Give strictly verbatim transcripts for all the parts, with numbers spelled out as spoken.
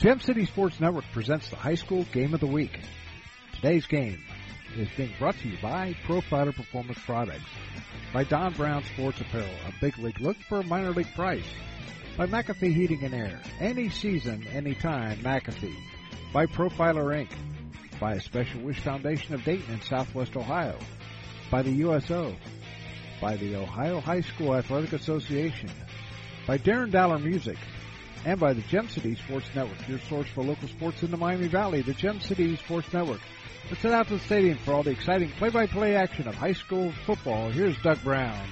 Gem City Sports Network presents the High School Game of the Week. Today's game is being brought to you by Profiler Performance Products, by Don Brown Sports Apparel, a big league look for a minor league price, by McAfee Heating and Air, any season, anytime, McAfee, by Profiler Incorporated, by a Special Wish Foundation of Dayton in Southwest Ohio, by the U S O, by the Ohio High School Athletic Association, by Darren Dowler Music, and by the Gem City Sports Network, your source for local sports in the Miami Valley, the Gem City Sports Network. Let's head out to the stadium for all the exciting play-by-play action of high school football. Here's Doug Brown.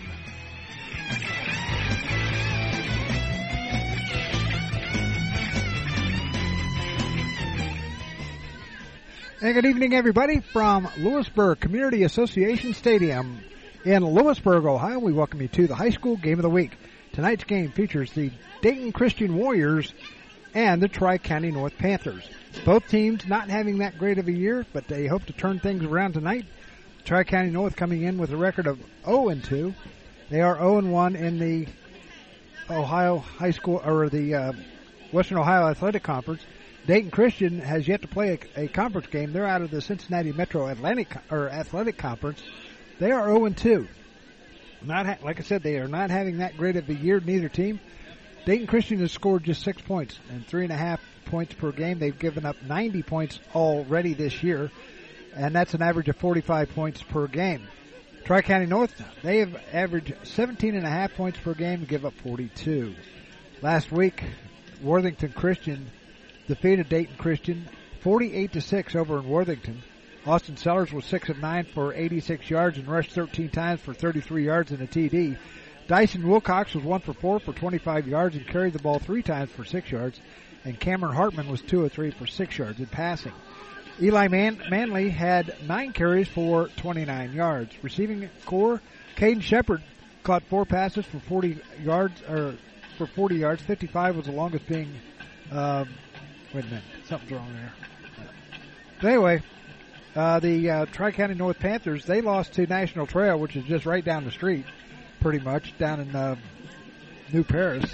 And good evening, everybody, from Lewisburg Community Association Stadium in Lewisburg, Ohio. We welcome you to the High School Game of the Week. Tonight's game features the Dayton Christian Warriors and the Tri-County North Panthers. Both teams not having that great of a year, but they hope to turn things around tonight. Tri-County North coming in with a record of oh and two. They are oh and one in the Ohio High School, or the uh, Western Ohio Athletic Conference. Dayton Christian has yet to play a, a conference game. They're out of the Cincinnati Metro Atlantic or Athletic Conference. They are oh and two. Not ha- like I said, they are not having that great of a year, neither team. Dayton Christian has scored just six points and three and a half points per game. They've given up ninety points already this year, and that's an average of forty-five points per game. Tri-County North, they have averaged seventeen and a half points per game and give up forty-two. Last week, Worthington Christian defeated Dayton Christian forty-eight to six over in Worthington. Austin Sellers was six of nine for eighty-six yards and rushed thirteen times for thirty-three yards and a T D. Dyson Wilcox was one for four for twenty-five yards and carried the ball three times for six yards. And Cameron Hartman was two of three for six yards in passing. Eli Man- Manley had nine carries for twenty-nine yards. Receiving core, Caden Shepard caught four passes for forty yards, or for forty yards. fifty-five was the longest being, um, wait a minute, something's wrong there. But anyway, uh, the uh, Tri-County North Panthers, they lost to National Trail, which is just right down the street, pretty much, down in uh, New Paris.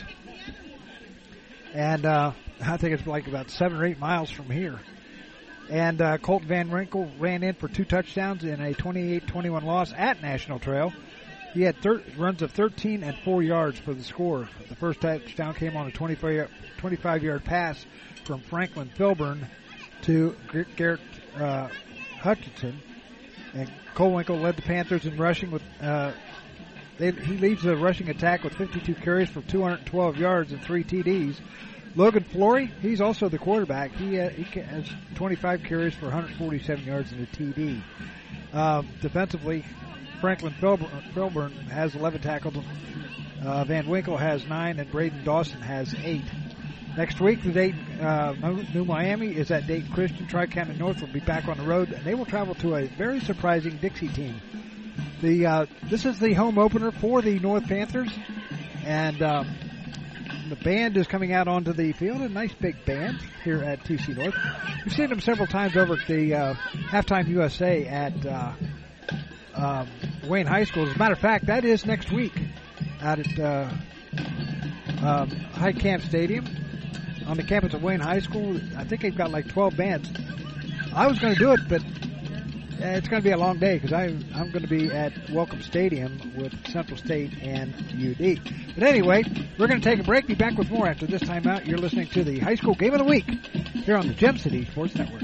And uh, I think it's like about seven or eight miles from here. And uh, Colton Van Winkle ran in for two touchdowns in a twenty-eight twenty-one loss at National Trail. He had thir- runs of thirteen and four yards for the score. The first touchdown came on a twenty-five-yard pass from Franklin Filburn to Garrett uh, Hutchinson. And Colwinkle led the Panthers in rushing with uh, they, he leads the rushing attack with fifty-two carries for two hundred twelve yards and three T Ds. Logan Flory, he's also the quarterback. He, uh, he has twenty-five carries for one hundred forty-seven yards and a T D. Uh, defensively, Franklin Filburn, Filburn has eleven tackles. Uh, Van Winkle has nine, and Braden Dawson has eight. Next week, the Dayton, uh, New Miami is at Dayton Christian. Tri-County North will be back on the road, and they will travel to a very surprising Dixie team. The uh, this is the home opener for the North Panthers, and um, the band is coming out onto the field, a nice big band here at T C North. We've seen them several times over at the uh, Halftime U S A at uh, um, Wayne High School. As a matter of fact, that is next week out at uh, um, High Camp Stadium on the campus of Wayne High School. I think they've got like twelve bands. I was going to do it, but it's going to be a long day because I'm going to be at Welcome Stadium with Central State and U D. But anyway, we're going to take a break. Be back with more after this time out. You're listening to the High School Game of the Week here on the Gem City Sports Network.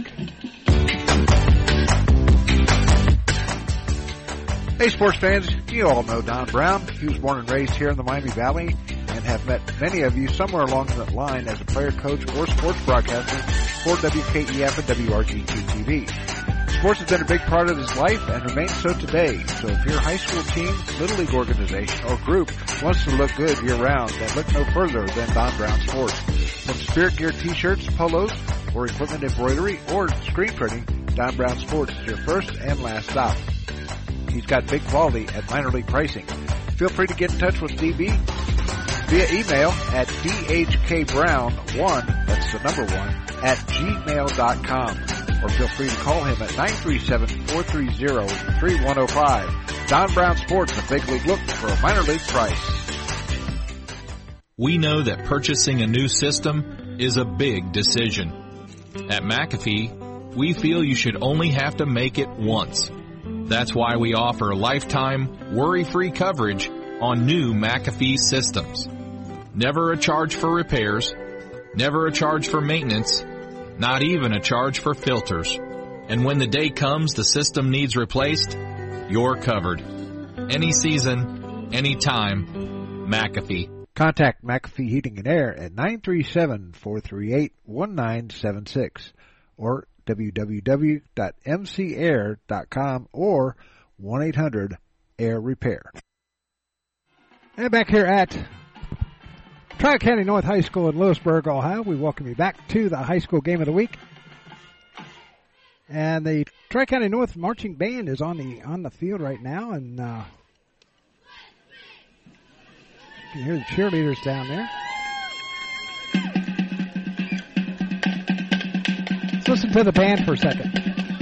Hey, sports fans, you all know Don Brown. He was born and raised here in the Miami Valley and have met many of you somewhere along that line as a player, coach, or sports broadcaster for W K E F and W R G T T V. Sports has been a big part of his life and remains so today. So if your high school team, little league organization, or group wants to look good year-round, then look no further than Don Brown Sports. From Spirit Gear t-shirts, polos, or equipment embroidery, or screen printing, Don Brown Sports is your first and last stop. He's got big quality at minor league pricing. Feel free to get in touch with D B via email at d h k brown one, that's the number one, at gmail dot com. Or feel free to call him at nine three seven, four three zero, three one zero five. Don Brown Sports, a big league look for a minor league price. We know that purchasing a new system is a big decision. At McAfee, we feel you should only have to make it once. That's why we offer lifetime, worry-free coverage on new McAfee systems. Never a charge for repairs, never a charge for maintenance, not even a charge for filters. And when the day comes the system needs replaced, you're covered. Any season, any time, McAfee. Contact McAfee Heating and Air at nine three seven, four three eight, one nine seven six or w w w dot m c air dot com or one eight hundred air repair. And back here at Tri-County North High School in Lewisburg, Ohio, we welcome you back to the high school game of the week. And the Tri-County North marching band is on the on the field right now, and uh, you can hear the cheerleaders down there. Let's listen to the band for a second.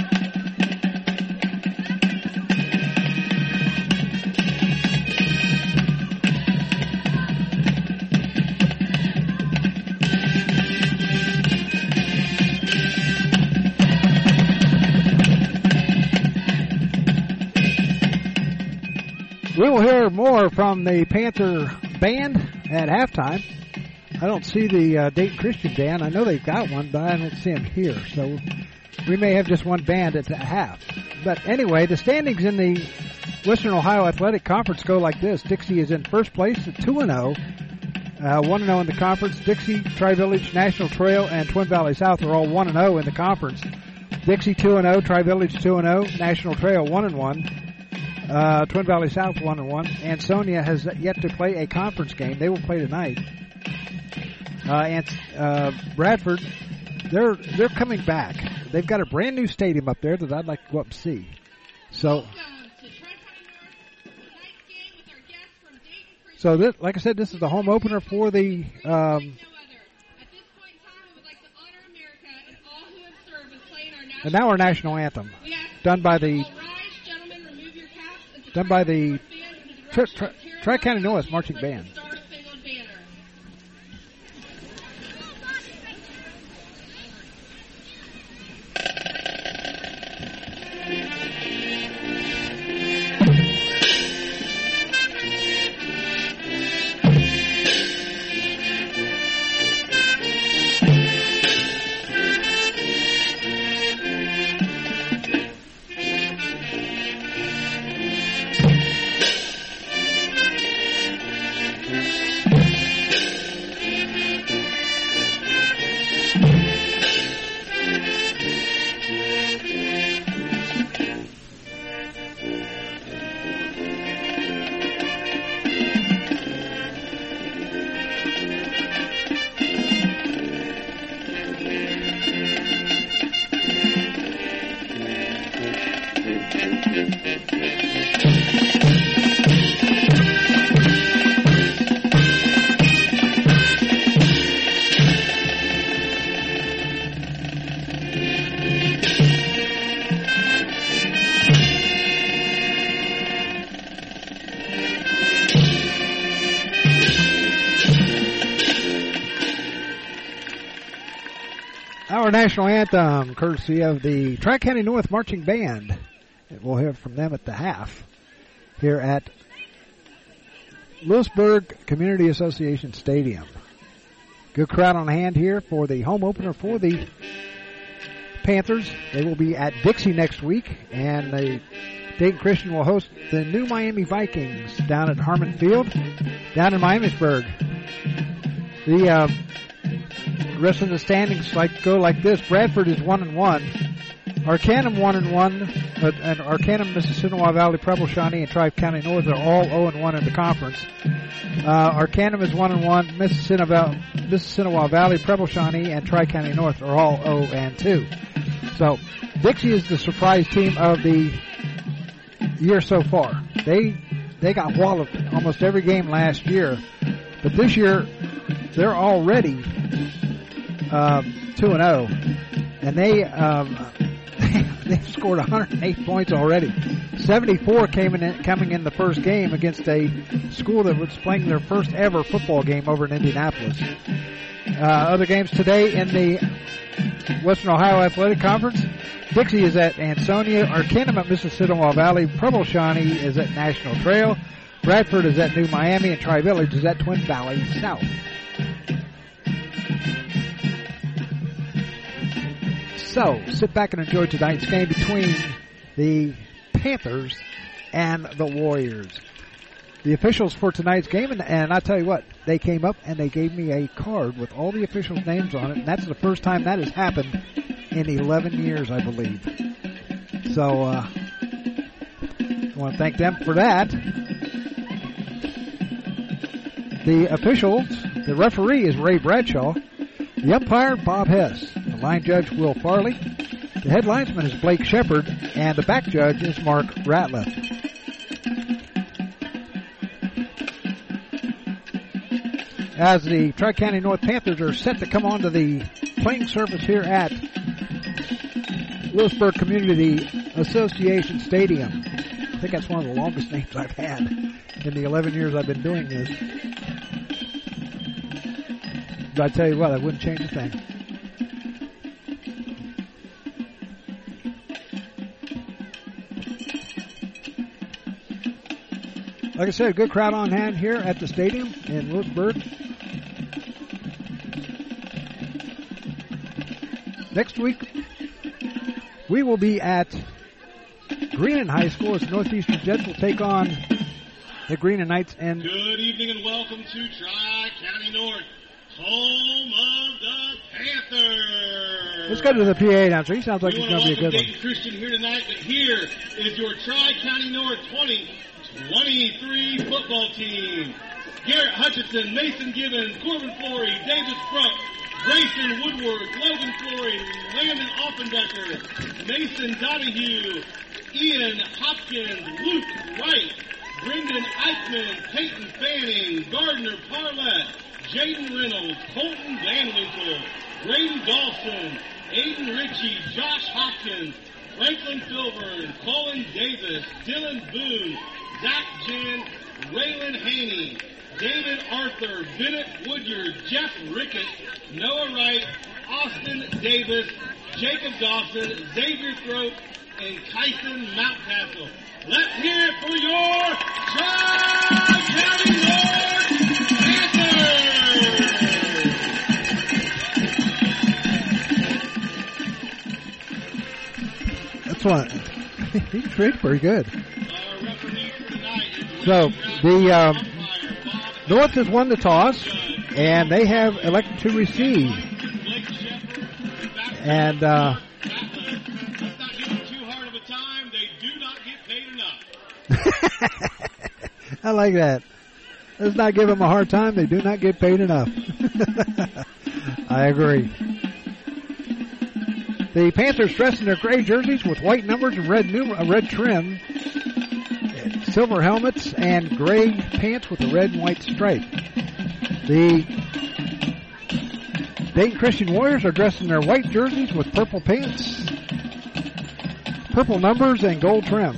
We will hear more from the Panther band at halftime. I don't see the uh, Dayton Christian band. I know they've got one, but I don't see them here. So we may have just one band at the half. But anyway, the standings in the Western Ohio Athletic Conference go like this. Dixie is in first place at two and oh. Uh, one and oh in the conference. Dixie, Tri-Village, National Trail, and Twin Valley South are all one and oh in the conference. Dixie two and oh, Tri-Village two and oh, National Trail one and one. Uh, Twin Valley South one and one. Ansonia has yet to play a conference game. They will play tonight. Uh, and uh, Bradford, they're they're coming back. They've got a brand new stadium up there that I'd like to go up and see. So, so this, like I said, this is the home opener for the. Um, and now our national anthem, done by the. Done by the Tri- Tri- Tri-County North Marching Band. Our national anthem, courtesy of the Tri-County North Marching Band. We'll hear from them at the half here at Lewisburg Community Association Stadium. Good crowd on hand here for the home opener for the Panthers. They will be at Dixie next week, and the Dayton Christian will host the new Miami Vikings down at Harmon Field, down in Miamisburg. The uh, rest of the standings like go like this. Bradford is one and one. Arcanum one and one, uh, and Arcanum, Mississinawa Valley, Preble Shawnee, and Tri-County North are all zero and one in the conference. Uh, Arcanum is one and one. Mississinawa, Mississinawa Valley, Preble Shawnee, and Tri-County North are all zero and two. So Dixie is the surprise team of the year so far. They they got walloped almost every game last year, but this year they're already um, two and zero, and they um, they've scored one hundred eight points already. seventy-four came in, coming in the first game against a school that was playing their first ever football game over in Indianapolis. Uh, other games today in the Western Ohio Athletic Conference. Dixie is at Ansonia. Arcanum at Mississauga Valley. Preble Shawnee is at National Trail. Bradford is at New Miami. And Tri-Village is at Twin Valley South. So, sit back and enjoy tonight's game between the Panthers and the Warriors. The officials for tonight's game, and, and I tell you what, they came up and they gave me a card with all the officials' names on it, and that's the first time that has happened in eleven years, I believe. So, uh, I want to thank them for that. The officials, the referee is Ray Bradshaw. The umpire, Bob Hess. The line judge, Will Farley. The head linesman is Blake Shepard, and the back judge is Mark Ratliff. As the Tri-County North Panthers are set to come onto the playing surface here at Lewisburg Community Association Stadium. I think that's one of the longest names I've had in the eleven years I've been doing this. But I tell you what, I wouldn't change a thing. Like I said, a good crowd on hand here at the stadium in Lewisburg. Next week, we will be at Greenon High School as Northeastern Jets will take on the Greenon Knights. And good evening and welcome to Tri-County North, home of the Panthers. Let's go to the P A announcer. He sounds like we he's going to be a good one. Dayton Christian here tonight, but here is your Tri-County North twenty twenty-three football team. Garrett Hutchinson, Mason Gibbons, Corbin Flory, David Frump, Grayson Woodward, Logan Flory, Landon Offenbecker, Mason Donahue, Ian Hopkins, Luke Wright, Brendan Eichman, Peyton Fanning, Gardner Parlett, Jaden Reynolds, Colton Van Winkle, Braden Dawson, Aiden Ritchie, Josh Hopkins, Franklin Filburn, Colin Davis, Dylan Boone, Zach Jen, Raylan Haney, David Arthur, Bennett Woodyard, Jeff Rickett, Noah Wright, Austin Davis, Jacob Dawson, Xavier Throat, and Kyson Mountcastle. Let's hear it for your Tri-County North Panthers! That's what. He's pretty, pretty good. So, the um, North has won the toss, and they have elected to receive. And, uh, I like that. Let's not give them a hard time. They do not get paid enough. I agree. The Panthers dressed in their gray jerseys with white numbers and red num- uh, red trim, silver helmets, and gray pants with a red and white stripe. The Dayton Christian Warriors are dressed in their white jerseys with purple pants, purple numbers, and gold trim.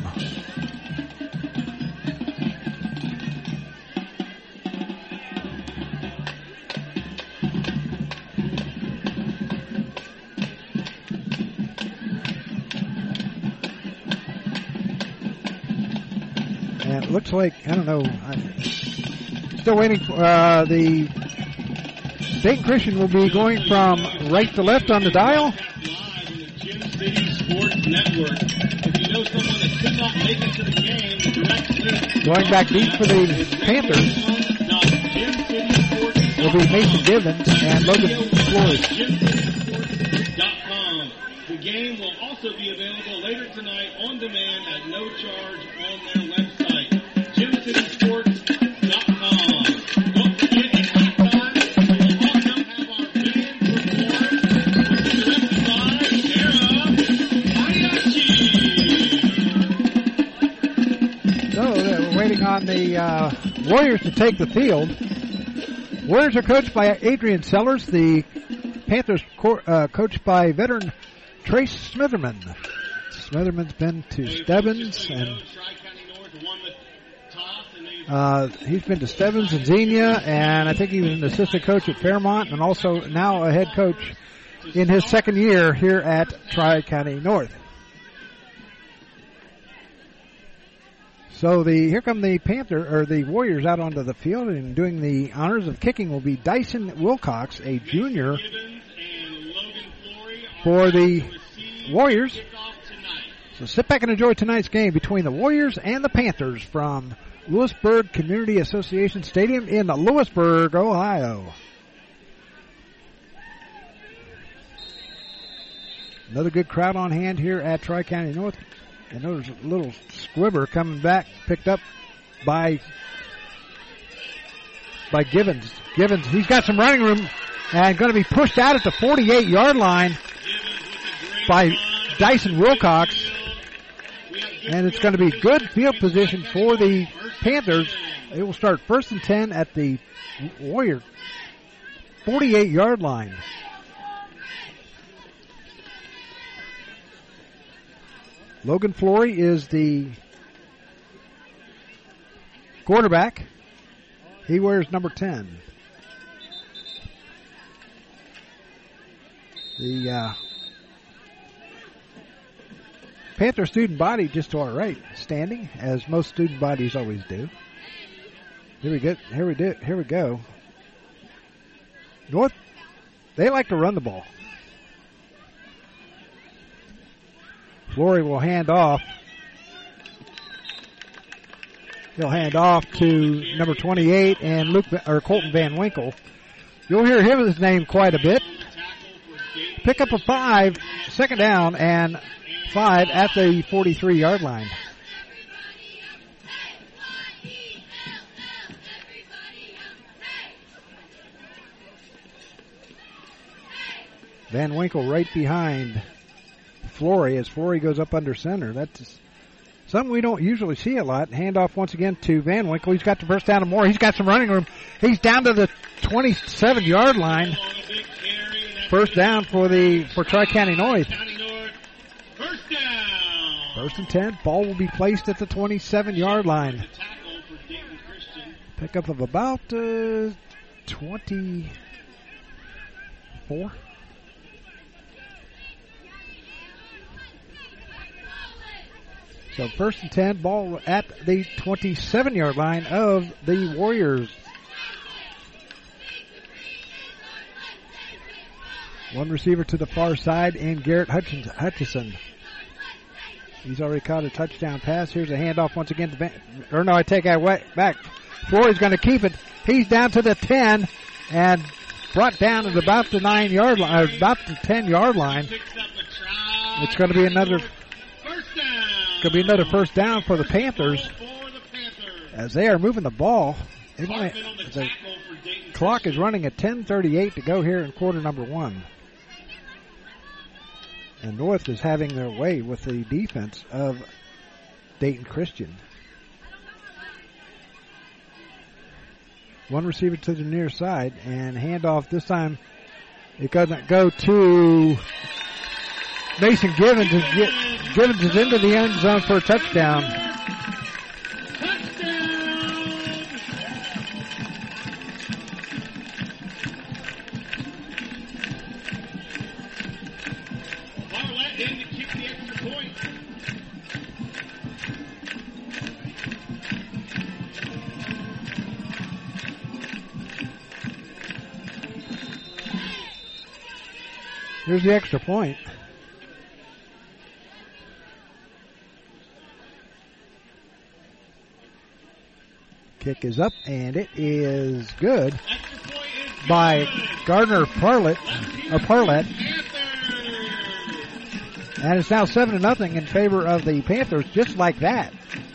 And it looks like, I don't know, I'm still waiting for uh, the Dayton Christian will be going from right to left on the dial. Live in the Gym City Sports Network. If you know someone that could not make it to the game, the direct link Going back deep for the Panthers will be Mason Givens and Logan Floyd. The game will also be available later tonight on demand at no charge on their website, gym city sports dot com. Don't forget, at halftime, we'll also have our band perform, directed by Sarah Mariachi. So uh, we're waiting on the uh, Warriors to take the field. Warriors are coached by Adrian Sellers. The Panthers co- uh, coached by veteran Trace Smitherman. Smitherman's been to Stebbins, and uh, he's been to Stebbins and Xenia, and I think he was an assistant coach at Fairmont, and also now a head coach in his second year here at Tri-County North. So the here come the Panther or the Warriors out onto the field, and doing the honors of kicking will be Dyson Wilcox, a junior for the Warriors. So sit back and enjoy tonight's game between the Warriors and the Panthers from Lewisburg Community Association Stadium in Lewisburg, Ohio. Another good crowd on hand here at Tri-County North. And there's a little squibber coming back, picked up by by Givens. Givens, he's got some running room and going to be pushed out at the forty-eight-yard line by Dyson Wilcox. And it's going to be good field position for the Panthers. It will start first and ten at the Warrior forty-eight-yard line. Logan Flory is the quarterback. He wears number ten. The uh, Panther student body just to our right, standing, as most student bodies always do. Here we go. Here we do. Here we go. North, they like to run the ball. Flory will hand off. He'll hand off to number twenty-eight and Luke or Colton Van Winkle. You'll hear him his name quite a bit. Pick up a five, second down and five at the forty-three-yard line. Van Winkle right behind Flory as Flory goes up under center. That's something we don't usually see a lot. Handoff once again to Van Winkle. He's got the first down and more. He's got some running room. He's down to the twenty-seven-yard line. First down for the for Tri-County North. First down. First and ten. Ball will be placed at the twenty-seven-yard line. Pickup of about uh, twenty-four. So first and ten, ball at the twenty-seven-yard line of the Warriors. One receiver to the far side, and Garrett Hutchison. He's already caught a touchdown pass. Here's a handoff once again to Van, or no, I take that back. Flory's going to keep it. He's down to the ten and brought down at about the nine-yard line, or about the ten-yard line. It's going to be another. Could be another first down for the Panthers as they are moving the ball. Only, the clock is running at ten thirty-eight to go here in quarter number one. And North is having their way with the defense of Dayton Christian. One receiver to the near side and handoff this time. It doesn't go to Mason Givens. Givens is into the end zone for a touchdown. Bartlett in to kick the extra point. Here's the extra point. Kick is up, and it is good by Gardner Parlett, or Parlett. And it's now seven to nothing in favor of the Panthers, just like that.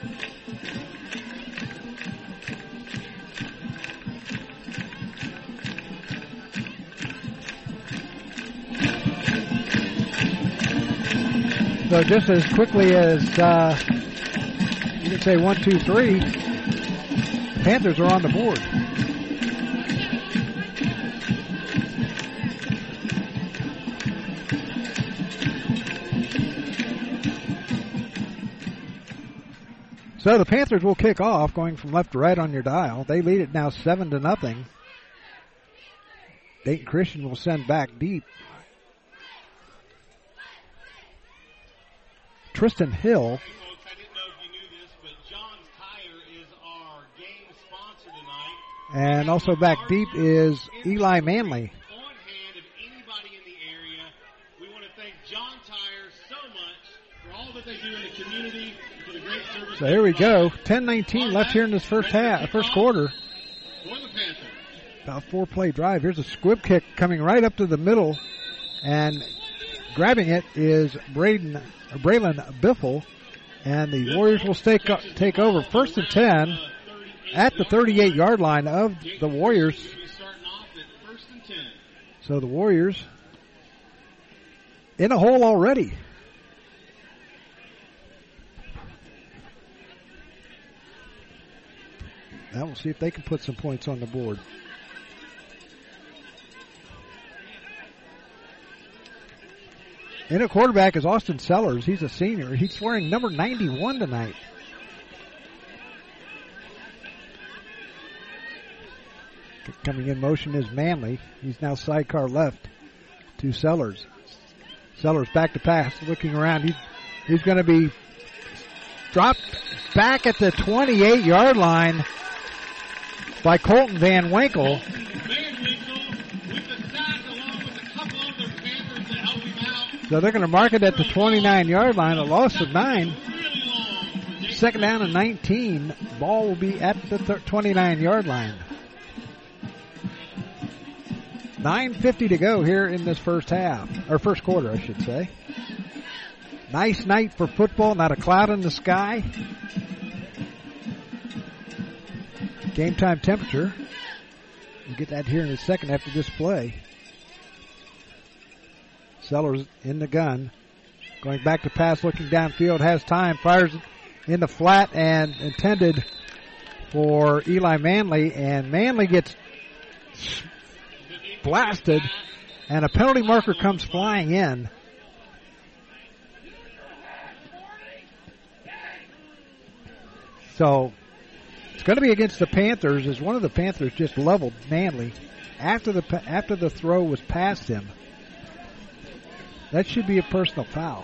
So just as quickly as uh, you can say one, two, three, Panthers are on the board. So the Panthers will kick off, going from left to right on your dial. They lead it now seven to nothing. Dayton Christian will send back deep. Tristan Hill. And also back deep is Eli Manley. On hand of anybody in the area. We want to thank John Tire so much for all that they do in the community, for the great service. So here we go. ten nineteen left here in this first half, first quarter. For the Panthers. About four play drive. Here's a squib kick coming right up to the middle, and grabbing it is Braden, uh, Braylon Biffle, and the Warriors will take take over first and ten at the thirty-eight yard line of the Warriors. So the Warriors in a hole already. Now we'll see if they can put some points on the board. In at quarterback is Austin Sellers. He's a senior. He's wearing number ninety-one tonight. Coming in motion is Manley. He's now sidecar left to Sellers. Sellers back to pass, looking around. He's, he's going to be dropped back at the twenty-eight yard line by Colton Van Winkle. So they're going to mark it at the twenty-nine yard line, a loss of nine. Second down and nineteen. Ball will be at the twenty-nine yard line. nine fifty to go here in this first half, or first quarter, I should say. Nice night for football, not a cloud in the sky. Game time temperature. We'll get that here in a second after this play. Sellers in the gun. Going back to pass, looking downfield, has time, fires in the flat and intended for Eli Manley, and Manley gets blasted, and a penalty marker comes flying in. So it's going to be against the Panthers, as one of the Panthers just leveled Manley after the after the throw was past him. That should be a personal foul.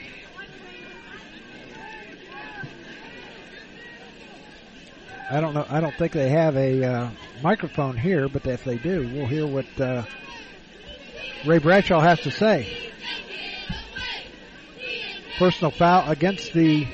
I don't know. I don't think they have a uh, microphone here, but if they do, we'll hear what uh, Ray Bradshaw has to say. Personal foul against the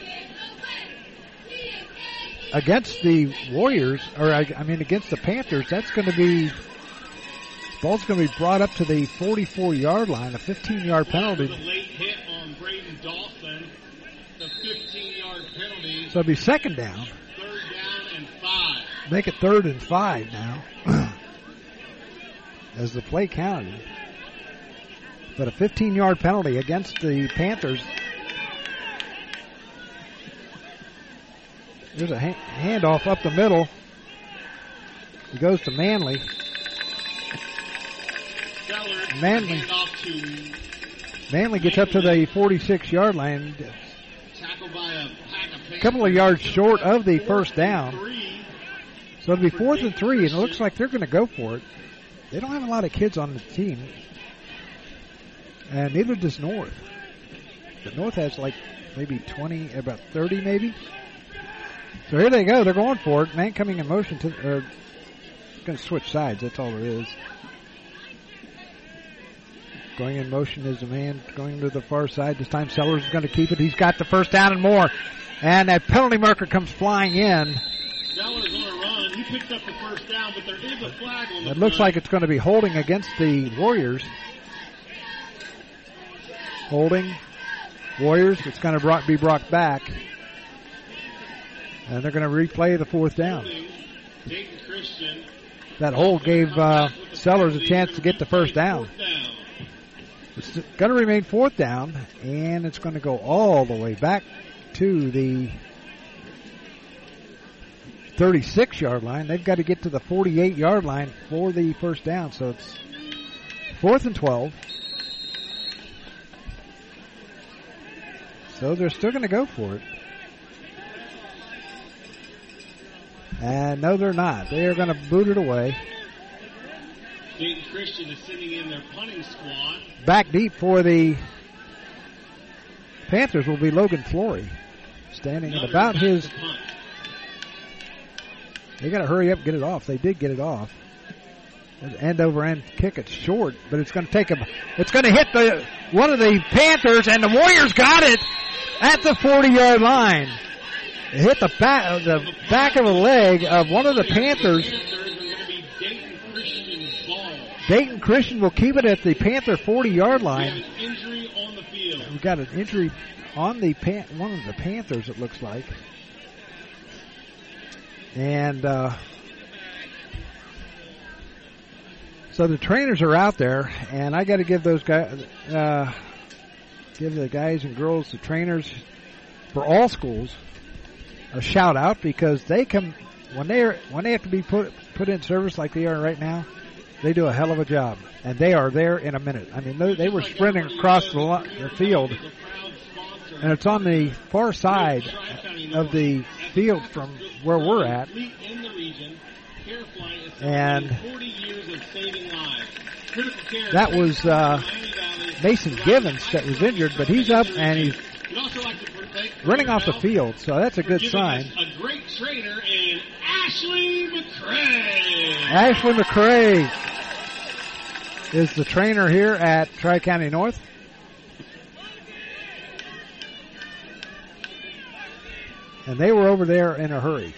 against the Warriors, or I, I mean against the Panthers. That's going to be ball's going to be brought up to the forty-four yard line, a fifteen yard penalty. A late hit on Braden Dawson, the fifteen yard penalty. So it'll be second down. Third down and five. Make it third and five now, as the play counted. But a fifteen yard penalty against the Panthers. There's a ha- handoff up the middle. It goes to Manley. Manley. Manley gets up to the forty-six yard line. A couple of yards short of the first down. So it'll be fourth and three, and it looks like they're going to go for it. They don't have a lot of kids on the team. And neither does North. But North has like maybe twenty, about thirty maybe. So here they go. They're going for it. Man coming in motion to, or going to switch sides. That's all there is. Going in motion is a man going to the far side. This time Sellers is going to keep it. He's got the first down and more. And that penalty marker comes flying in. Sellers on a run. He picks up the first down, but there is a flag on the It looks like it's going to be holding against the Warriors. Holding. Warriors. It's going to be brought back. And they're going to replay the fourth down. That hold gave uh, Sellers a chance to get the first down. It's going to remain fourth down, and it's going to go all the way back to the thirty-six yard line. They've got to get to the forty-eight yard line for the first down, so it's fourth and twelve. So they're still going to go for it. And no, they're not. They are going to boot it away. Dayton Christian is sending in their punting squad. Back deep for the Panthers will be Logan Flory, standing at about his. They got to hurry up and get it off. They did get it off. End over end kick. It's short, but it's going to take a. It's going to hit the one of the Panthers, and the Warriors got it at the forty-yard line. It hit the back, the back of the leg of one of the Panthers. Dayton Christian will keep it at the Panther forty-yard line. We have an injury on the field. We've got an injury on the pan, one of the Panthers, it looks like. And uh, so the trainers are out there, and I got to give those guys, uh, give the guys and girls, the trainers for all schools, a shout out, because they come when they are when they have to be put put in service like they are right now. They do a hell of a job, and they are there in a minute. I mean, they, they were sprinting across the, the field, and it's on the far side of the field from where we're at. And that was uh, Mason Givens that was injured, but he's up and he's running off the field, so that's a good sign. A great trainer in Ashley McCray. Ashley McCray is the trainer here at Tri-County North. And they were over there in a hurry.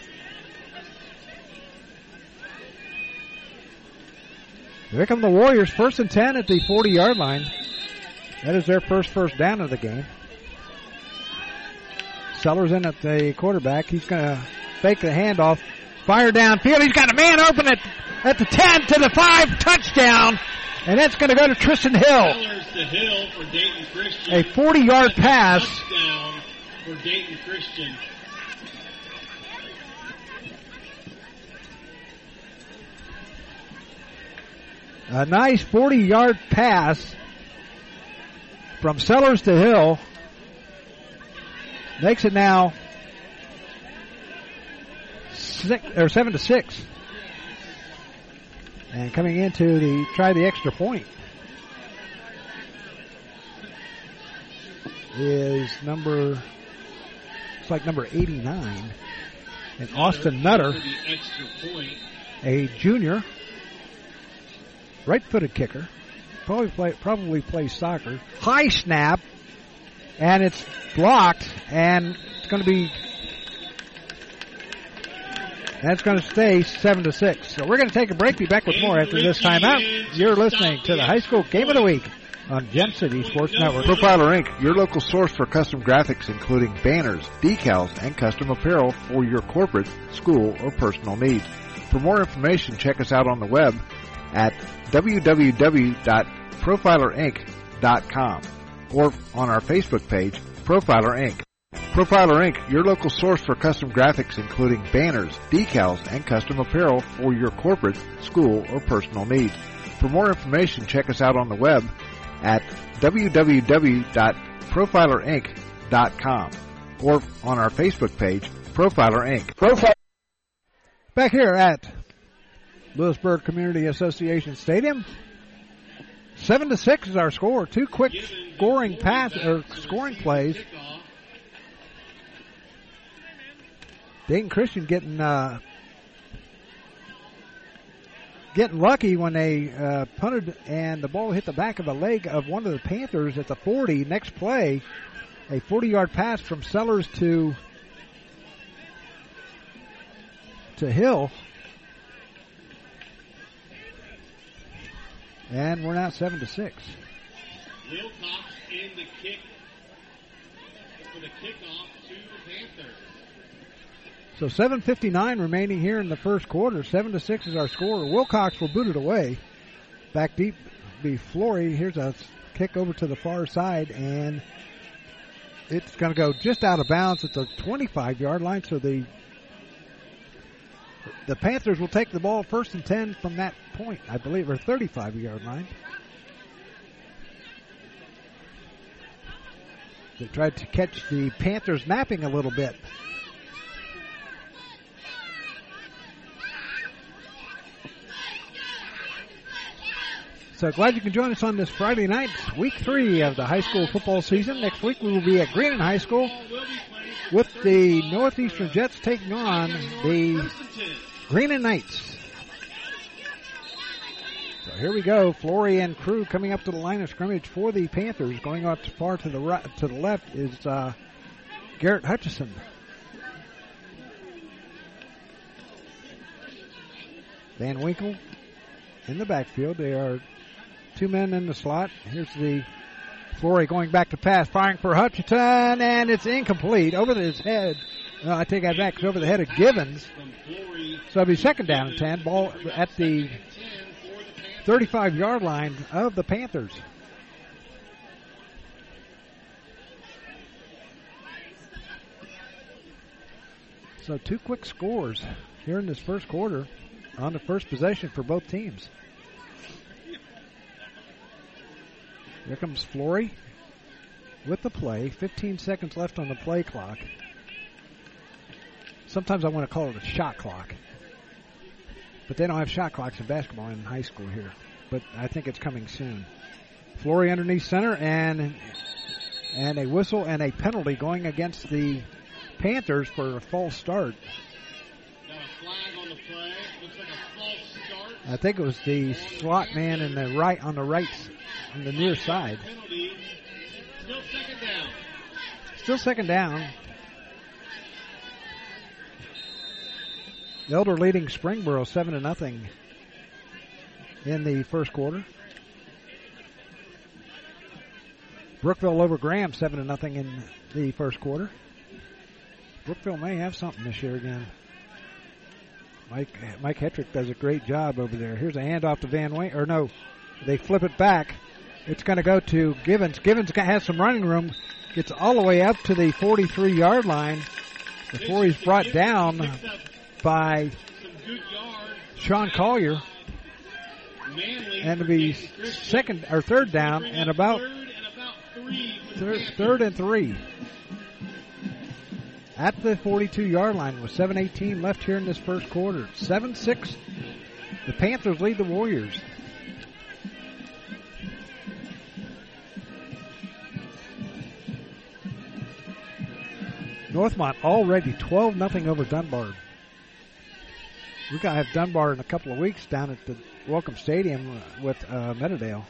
Here come the Warriors, first and ten at the forty-yard line. That is their first first down of the game. Sellers in at the quarterback. He's going to fake the handoff. Fire downfield. He's got a man open at, at the ten to the five. Touchdown. And that's going to go to Tristan Hill. Sellers to Hill for Dayton Christian. A forty-yard pass. Touchdown for Dayton Christian. A nice forty-yard pass from Sellers to Hill. Makes it now six or seven to six. And coming into the try the extra point is number it's like number eighty-nine, and Austin Nutter, a junior, right-footed kicker, probably play, probably plays soccer. High snap. And it's blocked, and it's going to be, that's going to stay seven to six. So we're going to take a break. Be back with more after this timeout. You're listening to the High School Game of the Week on Gem City Sports Network. Profiler Incorporated, your local source for custom graphics, including banners, decals, and custom apparel for your corporate, school, or personal needs. For more information, check us out on the web at w w w dot profiler inc dot com. Or on our Facebook page, Profiler Incorporated. Profiler Incorporated, your local source for custom graphics, including banners, decals, and custom apparel for your corporate, school, or personal needs. For more information, check us out on the web at w w w dot profiler inc dot com or on our Facebook page, Profiler Incorporated. Profiler. Back here at Lewisburg Community Association Stadium. Seven to six is our score. Two quick scoring pass or scoring plays. Dayton Christian getting uh, getting lucky when they uh, punted and the ball hit the back of the leg of one of the Panthers at the forty. Next play, a forty-yard pass from Sellers to to Hill. And we're now seven to six. Wilcox in the kick for the kickoff to the Panthers. So seven fifty-nine remaining here in the first quarter. Seven to six is our score. Wilcox will boot it away. Back deep be Flory. Here's a kick over to the far side, and it's going to go just out of bounds at the twenty-five-yard line. So the The Panthers will take the ball first and ten from that point, I believe, or thirty-five-yard line. They tried to catch the Panthers napping a little bit. So glad you can join us on this Friday night, week three of the high school football season. Next week we will be at Greenon High School with the Northeastern Jets taking on the Greenon Knights. So here we go. Flory and crew coming up to the line of scrimmage for the Panthers. Going out far to the right, to the left is uh, Garrett Hutchison. Van Winkle in the backfield. They are two men in the slot. Here's the Flory going back to pass, firing for Hutchison, and it's incomplete. Over his head. No, I take that back. It's over the head of Givens. So it'll be second down and ten. Ball at the thirty-five-yard line of the Panthers. So two quick scores here in this first quarter on the first possession for both teams. Here comes Flory with the play. fifteen seconds left on the play clock. Sometimes I want to call it a shot clock. But they don't have shot clocks in basketball in high school here. But I think it's coming soon. Flory underneath center, and and a whistle and a penalty going against the Panthers for a false start. Got a flag on the play. Looks like a false start. I think it was the slot man in the right on the right on the near side. Penalty. Still second down. Still second down. Elder leading Springboro seven to nothing in the first quarter. Brookville over Graham seven to nothing in the first quarter. Brookville may have something this year again. Mike Mike Hetrick does a great job over there. Here's a handoff to Van Wayne, or no, they flip it back. It's going to go to Givens. Givens has some running room. Gets all the way up to the forty-three-yard line before he's brought down by Sean Collier. And to be second or third down and about third, third and three. At the forty-two-yard line with seven eighteen left here in this first quarter. seven six. The Panthers lead the Warriors. Northmont already twelve nothing over Dunbar. We're going to have Dunbar in a couple of weeks down at the Welcome Stadium with uh, Meadowdale.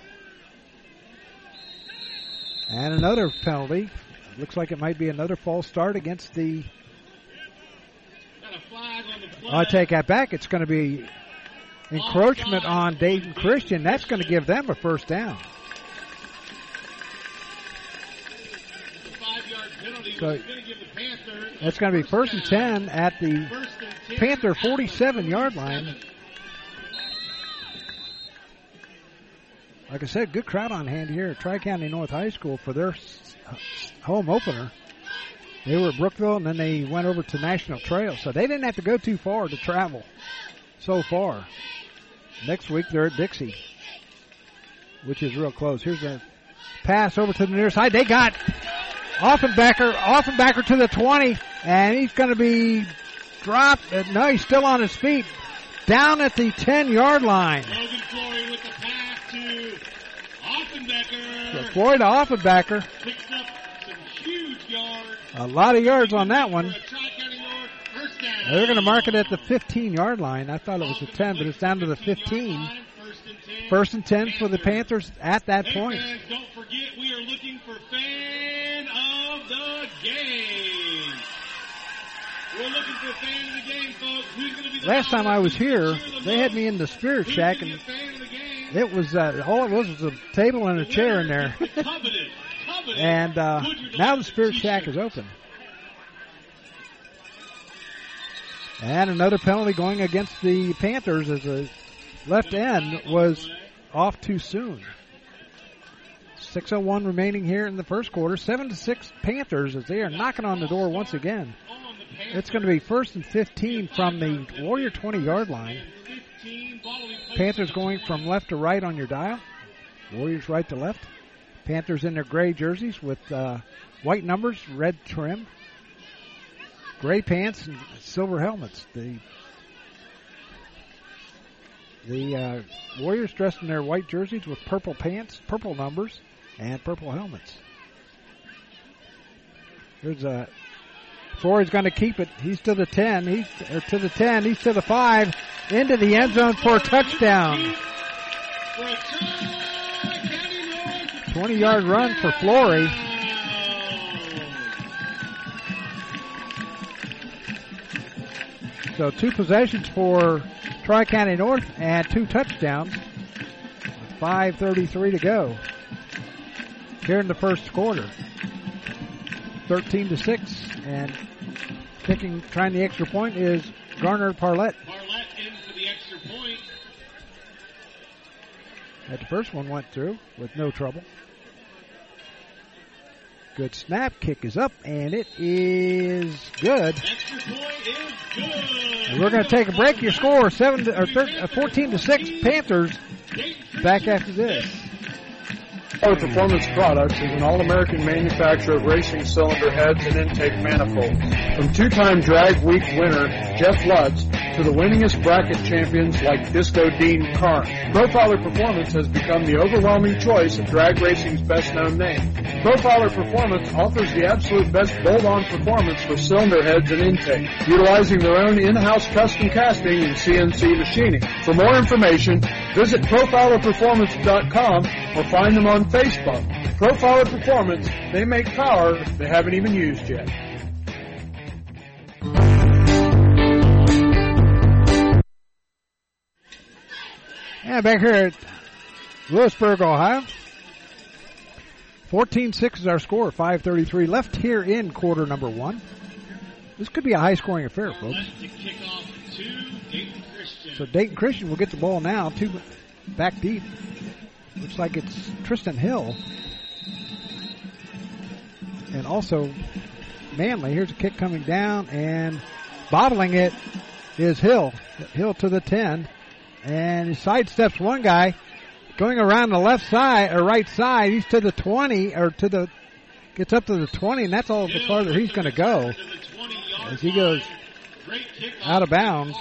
And another penalty. Looks like it might be another false start against the... Got a flag on the play. I take that back. It's going to be encroachment on Dayton Christian. That's going to give them a first down. So that's going to be first and ten at the Panther forty-seven-yard line. Like I said, good crowd on hand here at Tri-County North High School for their home opener. They were at Brookville, and then they went over to National Trail, so they didn't have to go too far to travel so far. Next week, they're at Dixie, which is real close. Here's a pass over to the near side. They got Offenbacher, Offenbacher to the twenty, and he's going to be dropped. No, he's still on his feet. Down at the ten-yard line. Logan Flory with the pass to Offenbacher. So Floyd to Offenbacher. Picks up some huge yards. A lot of yards on that one. For a Tri-County North first down. They're going to mark it at the fifteen-yard line. I thought it was the ten, but it's down to the fifteen. First and ten. First and ten for the Panthers at that Hey point. fans, don't forget we are looking for fan of the game. We're looking for fan of the game, folks. Who's going to be the Last time I was here, cheer the they had most? me in the Spirit Who's Shack, gonna and be a fan of the game? it was uh, all it was was a table and a chair in there. The coveted, coveted And uh, Goodyear now the Delight Spirit Shack t-shirt. is open. And another penalty going against the Panthers as the left end was off too soon. six oh one remaining here in the first quarter. seven to six Panthers as they are knocking on the door once again. It's going to be first and fifteen from the Warrior twenty-yard line. Panthers going from left to right on your dial. Warriors right to left. Panthers in their gray jerseys with uh, white numbers, red trim. Gray pants and silver helmets. The The uh, Warriors dressed in their white jerseys with purple pants, purple numbers, and purple helmets. There's a Flory's going to keep it. He's to the ten. He's or to the ten. He's to the five. Into the end zone for a touchdown. twenty-yard run for Flory. So two possessions for Tri-County North and two touchdowns. five thirty-three to go. Here in the first quarter. thirteen to six. And kicking, trying the extra point is Garner Parlett. Parlett in for the extra point. That the first one went through with no trouble. Good snap. Kick is up, and it is good. Extra point is good. And we're going to take a break. Your score seven to, or thirteen, uh, fourteen to six. Panthers. Back after this. Power Performance Products is an all-American manufacturer of racing cylinder heads and intake manifolds. From two-time Drag Week winner Jeff Lutz to the winningest bracket champions like Disco Dean Karn, Profiler Performance has become the overwhelming choice of drag racing's best-known name. Profiler Performance offers the absolute best bolt-on performance for cylinder heads and intake, utilizing their own in-house custom casting and C N C machining. For more information, visit profiler performance dot com or find them on Facebook. Profiler Performance, they make power they haven't even used yet. And back here at Lewisburg, Ohio. fourteen six is our score, five thirty-three left here in quarter number one. This could be a high-scoring affair, folks. To kick off to Dayton Christian. So Dayton Christian will get the ball now, two back deep. Looks like it's Tristan Hill. And also Manley. Here's a kick coming down, and bobbling it is Hill. Hill to the ten. And he sidesteps one guy. Going around the left side, or right side, he's to the twenty, or to the, gets up to the twenty, and that's all the farther he's going to go. As he goes out of bounds.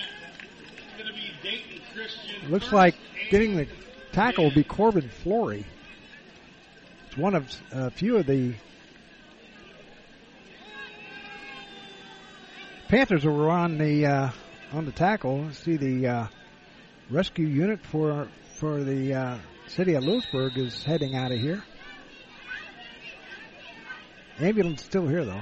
It looks like getting the tackle will be Corbin Flory. It's one of a few of the Panthers who were on the uh, on the tackle. Let's see, the uh, rescue unit for for the uh, city of Lewisburg is heading out of here. Ambulance still here though.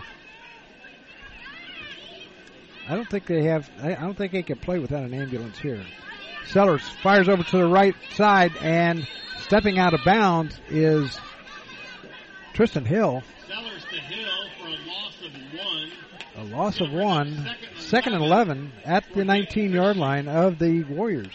I don't think they have. I don't think they can play without an ambulance here. Sellers fires over to the right side, and stepping out of bounds is Tristan Hill. Sellers to Hill for a loss of one. A loss of one. Second and eleven at the nineteen-yard line of the Warriors.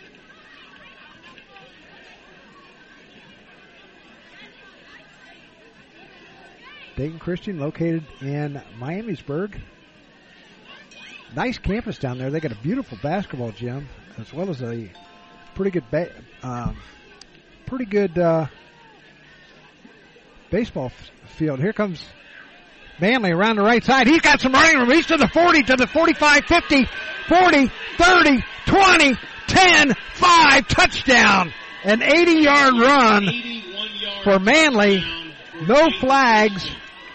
Dayton Christian located in Miamisburg. Nice campus down there. They got a beautiful basketball gym as well as a pretty good ba- uh, pretty good uh, baseball f- field. Here comes Manley around the right side. He's got some running room. He's to the forty, to the forty-five, fifty, forty, thirty, twenty, ten, five, touchdown. An eighty-yard run for Manley. No flags.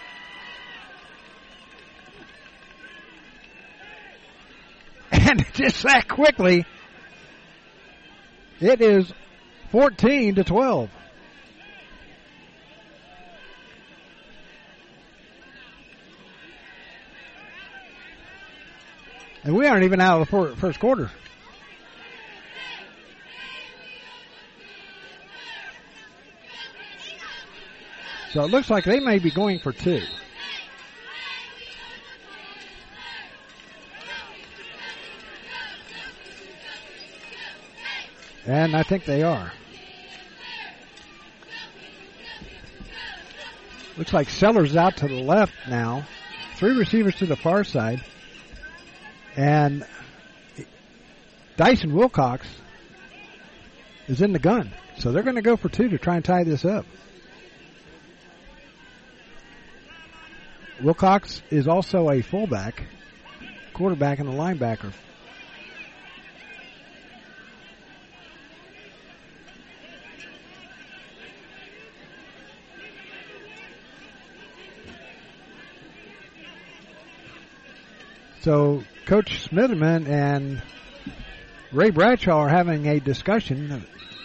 And just that quickly, it is fourteen to twelve. And we aren't even out of the first quarter. So it looks like they may be going for two. And I think they are. Looks like Sellers out to the left now. Three receivers to the far side. And Dyson Wilcox is in the gun. So they're going to go for two to try and tie this up. Wilcox is also a fullback, quarterback, and a linebacker. So Coach Smitherman and Ray Bradshaw are having a discussion.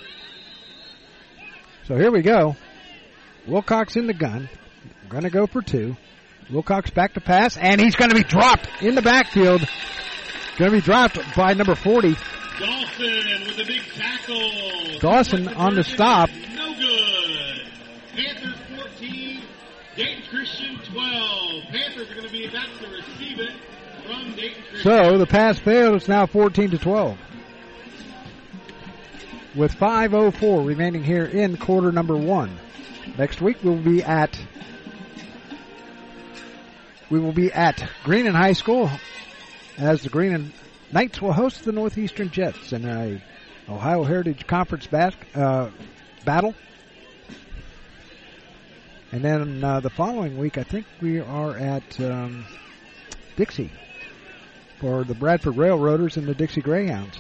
So here we go. Wilcox in the gun. Going to go for two. Wilcox back to pass, and he's going to be dropped in the backfield. Going to be dropped by number forty. Dawson with a big tackle. Dawson on the stop. No good. Panthers fourteen, Dayton Christian twelve. Panthers are going to be about to receive it from Dayton Christian. So the pass failed. It's now fourteen to twelve. With five oh four remaining here in quarter number one. Next week we'll be at we will be at Greenon High School as the Greenon Knights will host the Northeastern Jets in a Ohio Heritage Conference bas- uh, battle. And then uh, the following week, I think we are at um, Dixie for the Bradford Railroaders and the Dixie Greyhounds.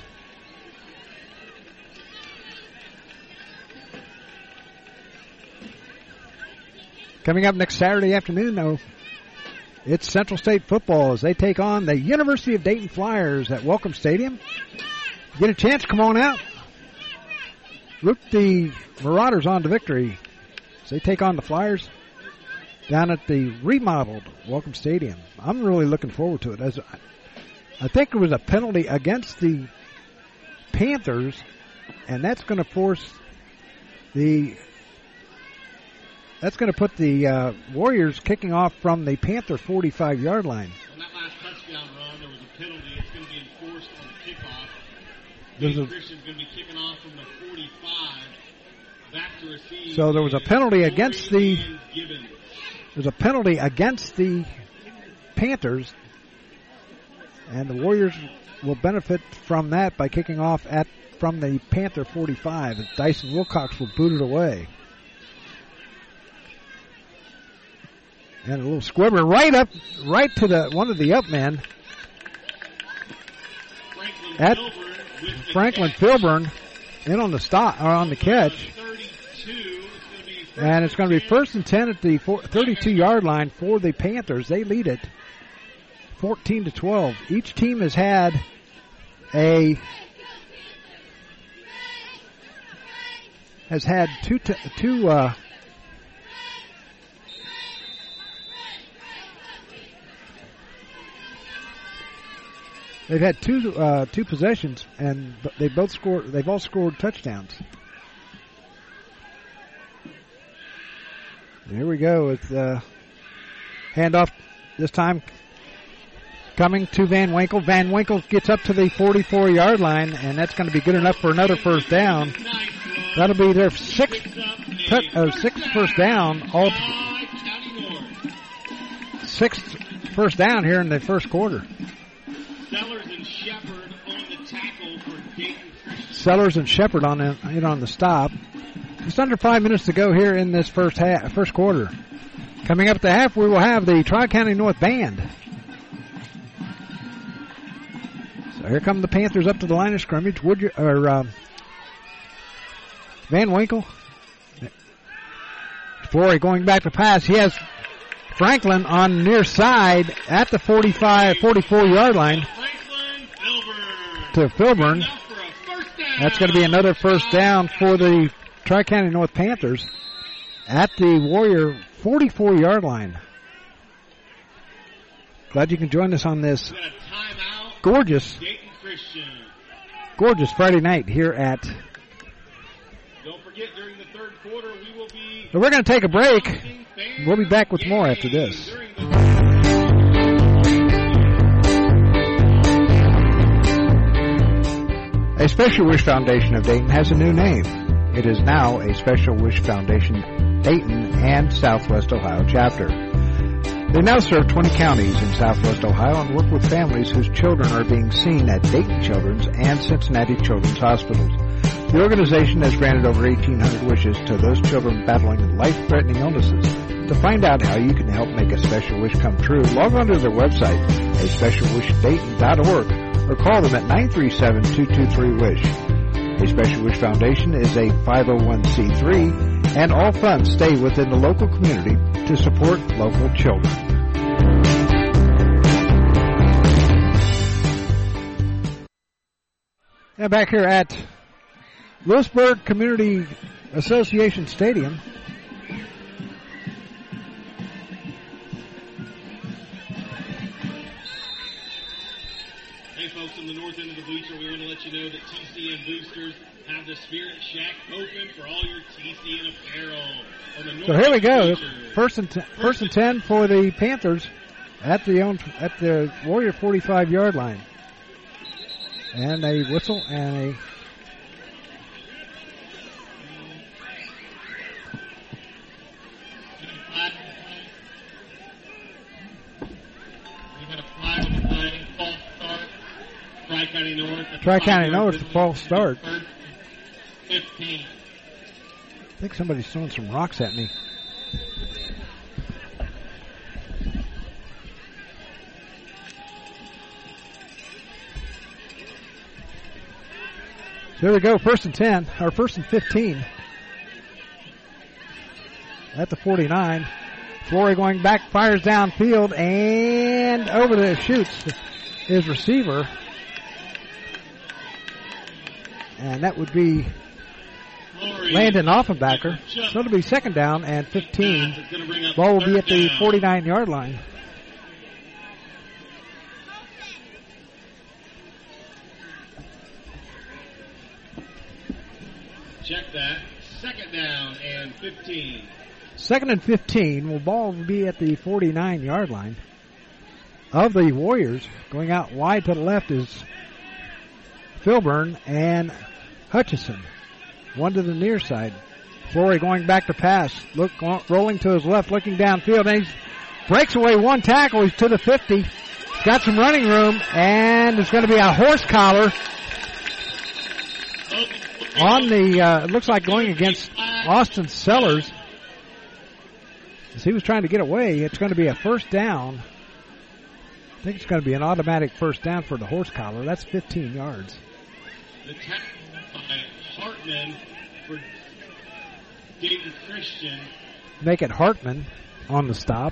Coming up next Saturday afternoon, though, it's Central State football as they take on the University of Dayton Flyers at Welcome Stadium. You get a chance, come on out. Root the Marauders on to victory as they take on the Flyers down at the remodeled Welcome Stadium. I'm really looking forward to it. As I think it was a penalty against the Panthers, and that's going to force the That's going to put the uh, Warriors kicking off from the Panther forty-five-yard line. On that last touchdown run, there was a penalty. It's going to be enforced on the kickoff. There's Dayton a- Christian's going to be kicking off from the forty-five back to receive. So there was a penalty against the Corey Gibbons. there's a penalty against the Panthers, and the Warriors will benefit from that by kicking off at from the Panther forty-five. Dyson Wilcox will boot it away. And a little squibber right up, right to the one of the up men. Franklin At Filburn with the Franklin catch. Filburn in on the stop or on the catch. thirty-two. It's going to be first And it's going to be and first and ten at the thirty-two-yard line for the Panthers. They lead it fourteen to twelve. Each team has had a has had two t- two uh, they've had two uh, two possessions, and they both scored. They've all scored touchdowns. Here we go with uh, handoff this time coming to Van Winkle. Van Winkle gets up to the forty-four-yard line, and that's going to be good enough for another first down. That'll be their sixth, t- uh, sixth first down, all sixth first down here in the first quarter. Sellers and Shepard on the tackle for Dayton Christian. Sellers and Shepard on the, in on the stop. Just under five minutes to go here in this first half, first quarter. Coming up at the half, we will have the Tri-County North Band. So here come the Panthers up to the line of scrimmage. Would you, or um, Van Winkle. Flory going back to pass. He has Franklin on near side at the forty-five, forty-four-yard line Franklin Filburn. to Filburn. Enough for a first down. That's going to be another first down for the Tri-County North Panthers at the Warrior forty-four-yard line. Glad you can join us on this We've got a timeout. gorgeous, Dayton Christian. gorgeous Friday night here at. Don't forget, during the third quarter, we will be. So we're going to take a break. We'll be back with more after this. During the A Special Wish Foundation of Dayton has a new name. It is now a Special Wish Foundation Dayton and Southwest Ohio chapter. They now serve twenty counties in Southwest Ohio and work with families whose children are being seen at Dayton Children's and Cincinnati Children's Hospitals. The organization has granted over eighteen hundred wishes to those children battling life-threatening illnesses. To find out how you can help make a special wish come true, log on to their website, a special wish dayton dot org, or call them at nine three seven, two two three, WISH. A Special Wish Foundation is a five oh one c three, and all funds stay within the local community to support local children. And back here at Lewisburg Community Association Stadium. Hey folks, on the north end of the bleacher, we want to let you know that T C N Boosters have the Spirit Shack open for all your T C N apparel. On the north So here we go. bleacher. First and, t- first and ten for the Panthers at the own, at the Warrior forty-five yard line. And a whistle and a We had a flag on the play, false start. Tri-County North. Tri-County North, a false start. fifteen. I think somebody's throwing some rocks at me. So here we go, first and ten, or first and fifteen. At the forty-nine. Flory going back, fires downfield, and over the shoots his receiver. And that would be Landon Offenbacher. So it'll be second down and fifteen. Ball will be at the forty-nine yard line. Check that. Second down and fifteen. Second and fifteen. Will ball be at the forty-nine yard line of the Warriors. Going out wide to the left is Filburn and Hutchison. One to the near side. Flory going back to pass. Look, rolling to his left, looking downfield, and he breaks away one tackle. He's to the fifty. He's got some running room, and there's going to be a horse collar on the, uh, it looks like going against Austin Sellers. As he was trying to get away, it's going to be a first down. I think it's going to be an automatic first down for the horse collar. That's fifteen yards. The tackle by Hartman for Dayton Christian. Make it Hartman on the stop.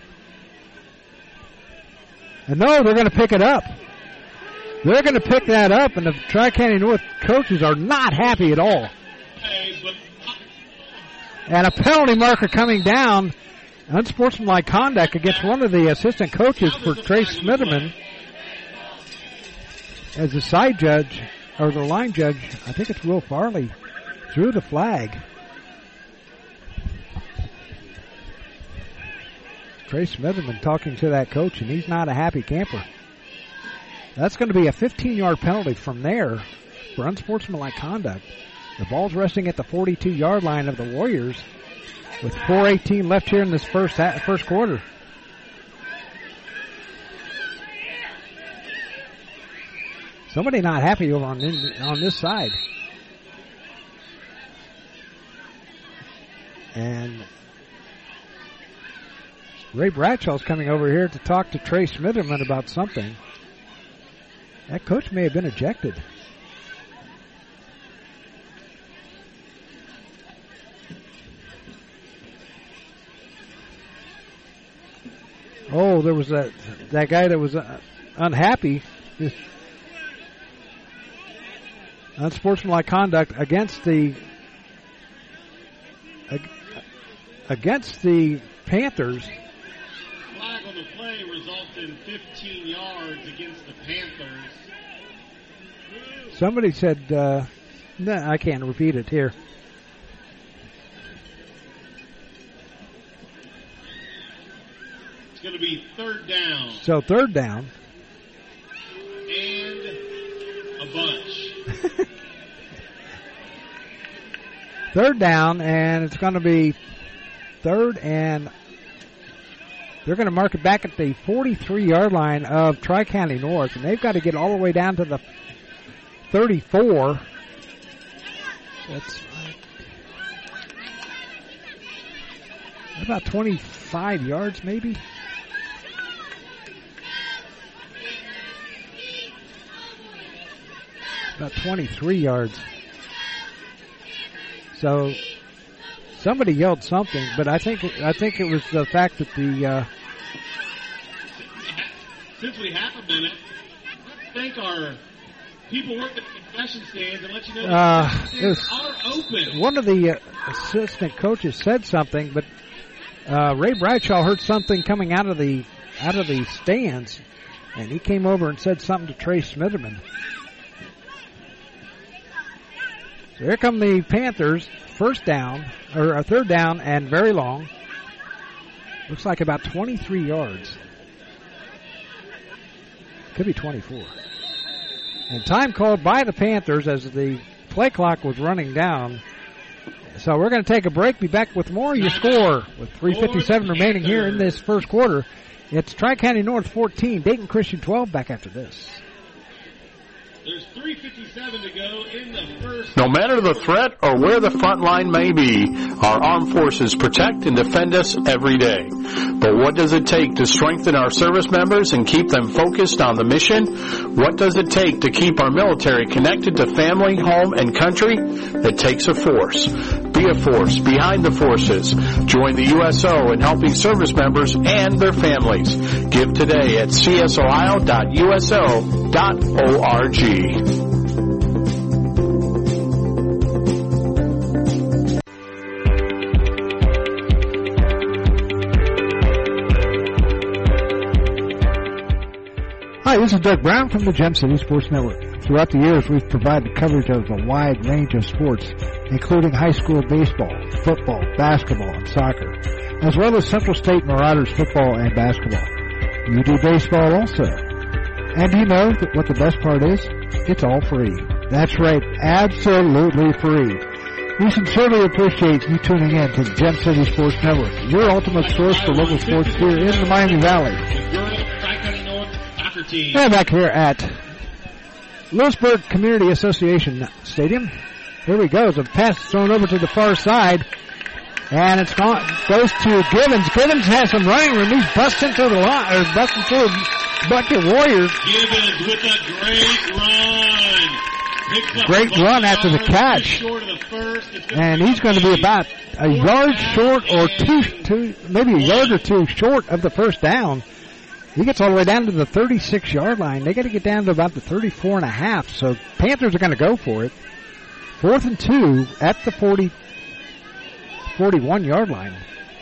And no, they're going to pick it up. They're going to pick that up, and the Tri-County North coaches are not happy at all. Hey, but And a penalty marker coming down. Unsportsmanlike conduct against one of the assistant coaches for Trace Smitherman. As the side judge, or the line judge, I think it's Will Farley, threw the flag. Trace Smitherman talking to that coach, and he's not a happy camper. That's going to be a fifteen yard penalty from there for unsportsmanlike conduct. The ball's resting at the forty-two yard line of the Warriors with four eighteen left here in this first first quarter. Somebody not happy over on on this side. And Ray Bradshaw's coming over here to talk to Trey Smitherman about something. That coach may have been ejected. Oh, there was that that guy that was uh, unhappy. Just unsportsmanlike conduct against the ag- against the Panthers. flag on the play results in fifteen yards against the Panthers. Somebody said, uh, no, I can't repeat it here. It's going to be third down So third down. and a bunch. Third down, and it's going to be third, and they're going to mark it back at the forty-three yard line of Tri-County North, and they've got to get all the way down to the thirty-four. That's about twenty-five yards, maybe. About twenty-three yards. So somebody yelled something, but I think I think it was the fact that the uh, Since we have a minute, thank our people working concession stands and let you know Uh, the concession it was- stands are open. One of the uh, assistant coaches said something, but uh, Ray Bradshaw heard something coming out of the out of the stands, and he came over and said something to Trey Smitherman. So here come the Panthers, first down, or a third down and very long. Looks like about twenty-three yards. Could be twenty-four. And time called by the Panthers as the play clock was running down. So we're going to take a break. Be back with more of your score with three fifty-seven remaining here in this first quarter. It's Tri-County North fourteen, Dayton Christian twelve. Back after this. There's three fifty-seven to go in the first. No matter the threat or where the front line may be, our armed forces protect and defend us every day. But what does it take to strengthen our service members and keep them focused on the mission? What does it take to keep our military connected to family, home, and country? It takes a force. Be a force behind the forces. Join the U S O in helping service members and their families. Give today at c s ohio dot u s o dot org. Hi, this is Doug Brown from the Gem City Sports Network. Throughout the years, we've provided coverage of a wide range of sports, including high school baseball, football, basketball, and soccer, as well as Central State Marauders football and basketball. You do baseball also. And you know that what the best part is? It's all free. That's right, absolutely free. We sincerely appreciate you tuning in to the Gem City Sports Network, your ultimate source for local sports here in the Miami Valley. And back here at Lewisburg Community Association Stadium. Here we go. The pass is thrown over to the far side. And it's gone, goes to Gibbons. Gibbons has some running room. He's busting through the line, or busting through a bunch of Warriors. Gibbons with a great run. Picks up Great the run after the ball, catch. short of the first. It's gonna And be he's going to be about a yard short or two, two, maybe a yard or two short of the first down. He gets all the way down to the thirty-six yard line. They got to get down to about the thirty-four and a half. So Panthers are going to go for it. Fourth and two at the forty, forty-one yard line.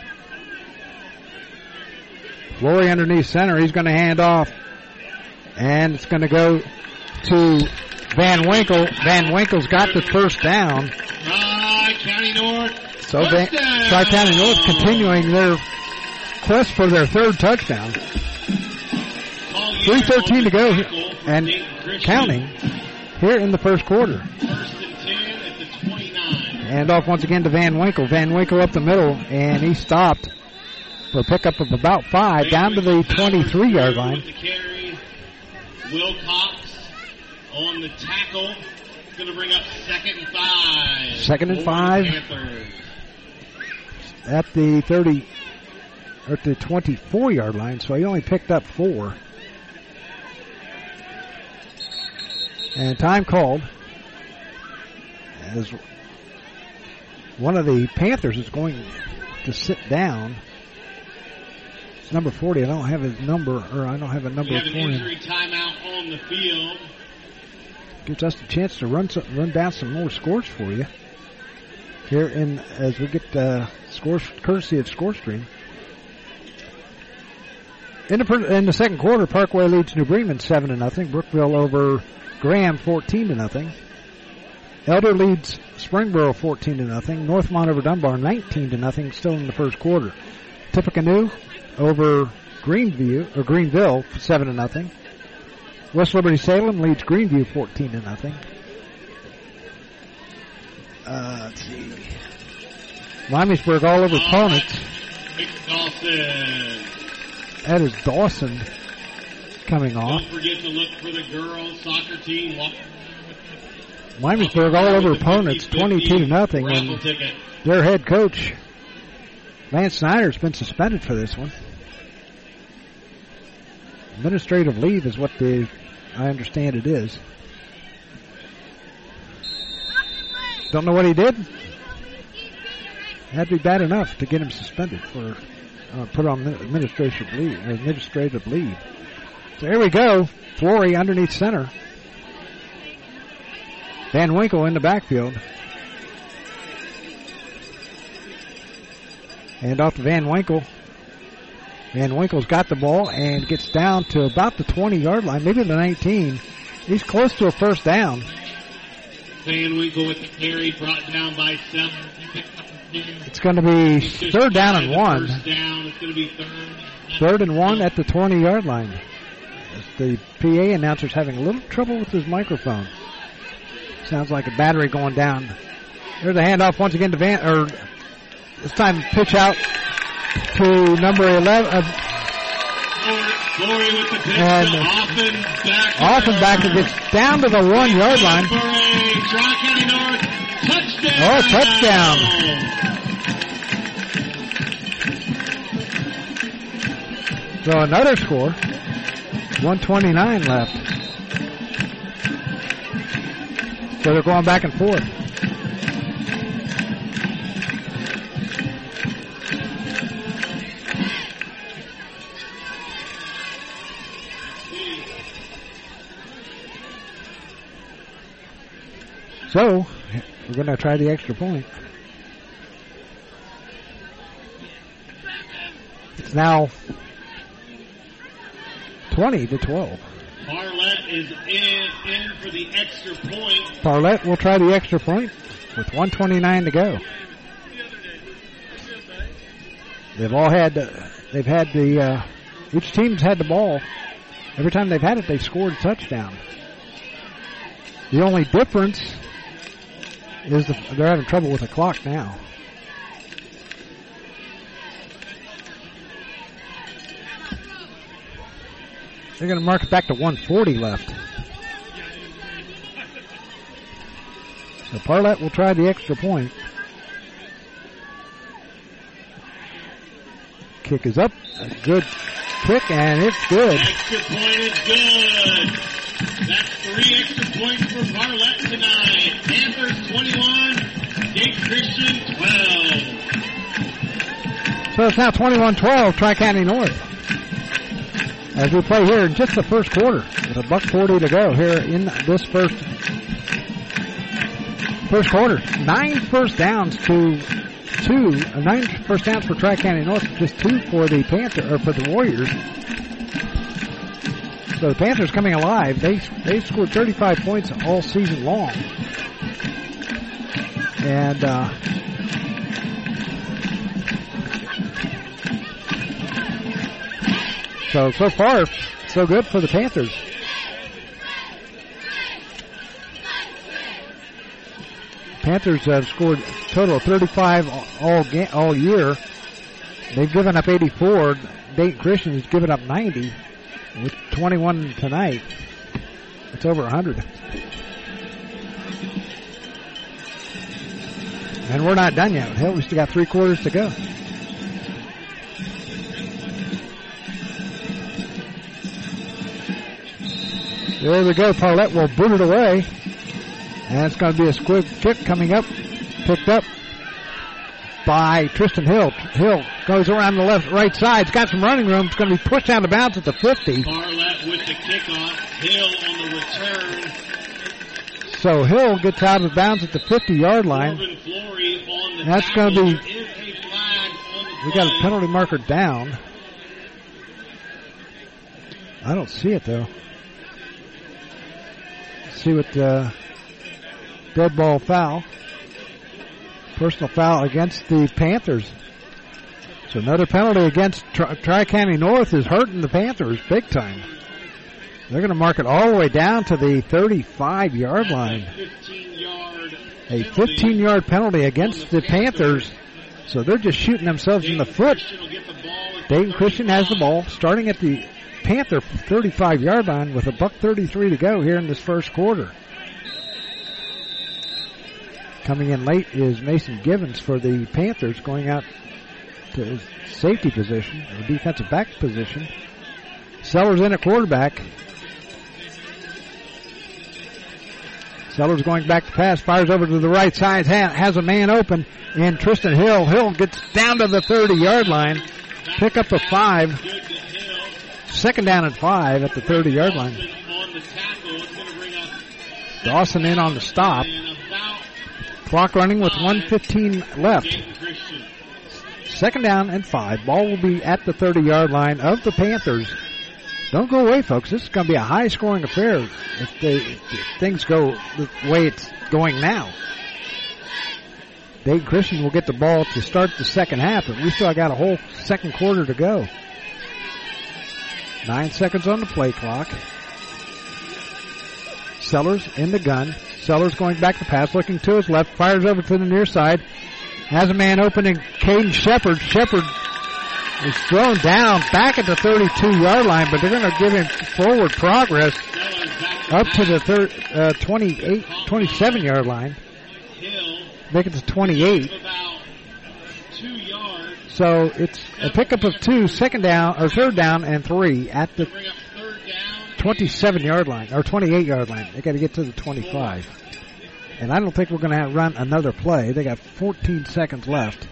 Flory underneath center. He's going to hand off. And it's going to go to Van Winkle. Van Winkle's got the first down. Tri-County North. So Van, Tri-County North continuing their quest for their third touchdown. three thirteen to go and counting here in the first quarter. First and ten at the twenty-nine. And off once again to Van Winkle. Van Winkle up the middle, and he stopped for a pickup of about five down to the twenty-three yard line. With the carry, Wilcox on the tackle. Going to bring up second and five. Second and for five. the Panthers. At the thirty, or at the twenty-four yard line, so he only picked up four. And time called as one of the Panthers is going to sit down. It's number forty. I don't have his number, or I don't have a number We have for an him. injury timeout on the field. Gives us a chance to run some, run down some more scores for you here in as we get uh, scores courtesy of ScoreStream. In the in the second quarter, Parkway leads New Bremen seven to nothing. Brookville over Graham fourteen to nothing. Elder leads Springboro fourteen to nothing. Northmont over Dunbar nineteen to nothing. Still in the first quarter. Tippecanoe over Greenview or Greenville seven to nothing. West Liberty Salem leads Greenview fourteen to nothing. Uh, let's see. Miamisburg all over opponents. Dawson. That is Dawson coming off. Don't forget to look for the girls soccer team. Miamisburg all over opponents, twenty-two to nothing, and their head coach, Lance Snyder, has been suspended for this one. Administrative leave is what the I understand it is. Don't know what he did. Had to be bad enough to get him suspended for uh, put on administrative leave. Administrative leave. So here we go. Flory underneath center. Van Winkle in the backfield. Hand off to Van Winkle. Van Winkle's got the ball and gets down to about the twenty-yard line, maybe the nineteen. He's close to a first down. Van Winkle with the carry, brought down by seven. It's going to be third down and one. First down. It's going to be third. Third and one at the twenty-yard line. The P A announcer's having a little trouble with his microphone. Sounds like a battery going down. There's a handoff once again to Van, or this time pitch out to number eleven. Uh, Glory with the pitch and to Offenbacker. Offenbacker gets down to the one-yard line. Tri-County North, touchdown. Oh, touchdown. So another score. one twenty-nine left. So they're going back and forth. So, we're going to try the extra point. It's now twenty to twelve. Parlett is in, in for the extra point. Parlett will try the extra point with one twenty-nine to go. They've all had, they've had the, uh, each team's had the ball. Every time they've had it, they've scored a touchdown. The only difference is the, they're having trouble with the clock now. They're going to mark it back to one forty left. So Parlett will try the extra point. Kick is up. A good kick, and it's good. Extra point is good. That's three extra points for Parlett tonight. Panthers twenty-one, Dayton Christian twelve. So it's now twenty-one twelve, Tri-County North. As we play here in just the first quarter, with a buck forty to go here in this first first quarter. Nine first downs to two, uh, nine first downs for Tri-County North, just two for the Panther or for the Warriors. So the Panthers coming alive. They they scored thirty-five points all season long, and uh, so so far so good for the Panthers. Panthers have scored a total of thirty-five all ga- all year. They've given up eighty-four. Dayton Christian has given up ninety. With twenty-one tonight, it's over one hundred. And we're not done yet. Hell, we still got three quarters to go. There we go. Parlett will boot it away. And it's going to be a squib kick coming up. Picked up by Tristan Hill. Hill goes around the left, right side. It's got some running room. It's going to be pushed out of bounds at the fifty. Parlett with the kickoff. Hill on the return. So Hill gets out of bounds at the fifty-yard line. Corbin Flory on the That's going to be. There is a flag on the We got a play. penalty marker down. I don't see it though. Let's see what the dead ball foul. Personal foul against the Panthers. So another penalty against Tri- Tri-County North is hurting the Panthers big time. They're going to mark it all the way down to the thirty-five-yard line. A fifteen-yard penalty against the Panthers. So they're just shooting themselves in the foot. Dayton Christian has the ball, starting at the Panther thirty-five-yard line with a buck thirty-three to go here in this first quarter. Coming in late is Mason Givens for the Panthers, going out to his safety position, or defensive back position. Sellers in at quarterback. Sellers going back to pass, fires over to the right side, has a man open, and Tristan Hill. Hill gets down to the thirty-yard line, pick up a five. Second down and five at the thirty-yard line. Dawson in on the stop. Clock running with one fifteen left. Second down and five. Ball will be at the thirty-yard line of the Panthers. Don't go away, folks. This is going to be a high-scoring affair if, they, if things go the way it's going now. Dayton Christian will get the ball to start the second half, but we still got a whole second quarter to go. Nine seconds on the play clock. Sellers in the gun. Sellers going back to pass, looking to his left, fires over to the near side. Has a man open in Caden Shepard. Shepard is thrown down back at the thirty-two-yard line, but they're going to give him forward progress up to the thir- uh, twenty-eight, twenty-seven-yard line. Make it to twenty-eight. So it's a pickup of two, second down, or third down and three at the twenty-seven-yard line, or twenty-eight-yard line. They got to get to the twenty-five. And I don't think we're going to run another play. They got fourteen seconds left.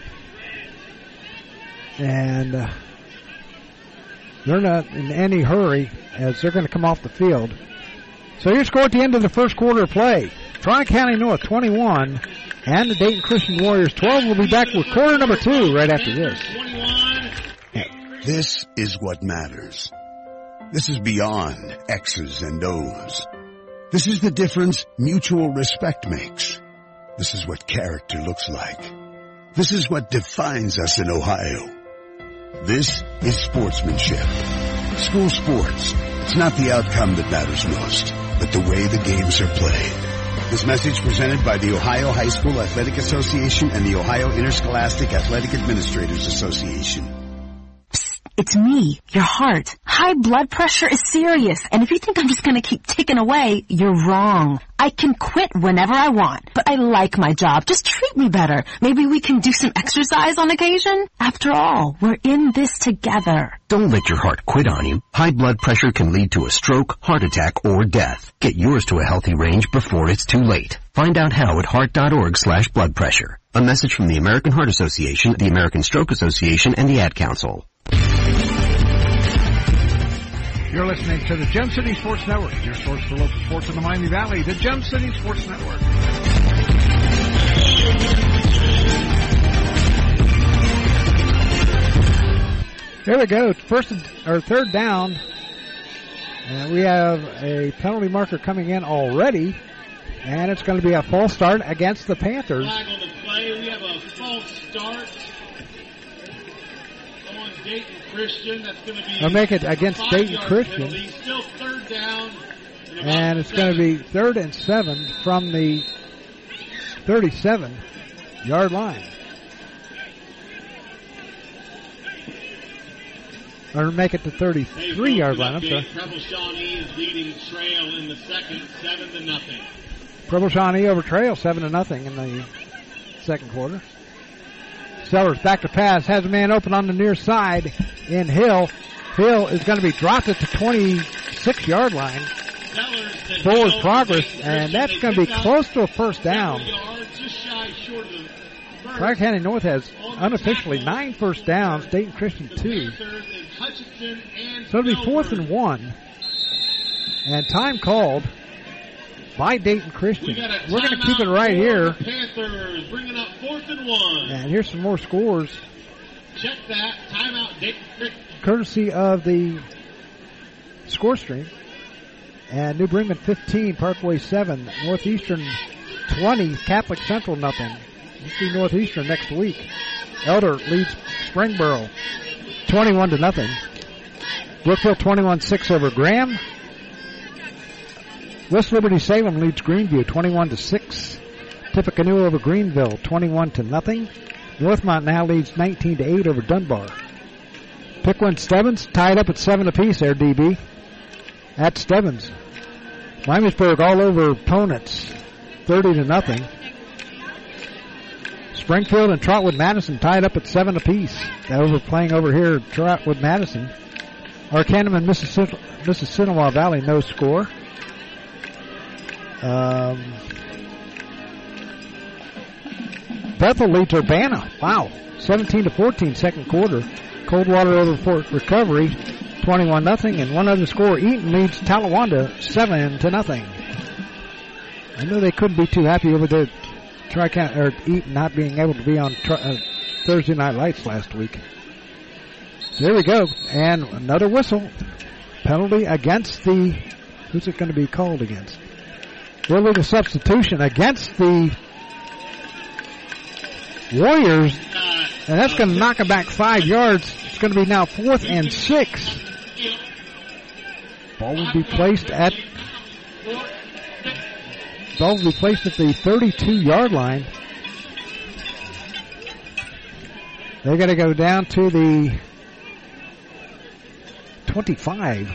And uh, they're not in any hurry as they're going to come off the field. So your score at the end of the first quarter of play. Tri-County North twenty-one and the Dayton Christian Warriors twelve. We'll be back with quarter number two right after this. This is what matters. This is beyond X's and O's. This is the difference mutual respect makes. This is what character looks like. This is what defines us in Ohio. This is sportsmanship. School sports. It's not the outcome that matters most, but the way the games are played. This message presented by the Ohio High School Athletic Association and the Ohio Interscholastic Athletic Administrators Association. It's me, your heart. High blood pressure is serious, and if you think I'm just going to keep ticking away, you're wrong. I can quit whenever I want, but I like my job. Just treat me better. Maybe we can do some exercise on occasion? After all, we're in this together. Don't let your heart quit on you. High blood pressure can lead to a stroke, heart attack, or death. Get yours to a healthy range before it's too late. Find out how at heart.org slash blood pressure. A message from the American Heart Association, the American Stroke Association, and the Ad Council. You're listening to the Gem City Sports Network, your source for local sports in the Miami Valley, the Gem City Sports Network. Here we go. First or third down. And we have a penalty marker coming in already. And it's going to be a false start against the Panthers. Flag on the play. We have a false start on Dayton Christian. That's going to be They'll make it against Dayton Christian. Penalty. Still third down. And it's going to be third and seven from the thirty-seven-yard line. Or make it to thirty-three-yard line. I'm sorry. Preble Shawnee is leading Trail in the second, seven to nothing. Preble Shawnee over Trail, seven to nothing in the second quarter. Sellers back to pass, has a man open on the near side in Hill. Hill is going to be dropped at the twenty-six-yard line. Forward progress, and that's going to be close to a first down. Tri-County North has unofficially nine first downs, Dayton Christian two. So it'll be fourth and one. And time called by Dayton Christian. We're going to keep it right here. Panthers bringing up fourth and one. And here's some more scores. Check that. Timeout, Dayton Christian. Courtesy of the score stream. And New Bremen fifteen, Parkway seven, Northeastern twenty, Catholic Central nothing. We'll see Northeastern next week. Elder leads Springboro twenty-one to nothing. Brookville twenty-one six over Graham. West Liberty Salem leads Greenview twenty-one to six. Tippecanoe over Greenville twenty-one to nothing. Northmont now leads nineteen to eight over Dunbar. Pickwind Stebbins tied up at seven apiece there, D B. At Stebbins. Miamisburg all over Ponitz, thirty to nothing. Springfield and Trotwood Madison tied up at seven apiece. That over playing over here at Trotwood Madison. Arcanum and Mississi- Mississinewa Valley no score. Um, Bethel leads Urbana. Wow, seventeen to fourteen second quarter. Coldwater over Fort Recovery, twenty-one nothing, and one other score. Eaton leads Talawanda seven to nothing. I know they couldn't be too happy over the Tri or Eaton not being able to be on tri- uh, Thursday Night Lights last week. There we go, and another whistle. Penalty against the, who's it going to be called against? Illegal substitution against the Warriors, and that's going to knock them back five yards. It's going to be now fourth and six. Ball will be placed at ball will be placed at the thirty-two-yard line. They're going to go down to the twenty-five.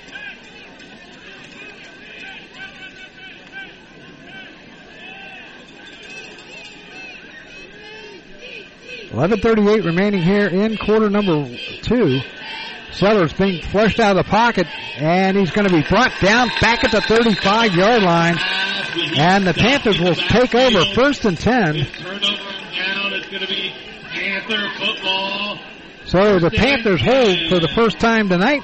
eleven thirty-eight remaining here in quarter number two. Sellers being flushed out of the pocket, and he's going to be brought down back at the thirty-five-yard line. And the Panthers will take over first and ten. Turnover down. It's going to be Panther football. So the Panthers hold for the first time tonight.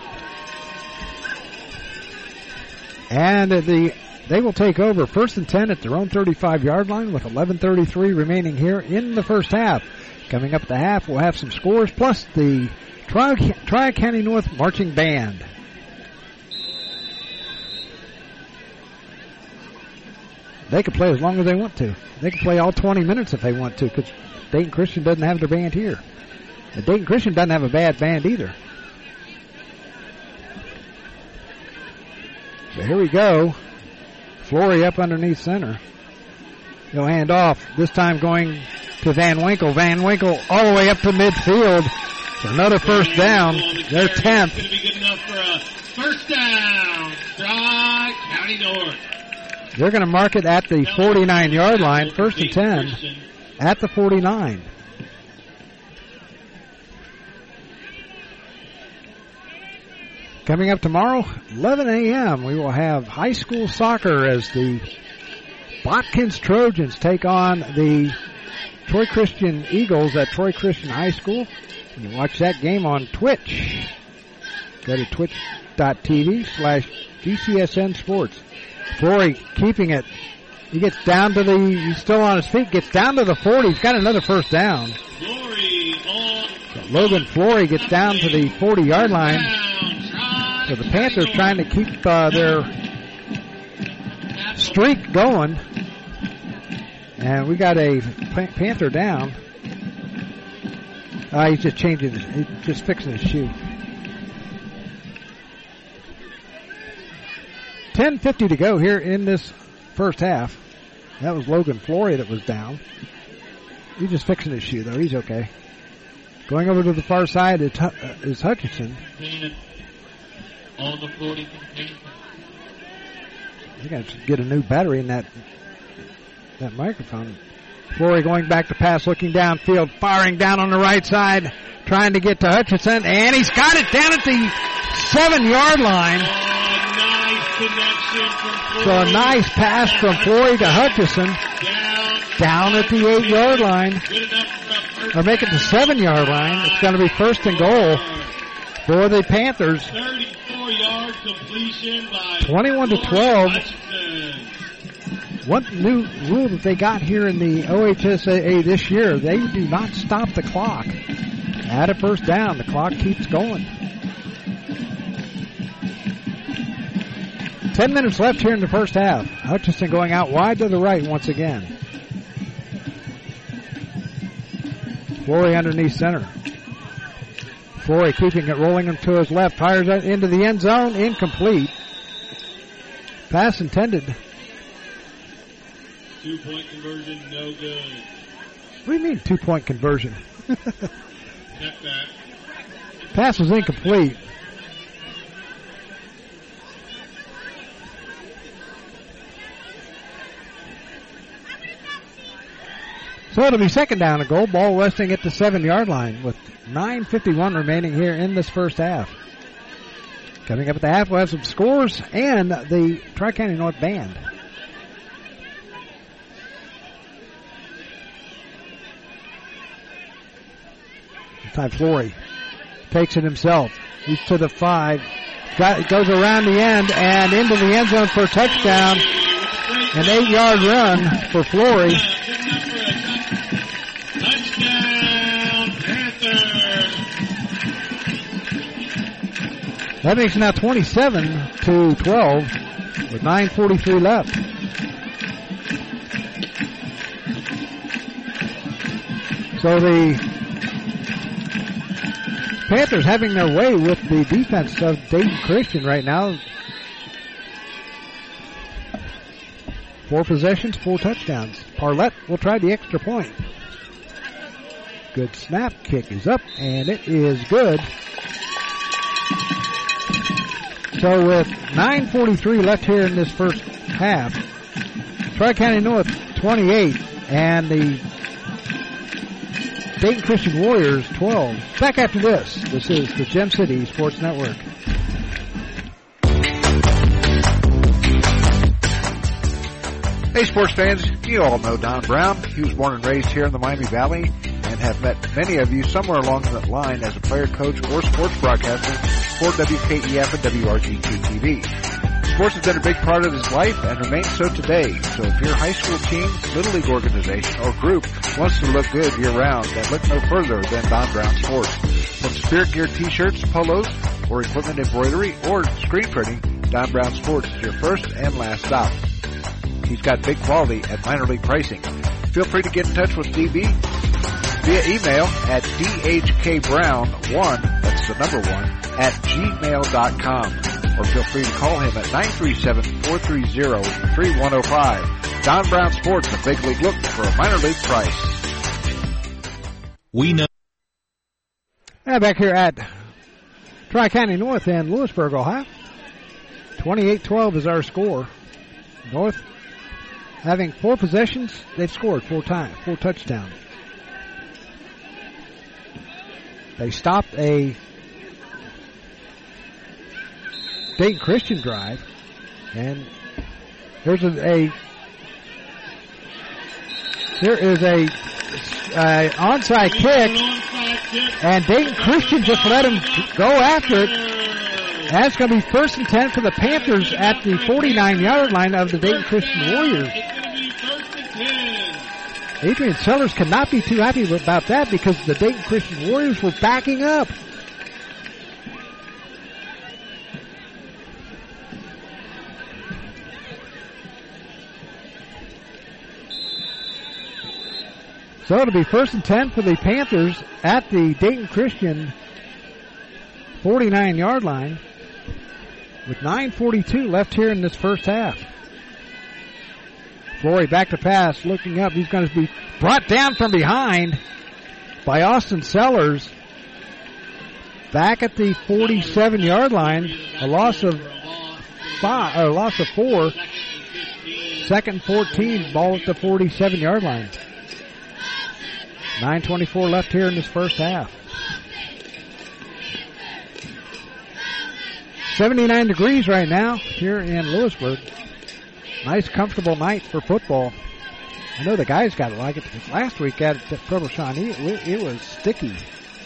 And the they will take over first and ten at their own thirty-five-yard line with eleven thirty-three remaining here in the first half. Coming up at the half, we'll have some scores plus the Tri- Tri-County North Marching Band. They can play as long as they want to. They can play all twenty minutes if they want to, because Dayton Christian doesn't have their band here. And Dayton Christian doesn't have a bad band either. So here we go. Flory up underneath center. He'll hand off, this time going to Van Winkle. Van Winkle all the way up to midfield for another first down. Their tenth. Going to be good enough for a first down. Tri-County North. They're going to mark it at the forty-nine-yard line, first and ten, at the forty-nine. Coming up tomorrow, eleven a.m., we will have high school soccer as the Botkins Trojans take on the Troy Christian Eagles at Troy Christian High School. You can watch that game on Twitch. Go to twitch.tv slash GCSN Sports. Flory keeping it. He gets down to the, he's still on his feet, gets down to the forty. He's got another first down. So Logan Flory gets down to the forty-yard line. So the Panthers trying to keep uh, their streak going. And we got a Panther down. Uh, he's just changing, his, he's just fixing his shoe. ten fifty to go here in this first half. That was Logan Flory that was down. He's just fixing his shoe, though. He's okay. Going over to the far side is, uh, is Hutchinson. On the forty. You got to get a new battery in that that microphone. Flory going back to pass, looking downfield, firing down on the right side, trying to get to Hutchinson, and he's got it down at the seven-yard line. Oh, nice connection from Flory. So a nice pass from Flory to Hutchinson. Down, down at the eight-yard line. Or make it the seven-yard line. It's going to be first and goal for the Panthers. thirty-four yard completion by twenty-one to twelve. One new rule that they got here in the O H S A A this year, they do not stop the clock. At a first down, the clock keeps going. Ten minutes left here in the first half. Hutchinson going out wide to the right once again. Flory underneath center. Flory keeping it, rolling him to his left, fires it into the end zone, incomplete. Pass intended. Two-point conversion, no good. What do you mean, two-point conversion? Check that. Pass was incomplete. So it'll be second down and goal. Ball resting at the seven-yard line with nine fifty-one remaining here in this first half. Coming up at the half, we'll have some scores and the Tri-County North Band. Ty Flory takes it himself. He's to the five. Got, goes around the end and into the end zone for a touchdown. An eight-yard run for Flory. Touchdown, Panthers. That makes it now twenty-seven to twelve with nine forty-three left. So the Panthers having their way with the defense of Dayton Christian right now. Four possessions, four touchdowns. Parlett will try the extra point. Good snap. Kick is up, and it is good. So with nine forty-three left here in this first half, Tri-County North twenty-eight, and the Dayton Christian Warriors twelve. Back after this. This is the Gem City Sports Network. Hey sports fans, you all know Don Brown. He was born and raised here in the Miami Valley and have met many of you somewhere along that line as a player, coach, or sports broadcaster for W K E F and W R G T T V. Sports has been a big part of his life and remains so today. So if your high school team, little league organization, or group wants to look good year-round, then look no further than Don Brown Sports. From spirit gear t-shirts, polos, or equipment embroidery, or screen printing, Don Brown Sports is your first and last stop. He's got big quality at minor league pricing. Feel free to get in touch with D B via email at d h k brown one, that's the number one, at gmail dot com. Or feel free to call him at nine three seven, four three zero, three one zero five. Don Brown Sports, a big league look for a minor league price. We know. And back here at Tri-County North in Lewisburg, Ohio. twenty-eight twelve is our score. North having four possessions, they've scored four times, four touchdowns. They stopped a Dayton Christian drive, and there's a, a there is a, a onside kick, and Dayton Christian just let him go after it. That's going to be first and ten for the Panthers at the forty-nine-yard line of the Dayton Christian Warriors. Adrian Sellers cannot be too happy about that because the Dayton Christian Warriors were backing up. So it'll be first and ten for the Panthers at the Dayton Christian forty-nine-yard line with nine forty-two left here in this first half. Flory back to pass, looking up. He's going to be brought down from behind by Austin Sellers. Back at the forty-seven-yard line, a loss of five, a loss of four. Second and fourteen, ball at the forty-seven-yard line. nine twenty-four left here in this first half. seventy-nine degrees right now here in Lewisburg. Nice, comfortable night for football. I know the guys got to like it because last week at Provo Shawnee, it, it was sticky.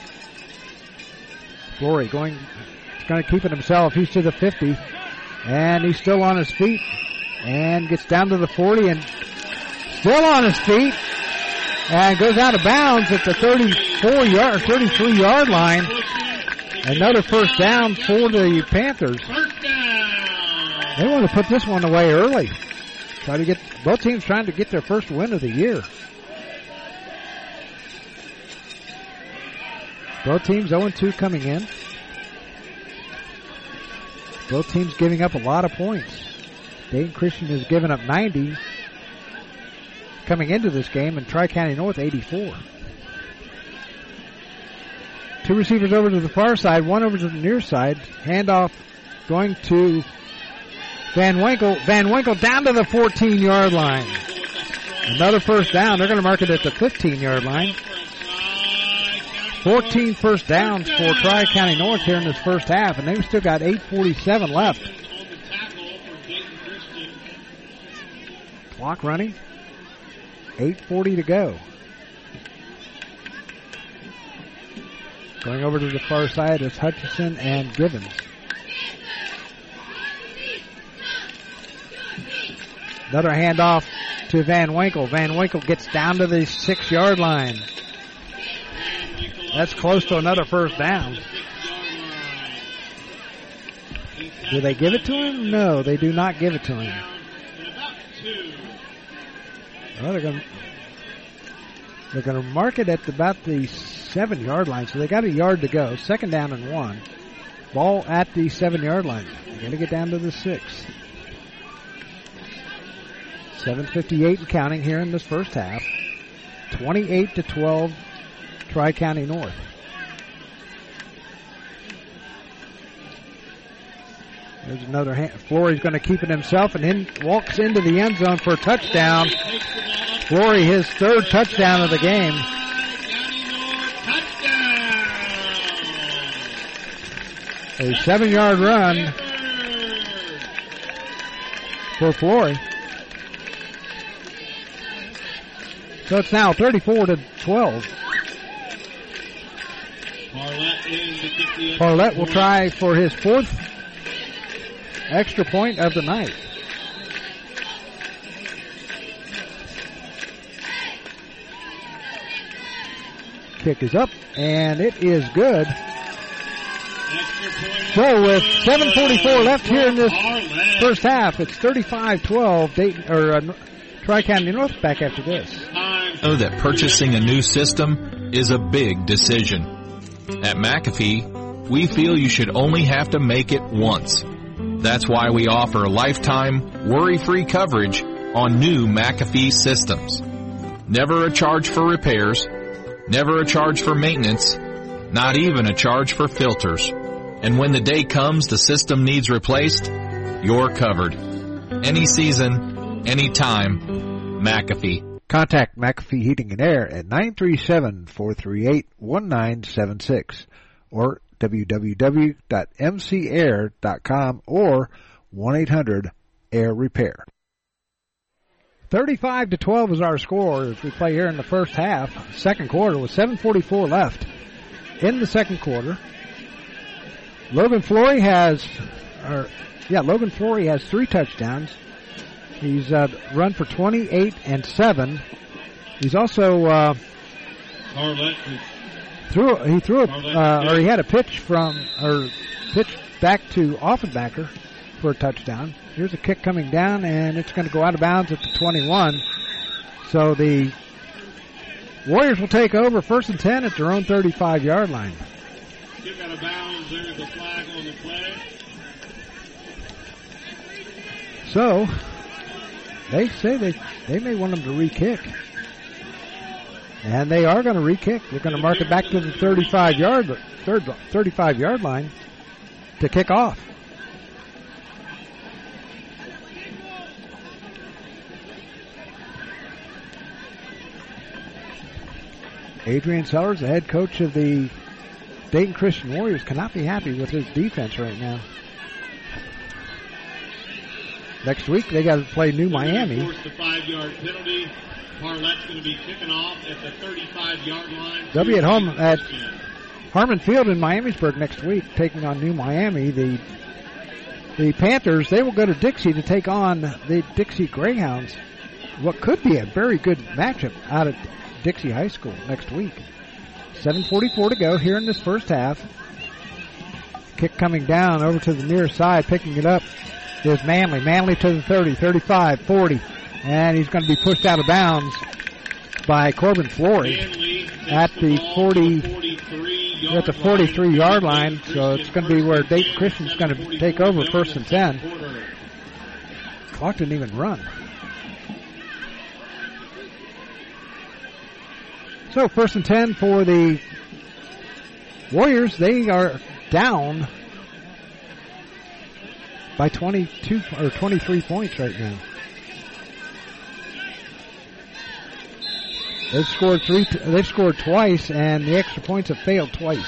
Flory going, going to keep it himself. He's to the fifty, and he's still on his feet, and gets down to the forty, and still on his feet, and goes out of bounds at the thirty-four yard, thirty-three yard line. Another first down for the Panthers. They want to put this one away early. Try to get both teams trying to get their first win of the year. Both teams oh and two coming in. Both teams giving up a lot of points. Dayton Christian has given up ninety coming into this game, and Tri-County North eighty-four. Two receivers over to the far side, one over to the near side. Handoff going to Van Winkle. Van Winkle down to the fourteen-yard line. Another first down. They're going to mark it at the fifteen-yard line. fourteen first downs for Tri-County North here in this first half, and they've still got eight forty-seven left. Clock running. eight forty to go. Going over to the far side is Hutchison and Givens. Another handoff to Van Winkle. Van Winkle gets down to the six-yard line. That's close to another first down. Do they give it to him? No, they do not give it to him. Well, they're going to they're going to mark it at about the seven-yard line, so they got a yard to go. Second down and one. Ball at the seven-yard line. They're going to get down to the six. seven fifty-eight and counting here in this first half. twenty-eight to twelve, Tri-County North. There's another hand. Flory's going to keep it himself and in, walks into the end zone for a touchdown. Flory, his third touchdown of the game. A seven-yard run for Flory. So it's now thirty-four to twelve. Parlett will try for his fourth extra point of the night. Kick is up, and it is good. So with seven forty-four left here in this first half, it's thirty-five twelve. Dayton or uh, Tri-County North back after this. Know that purchasing a new system is a big decision. At McAfee, we feel you should only have to make it once. That's why we offer lifetime, worry-free coverage on new McAfee systems. Never a charge for repairs, never a charge for maintenance, not even a charge for filters. And when the day comes the system needs replaced, you're covered. Any season, any time, McAfee. Contact McAfee Heating and Air at nine three seven, four three eight, one nine seven six or w w w dot m c air dot com or one eight hundred air repair. thirty-five to twelve is our score as we play here in the first half. Second quarter with seven forty-four left in the second quarter. Logan Flory has, or yeah, Logan Flory has three touchdowns. He's uh, run for twenty-eight and seven. He's also uh, threw he threw a, uh, or he had a pitch from or pitch back to Offenbacher for a touchdown. Here's a kick coming down, and it's going to go out of bounds at the twenty-one. So the Warriors will take over first and ten at their own thirty-five-yard line. Kick out of bounds. There's a flag on the play. So they say they, they may want them to re-kick. And they are going to re-kick. They're going to mark it back to the thirty-five-yard thirty-five-yard line to kick off. Adrian Sellers, the head coach of the Dayton Christian Warriors, cannot be happy with his defense right now. Next week, they got to play New Miami. Force the five-yard penalty. Parlett's going to be kicking off at the thirty-five-yard line. They'll be at home at Harmon Field in Miamisburg next week, taking on New Miami. The the Panthers, they will go to Dixie to take on the Dixie Greyhounds. What could be a very good matchup out at Dixie High School next week. seven forty-four to go here in this first half. Kick coming down over to the near side, picking it up is Manley. Manley to the thirty, thirty-five, forty, and he's going to be pushed out of bounds by Corbin Flory at the forty, at the forty-three-yard line. So it's going to be where Dayton Christian's going to take over first and ten. Clock didn't even run. So first and ten for the Warriors. They are down by twenty-two or twenty-three points right now. They've scored three. They've scored twice, and the extra points have failed twice.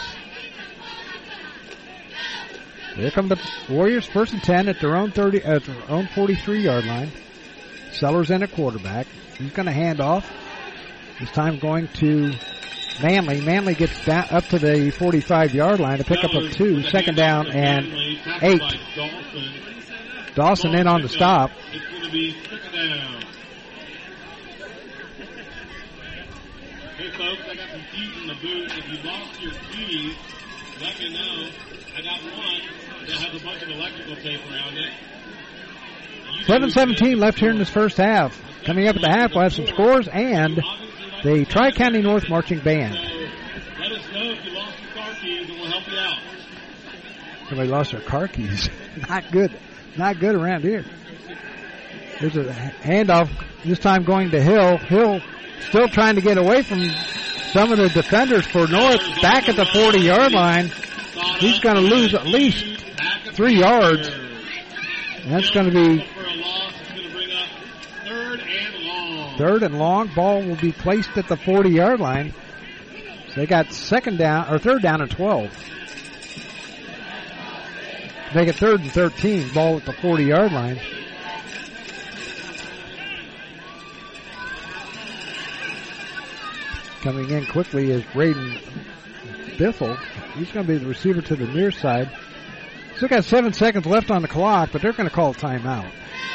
Here come the Warriors, first and ten at their own thirty, at their own forty-three-yard line. Sellers in at quarterback. He's going to hand off. This time going to Manley. Manley gets down up to the forty-five-yard line to pick up a two. Second down and eight. Dawson in on the stop. It's going to be second down. Hey, folks, I got some keys in the booth. If you lost your keys, let me know. I got one that has a bunch of electrical tape around it. seven seventeen left here in this first half. Coming up at the half, we'll have some scores and the Tri-County North Marching Band. So let us know if you lost your car keys and we'll help you out. Somebody lost their car keys. Not good. Not good around here. There's a handoff, this time going to Hill. Hill still trying to get away from some of the defenders for North. Back at the forty-yard line. He's going to lose at least three yards. And that's going to be third and long. Ball will be placed at the forty-yard line. So they got second down, or third down and twelve. Make it third and thirteen. Ball at the forty-yard line. Coming in quickly is Braden Biffle. He's going to be the receiver to the near side. Still got seven seconds left on the clock, but they're going to call a timeout.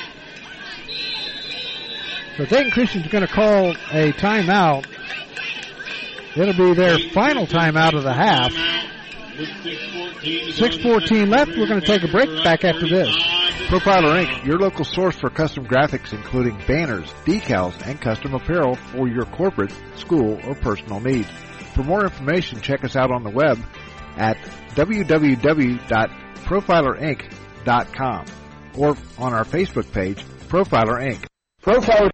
So Dayton Christian's going to call a timeout. It'll be their final timeout of the half. six fourteen left. We're going to take a break. Back after this. Profiler Incorporated, your local source for custom graphics, including banners, decals, and custom apparel for your corporate, school, or personal needs. For more information, check us out on the web at w w w dot profiler inc dot com or on our Facebook page, Profiler Incorporated. Profiler.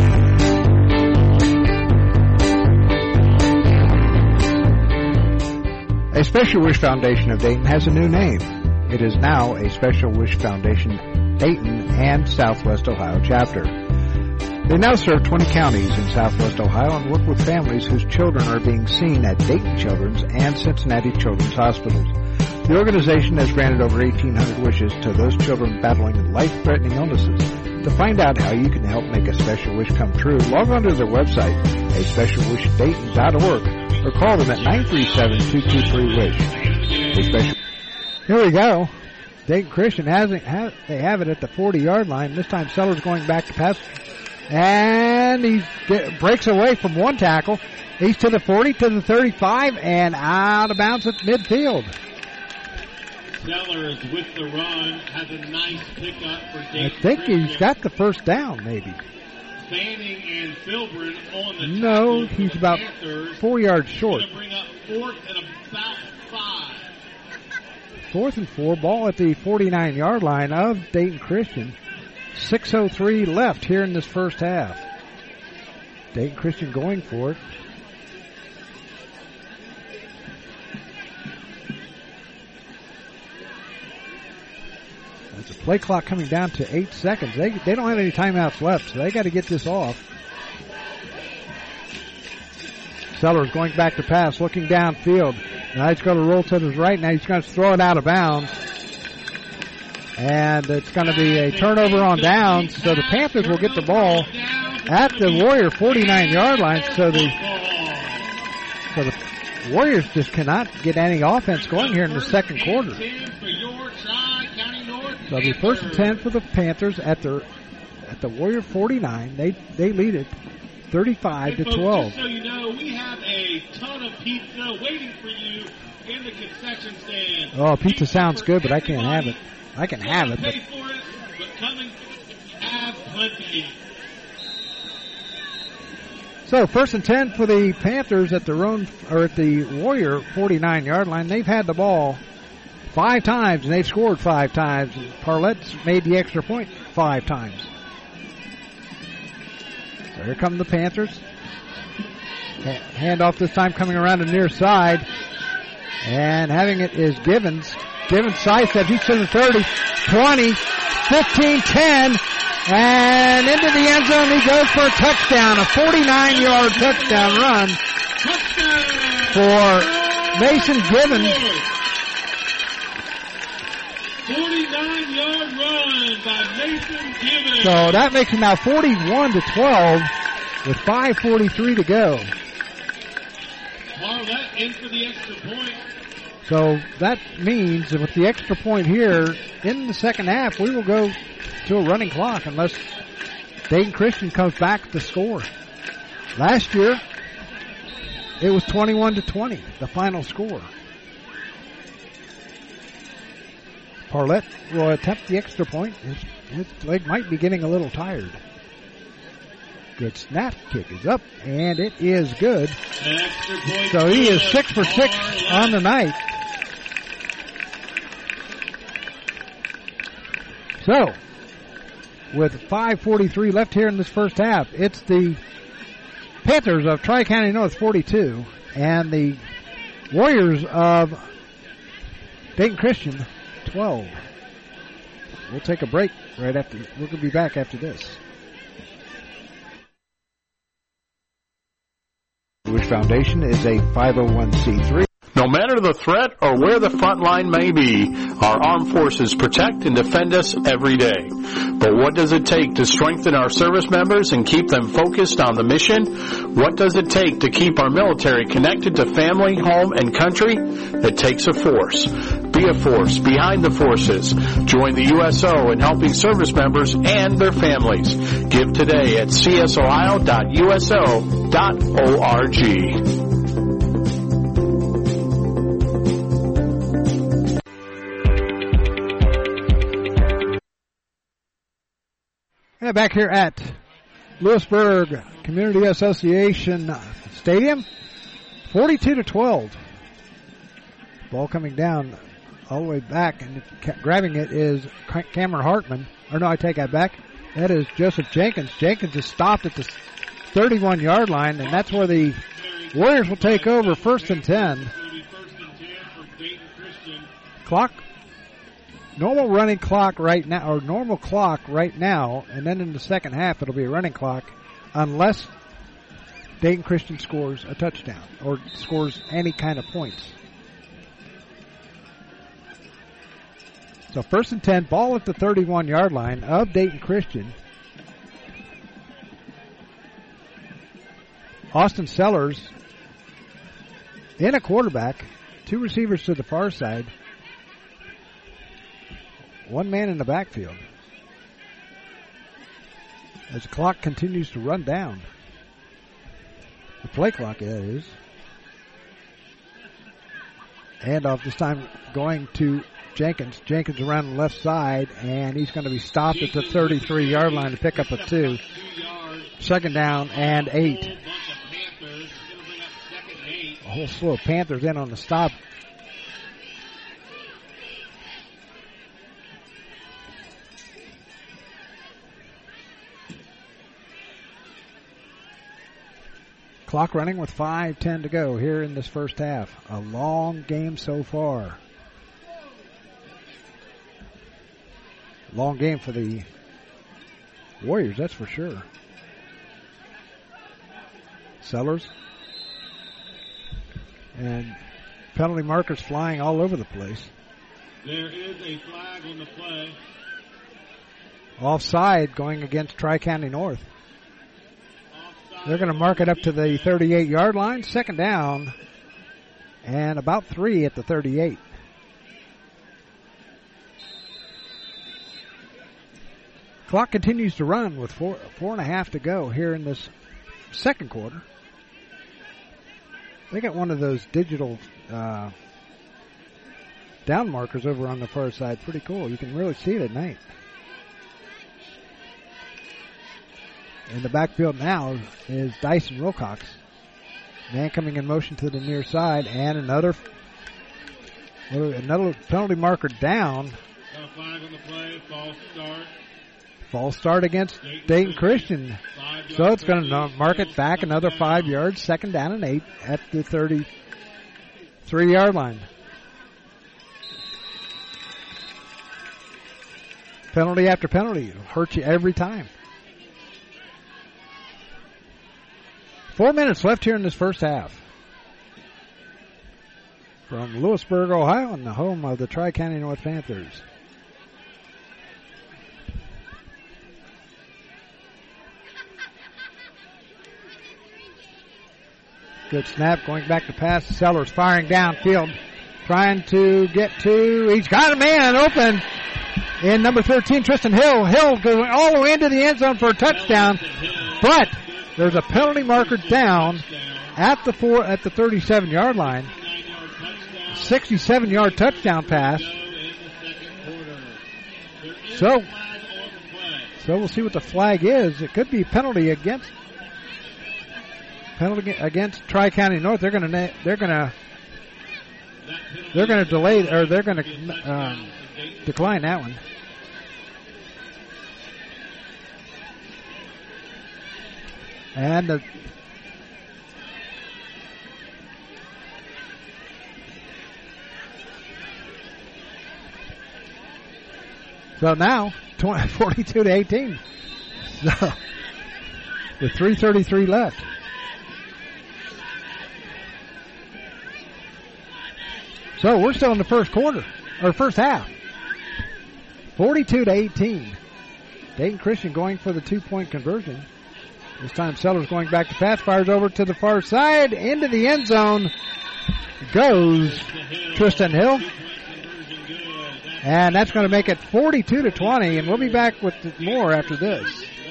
A Special Wish Foundation of Dayton has a new name. It is now a Special Wish Foundation Dayton and Southwest Ohio chapter. They now serve twenty counties in Southwest Ohio and work with families whose children are being seen at Dayton Children's and Cincinnati Children's Hospitals. The organization has granted over eighteen hundred wishes to those children battling life-threatening illnesses. To find out how you can help make a special wish come true, log on to their website, a special wish dayton dot org, or call them at nine three seven, two two three, wish. A special Here we go. Dayton Christian has it, have, they have it at the forty-yard line. This time Sellers going back to pass. And he get, breaks away from one tackle. He's to the forty, to the thirty-five, and out of bounds at midfield. Sellers with the run has a nice pickup for Dayton. I think Christian. he's got the first down, maybe. Fanning and Filbrin on the No, tackle he's for about Panthers. four yards short. Going to bring up fourth and about five. Fourth and four, ball at the forty-nine-yard line of Dayton Christian. six oh three left here in this first half. Dayton Christian going for it. There's a play clock coming down to eight seconds. They they don't have any timeouts left, so they got to get this off. Sellers going back to pass, looking downfield. Now he's going to roll to his right. Now he's going to throw it out of bounds. And it's going to be a turnover on downs. So the Panthers will get the ball at the Warrior forty-nine-yard line. So the, so the Warriors just cannot get any offense going here in the second quarter. So it'll be first and ten for the Panthers at the at the Warrior forty-nine. They they lead it thirty-five to twelve. Just so you know, we have a ton of pizza waiting for you in the concession stand. Oh, pizza sounds good, but I can't have it. I can have it, but pay for it, but come and have plenty. so first and ten for the Panthers at their own or at the Warrior forty-nine-yard line. They've had the ball five times, and they've scored five times. Parlette's made the extra point five times. So here come the Panthers. Handoff this time coming around the near side. And having it is Givens. Givens sidesteps. He's to the thirty, twenty, fifteen, ten. And into the end zone he goes for a touchdown. A forty-nine-yard touchdown run for Mason Givens. forty-nine-yard run by Mason Givens. So that makes it now forty-one to twelve with five forty-three to go. Marlette in for the extra point. So that means that with the extra point here in the second half, we will go to a running clock unless Dayton Christian comes back to score. Last year, it was twenty-one to twenty, the final score. Parlett will attempt the extra point. His, his leg might be getting a little tired. Good snap. Kick is up, and it is good. So he is six for six on the night. So, with five forty-three left here in this first half, it's the Panthers of Tri-County North forty-two and the Warriors of Dayton Christian twelve. We'll take a break right after. We're going to be back after this. Jewish Foundation is a five oh one c three. No matter the threat or where the front line may be, our armed forces protect and defend us every day. But what does it take to strengthen our service members and keep them focused on the mission? What does it take to keep our military connected to family, home, and country? It takes a force. Be a force behind the forces. Join the U S O in helping service members and their families. Give today at c s ohio dot u s o dot org. Yeah, back here at Lewisburg Community Association Stadium, forty-two to twelve. Ball coming down all the way back, and grabbing it is Cameron Hartman. Or no, I take that back. That is Joseph Jenkins. Jenkins is stopped at the thirty-one-yard line, and that's where the Warriors will take over first and ten. Clock. Normal running clock right now, or normal clock right now, and then in the second half it'll be a running clock unless Dayton Christian scores a touchdown or scores any kind of points. So first and ten, ball at the thirty-one-yard line of Dayton Christian. Austin Sellers in a quarterback, two receivers to the far side. One man in the backfield. As the clock continues to run down. The play clock, that is. Handoff this time going to Jenkins. Jenkins around the left side, and he's going to be stopped at the thirty-three-yard line to pick up a two. Second down and eight. A whole slew of Panthers in on the stop. Clock running with five ten to go here in this first half. A long game so far. Long game for the Warriors, that's for sure. Sellers. And penalty markers flying all over the place. There is a flag on the play. Offside going against Tri-County North. They're going to mark it up to the thirty-eight-yard line. Second down and about three at the thirty-eight. Clock continues to run with four, four and a half to go here in this second quarter. They got one of those digital uh, down markers over on the far side. Pretty cool. You can really see it at night. In the backfield now is Dyson Wilcox. Man coming in motion to the near side, and another another penalty marker down. Got a flag on the play, false start. False start against Dayton Christian. So it's going to mark it back another five yards, second down and eight at the thirty-three-yard line. Penalty after penalty. It'll hurt you every time. Four minutes left here in this first half. From Lewisburg, Ohio, and the home of the Tri-County North Panthers. Good snap, going back to pass. Sellers firing downfield. trying to get to, he's got a man open in number thirteen, Tristan Hill. Hill going all the way into the end zone for a touchdown, but there's a penalty marker down at the four, at the thirty-seven yard line. sixty-seven yard touchdown pass. So, so we'll see what the flag is. It could be penalty against penalty against Tri-County North. They're going to they're going to they're going to delay or they're going to um, decline that one. And the So now, forty-two to eighteen. So, with three thirty-three left. So we're still in the first quarter, or first half. forty-two to eighteen. Dayton Christian going for the two-point conversion. This time Sellers going back to pass, fires over to the far side, into the end zone goes Tristan Hill. And that's going to make it forty-two to twenty, and we'll be back with more after this.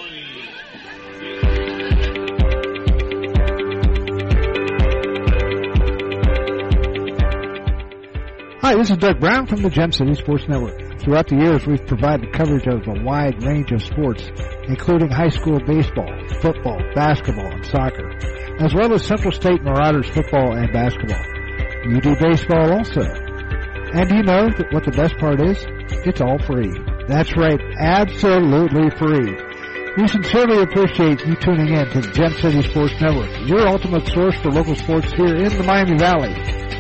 Hi, this is Doug Brown from the Gem City Sports Network. Throughout the years, we've provided coverage of a wide range of sports, including high school baseball, football, basketball, and soccer, as well as Central State Marauders football and basketball. You do baseball also. And do you know that what the best part is? It's all free. That's right, absolutely free. We sincerely appreciate you tuning in to the Gem City Sports Network, your ultimate source for local sports here in the Miami Valley.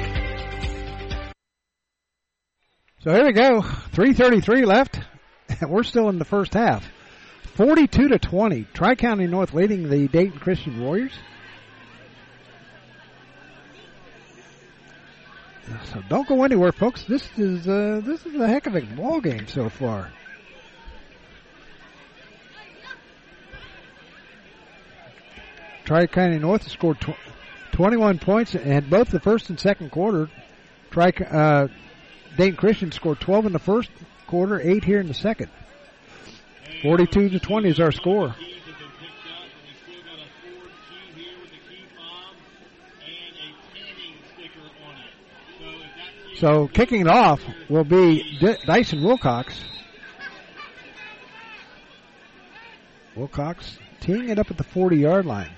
So here we go, three thirty-three left, and we're still in the first half. forty-two to twenty, Tri-County North leading the Dayton Christian Warriors. So don't go anywhere, folks. This is uh, this is a heck of a ball game so far. Tri-County North has scored tw- twenty-one points in both the first and second quarter. Tri- uh, Dayton Christian scored twelve in the first quarter, eight here in the second. forty-two to twenty is our score. So kicking it off will be D- Dyson Wilcox. Wilcox teeing it up at the forty-yard line.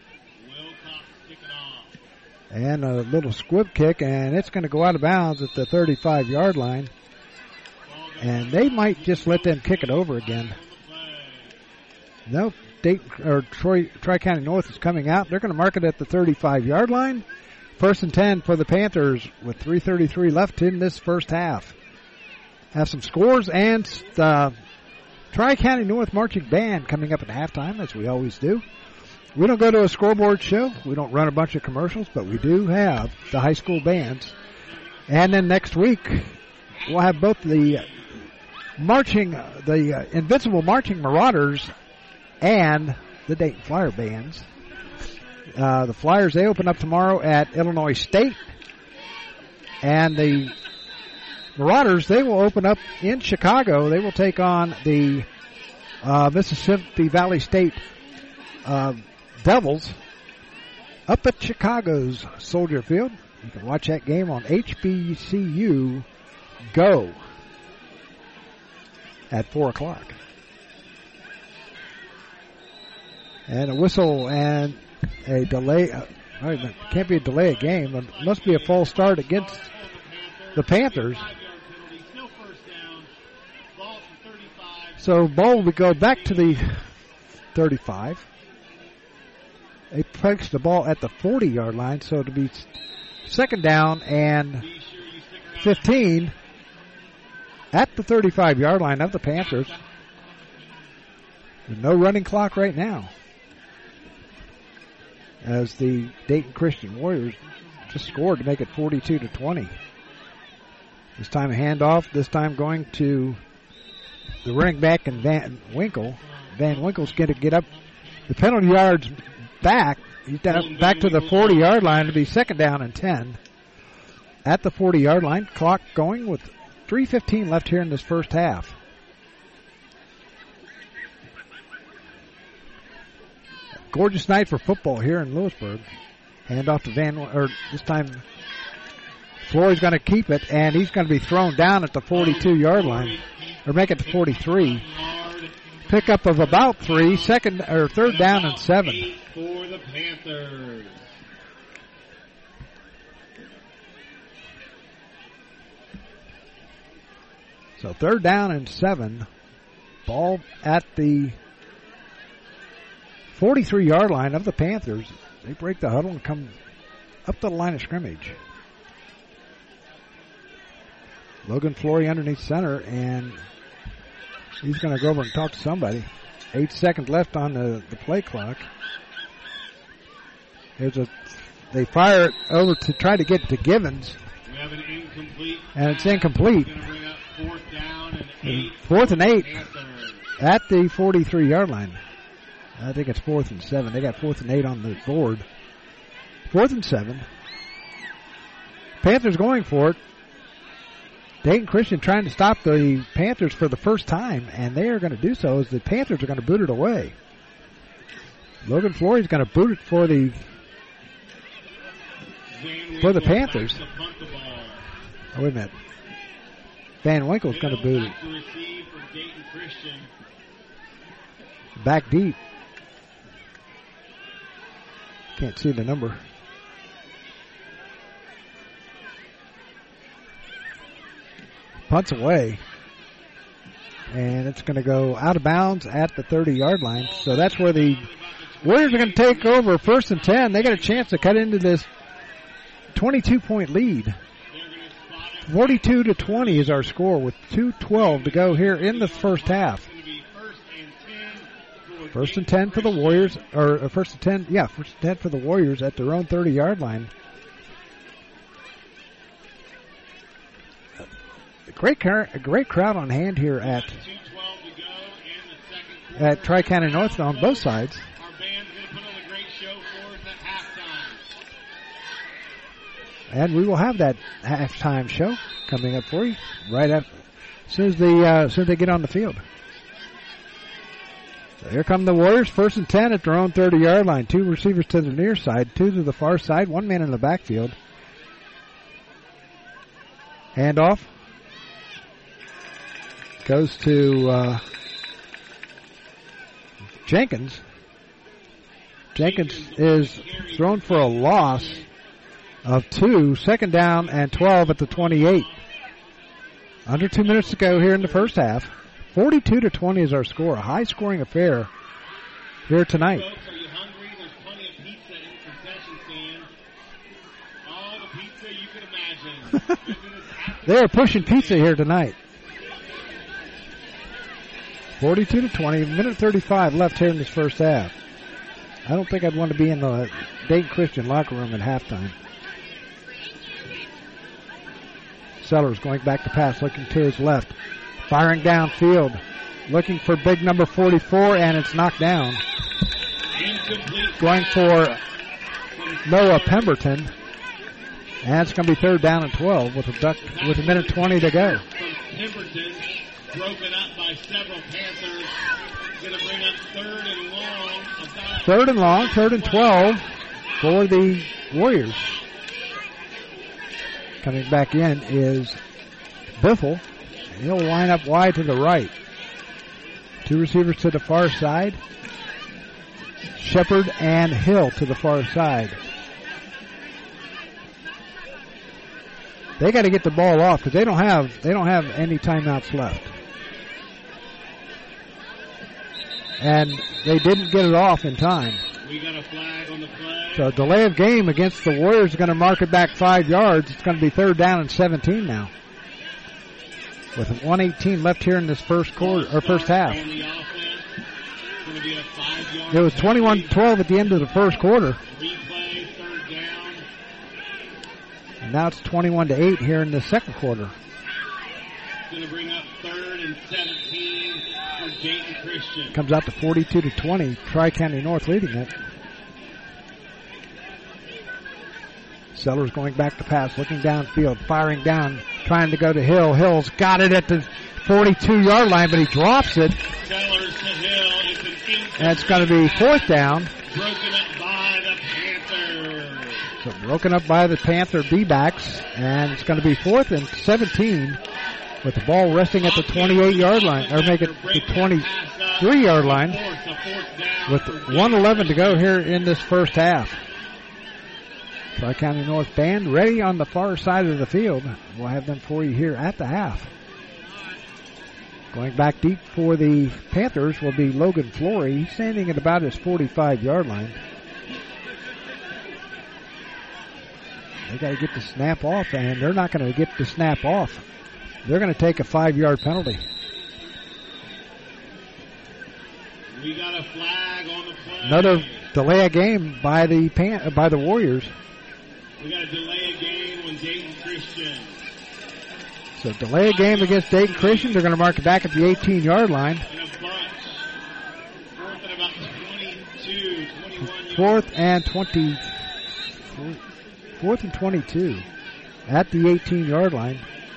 And a little squib kick, and it's going to go out of bounds at the thirty-five-yard line. And they might just let them kick it over again. Nope, Dayton, or Troy, Tri-County North is coming out. They're going to mark it at the thirty-five-yard line. First and ten for the Panthers with three thirty-three left in this first half. Have some scores and the Tri-County North Marching Band coming up at halftime, as we always do. We don't go to a scoreboard show. We don't run a bunch of commercials, but we do have the high school bands. And then next week, we'll have both the marching, the uh, Invincible Marching Marauders and the Dayton Flyer bands. Uh, the Flyers, they open up tomorrow at Illinois State. And the Marauders, they will open up in Chicago. They will take on the uh, Mississippi Valley State uh, Devils up at Chicago's Soldier Field. You can watch that game on H B C U Go at four o'clock. And a whistle and a delay. Uh, it can't be a delay of game. It must be a false start against the Panthers. So ball will go back to the thirty-five. They placed the ball at the forty-yard line, so it'll be second down and fifteen at the thirty-five-yard line of the Panthers. There's no running clock right now, as the Dayton Christian Warriors just scored to make it forty-two to twenty. This time a handoff, this time going to the running back and Van Winkle. Van Winkle's going to get up the penalty yards back. He's down back to the forty-yard line to be second down and ten. at the forty-yard line. Clock going with three fifteen left here in this first half. Gorgeous night for football here in Lewisburg. Hand off to Van, or this time Flory's going to keep it, and he's going to be thrown down at the forty-two-yard line, or make it to forty-three. Pickup of about three, second or third down and seven. For the Panthers. So third down and seven. Ball at the forty-three-yard line of the Panthers. They break the huddle and come up to the line of scrimmage. Logan Flory underneath center, and he's going to go over and talk to somebody. Eight seconds left on the, the play clock. There's a, they fire it over to try to get to Givens. We have an incomplete. And it's incomplete. Going to bring up fourth down and eight. Fourth and eight Panthers. at the forty-three-yard line. I think it's fourth and seven. They got fourth and eight on the board. Fourth and seven. Panthers going for it. Dayton Christian trying to stop the Panthers for the first time, and they are going to do so as the Panthers are going to boot it away. Logan Flory is going to boot it for the for the Panthers. Oh, wait a minute. Van Winkle's going to boot it. Back deep. Can't see the number. Punts away. And it's going to go out of bounds at the thirty-yard line. So that's where the Warriors are going to take over first and ten. They got a chance to cut into this twenty-two point lead. forty-two to twenty is our score with two twelve to go here in the first half. First and ten for the Warriors, or first and ten, yeah, first and ten for the Warriors at their own thirty-yard line. A great, a great crowd on hand here at at Tri-County North on both sides. And we will have that halftime show coming up for you right after, as soon as the uh, as soon as they get on the field. So here come the Warriors, first and ten at their own thirty-yard line. Two receivers to the near side, two to the far side, one man in the backfield. Handoff goes to uh, Jenkins. Jenkins is thrown for a loss of two, second down and twelve at the twenty-eight. Under two minutes to go here in the first half. forty-two to twenty is our score. A high-scoring affair here tonight. Folks, are you hungry? There's plenty of pizza in the concession stand. All the pizza you can imagine. They are pushing pizza here tonight. forty-two to twenty, minute thirty-five left here in this first half. I don't think I'd want to be in the Dayton Christian locker room at halftime. Sellers going back to pass, looking to his left. Firing downfield, looking for big number forty-four, and it's knocked down. Going for Noah Pemberton, and it's going to be third down and twelve with a duck with a minute twenty to go. Pemberton broken up by several Panthers. Going to bring up third and long. About third and long, third and twelve for the Warriors. Coming back in is Biffle. He'll line up wide to the right. Two receivers to the far side. Shepard and Hill to the far side. They got to get the ball off because they don't have they don't have any timeouts left. And they didn't get it off in time. We got a flag on the play. So delay of game against the Warriors is going to mark it back five yards. It's going to be third down and seventeen now. With one eighteen left here in this first quarter or first half. It was twenty-one twelve at the end of the first quarter. Replay, third down. And now it's twenty-one to eight here in the second quarter. Going to bring up third and seventeen for Dayton Christian. Comes out to forty-two to twenty. Tri-County North leading it. Sellers going back to pass, looking downfield, firing down, trying to go to Hill. Hill's got it at the forty-two-yard line, but he drops it. Sellers to Hill. It's an incomplete. That's going to be fourth down. Broken up by the Panthers. So broken up by the Panther D-backs, and it's going to be fourth and seventeen with the ball resting at the twenty-eight-yard line, or make it the twenty-three-yard line with one eleven to go here in this first half. Tri-County North Band ready on the far side of the field. We'll have them for you here at the half. Going back deep for the Panthers will be Logan Flory. He's standing at about his forty-five-yard line. They got to get the snap off, and they're not going to get the snap off. They're going to take a five-yard penalty. We got a flag on the play. Another delay of game by the Pan- by the Warriors. We got a delay of game on Dayton Christian. So delay a game against Dayton Christian. They're going to mark it back at the eighteen-yard line. And a bunch. Fourth and about twenty-two, twenty-one. Fourth and twenty. Fourth and twenty-two at the eighteen-yard line.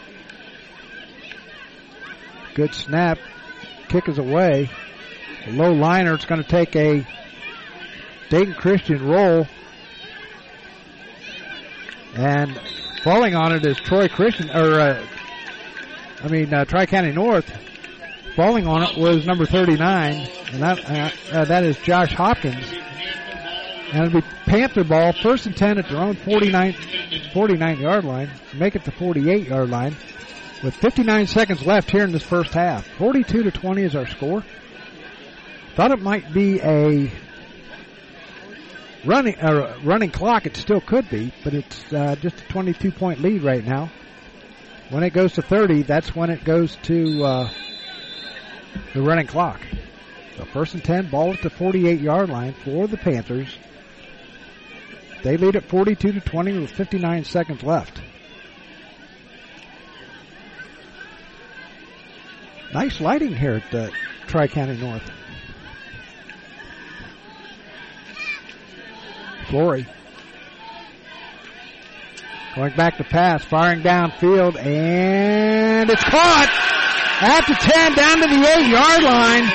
Good snap. Kick is away. A low liner. It's going to take a Dayton Christian roll. And falling on it is Troy Christian, or uh, I mean uh, Tri-County North. Falling on it was number thirty-nine, and that uh, uh, that is Josh Hopkins. And it'll be Panther ball, first and ten at their own forty-nine, forty-nine-yard line. Make it the forty-eight-yard line with fifty-nine seconds left here in this first half. forty-two to twenty is our score. Thought it might be a running uh, running clock. It still could be, but it's uh, just a twenty-two point lead right now. When it goes to thirty, that's when it goes to uh, the running clock. So first and ten, ball at the forty-eight-yard line for the Panthers. They lead at forty-two to twenty with fifty-nine seconds left. Nice lighting here at uh, Tri-County North. Flory going back to pass, firing downfield, and it's caught at the ten, down to the eight-yard line.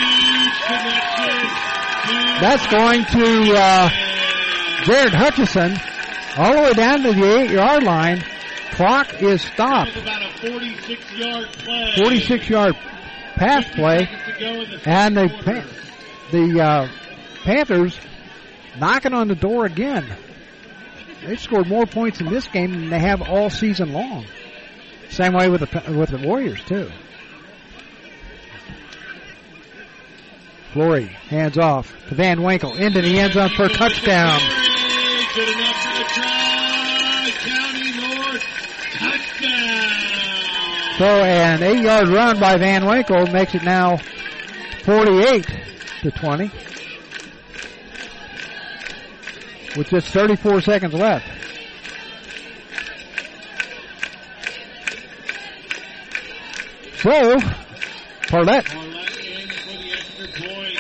That's going to uh, Jared Hutchison all the way down to the eight-yard line. Clock is stopped. About a forty-six-yard play. forty-six-yard pass play, and the Pan- the uh, Panthers knocking on the door again. They've scored more points in this game than they have all season long. Same way with the with the Warriors too. Flory hands off to Van Winkle into the end zone for a touchdown. Good enough for the Tri-County North touchdown. So an eight-yard run by Van Winkle makes it now forty-eight to twenty. With just thirty-four seconds left. So, Parlett. Parlett in for the extra point.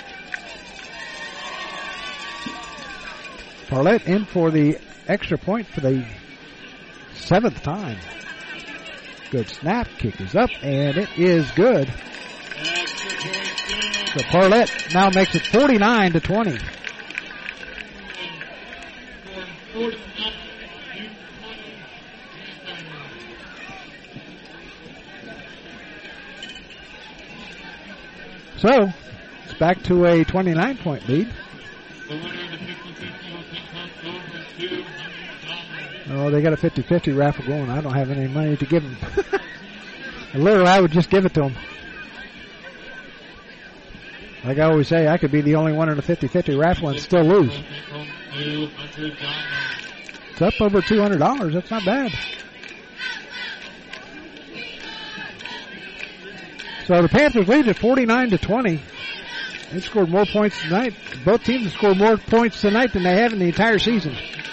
Parlett in for the extra point for the seventh time. Good snap, kick is up, and it is good. Extra point good. So Parlett now makes it forty-nine to twenty. So, it's back to a twenty-nine point lead. Oh, they got a fifty-fifty raffle going. I don't have any money to give them. Literally, I would just give it to them. Like I always say, I could be the only one in a fifty-fifty raffle and still lose. It's up over two hundred dollars. That's not bad. So the Panthers lead at forty-nine to twenty. They scored more points tonight. Both teams have scored more points tonight than they have in the entire season.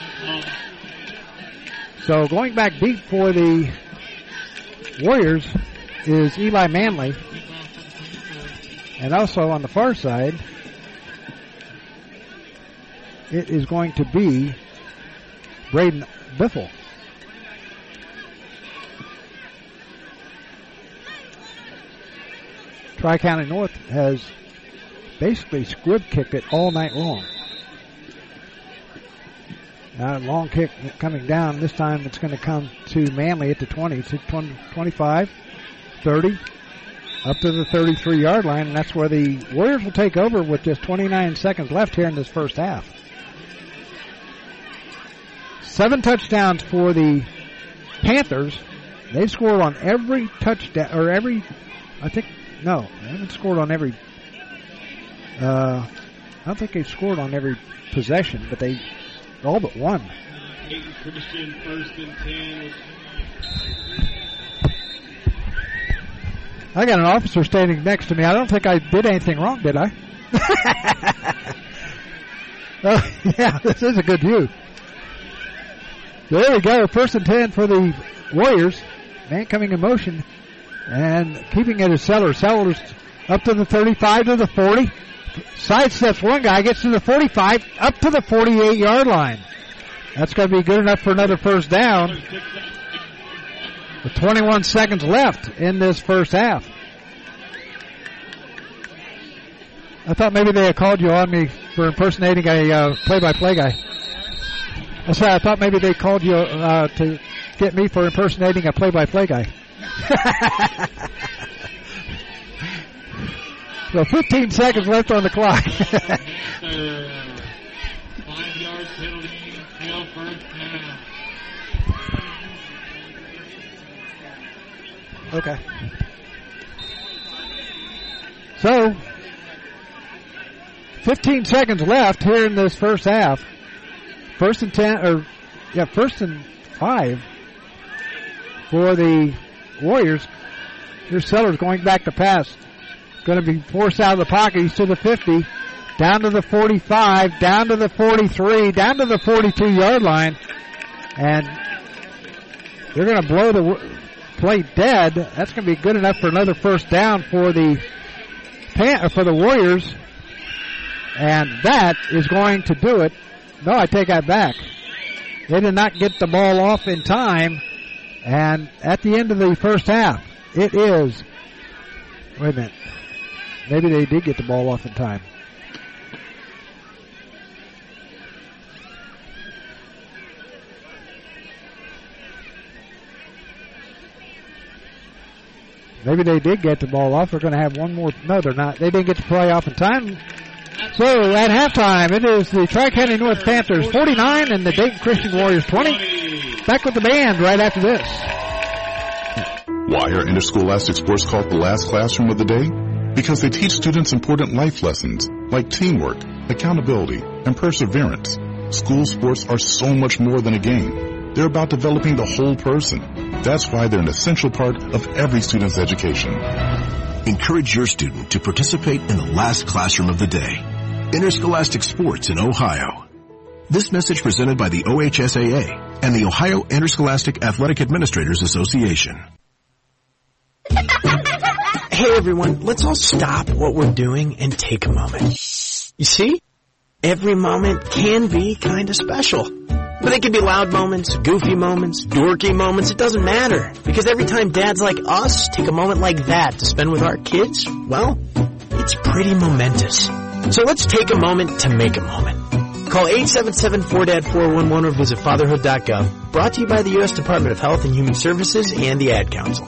So going back deep for the Warriors is Eli Manley. And also on the far side, it is going to be Braden Biffle. Tri-County North has basically squib kicked it all night long. Now, long kick coming down. This time it's going to come to Manley at the twenty. It's twenty, twenty-five, thirty, up to the thirty-three-yard line, and that's where the Warriors will take over with just twenty-nine seconds left here in this first half. Seven touchdowns for the Panthers. They've scored on every touchdown, or every, I think, no, they haven't scored on every, uh, I don't think they've scored on every possession, but they all but one. Hayden Christian, first and ten. I got an officer standing next to me. I don't think I did anything wrong, did I? Oh, yeah, this is a good view. There we go. First and ten for the Warriors. Man coming in motion and keeping it as Sellers. Sellers up to the thirty-five, to the forty. Sidesteps one guy, gets to the forty-five, up to the forty-eight-yard line. That's going to be good enough for another first down. With twenty-one seconds left in this first half. I thought maybe they had called you on me for impersonating a uh, play-by-play guy. I said I thought maybe they called you uh, to get me for impersonating a play-by-play guy. So fifteen seconds left on the clock. Five-yard penalty, still first down. Okay. So, fifteen seconds left here in this first half. First and ten, or yeah, first and five for the Warriors. Here's Sellers going back to pass. Going to be forced out of the pocket. He's to the fifty, down to the forty-five, down to the forty-three, down to the forty-two-yard line, and they're going to blow the play dead. That's going to be good enough for another first down for the for the Warriors, and that is going to do it. No, I take that back. They did not get the ball off in time, and at the end of the first half, it is. Wait a minute. Maybe they did get the ball off in time. Maybe they did get the ball off. They're going to have one more. No, they're not. They didn't get to play off in time. So at halftime, it is the Tri-County North Panthers forty-nine and the Dayton Christian Warriors twenty. Back with the band right after this. Why are Interscholastic Sports called the last classroom of the day? Because they teach students important life lessons like teamwork, accountability, and perseverance. School sports are so much more than a game. They're about developing the whole person. That's why they're an essential part of every student's education. Encourage your student to participate in the last classroom of the day. Interscholastic Sports in Ohio. This message presented by the O H S A A and the Ohio Interscholastic Athletic Administrators Association. Hey everyone, let's all stop what we're doing and take a moment. You see? Every moment can be kind of special. But it can be loud moments, goofy moments, dorky moments, it doesn't matter. Because every time dads like us take a moment like that to spend with our kids, well, it's pretty momentous. So let's take a moment to make a moment. Call eight seven seven four D A D four one one or visit fatherhood dot gov. Brought to you by the U S Department of Health and Human Services and the Ad Council.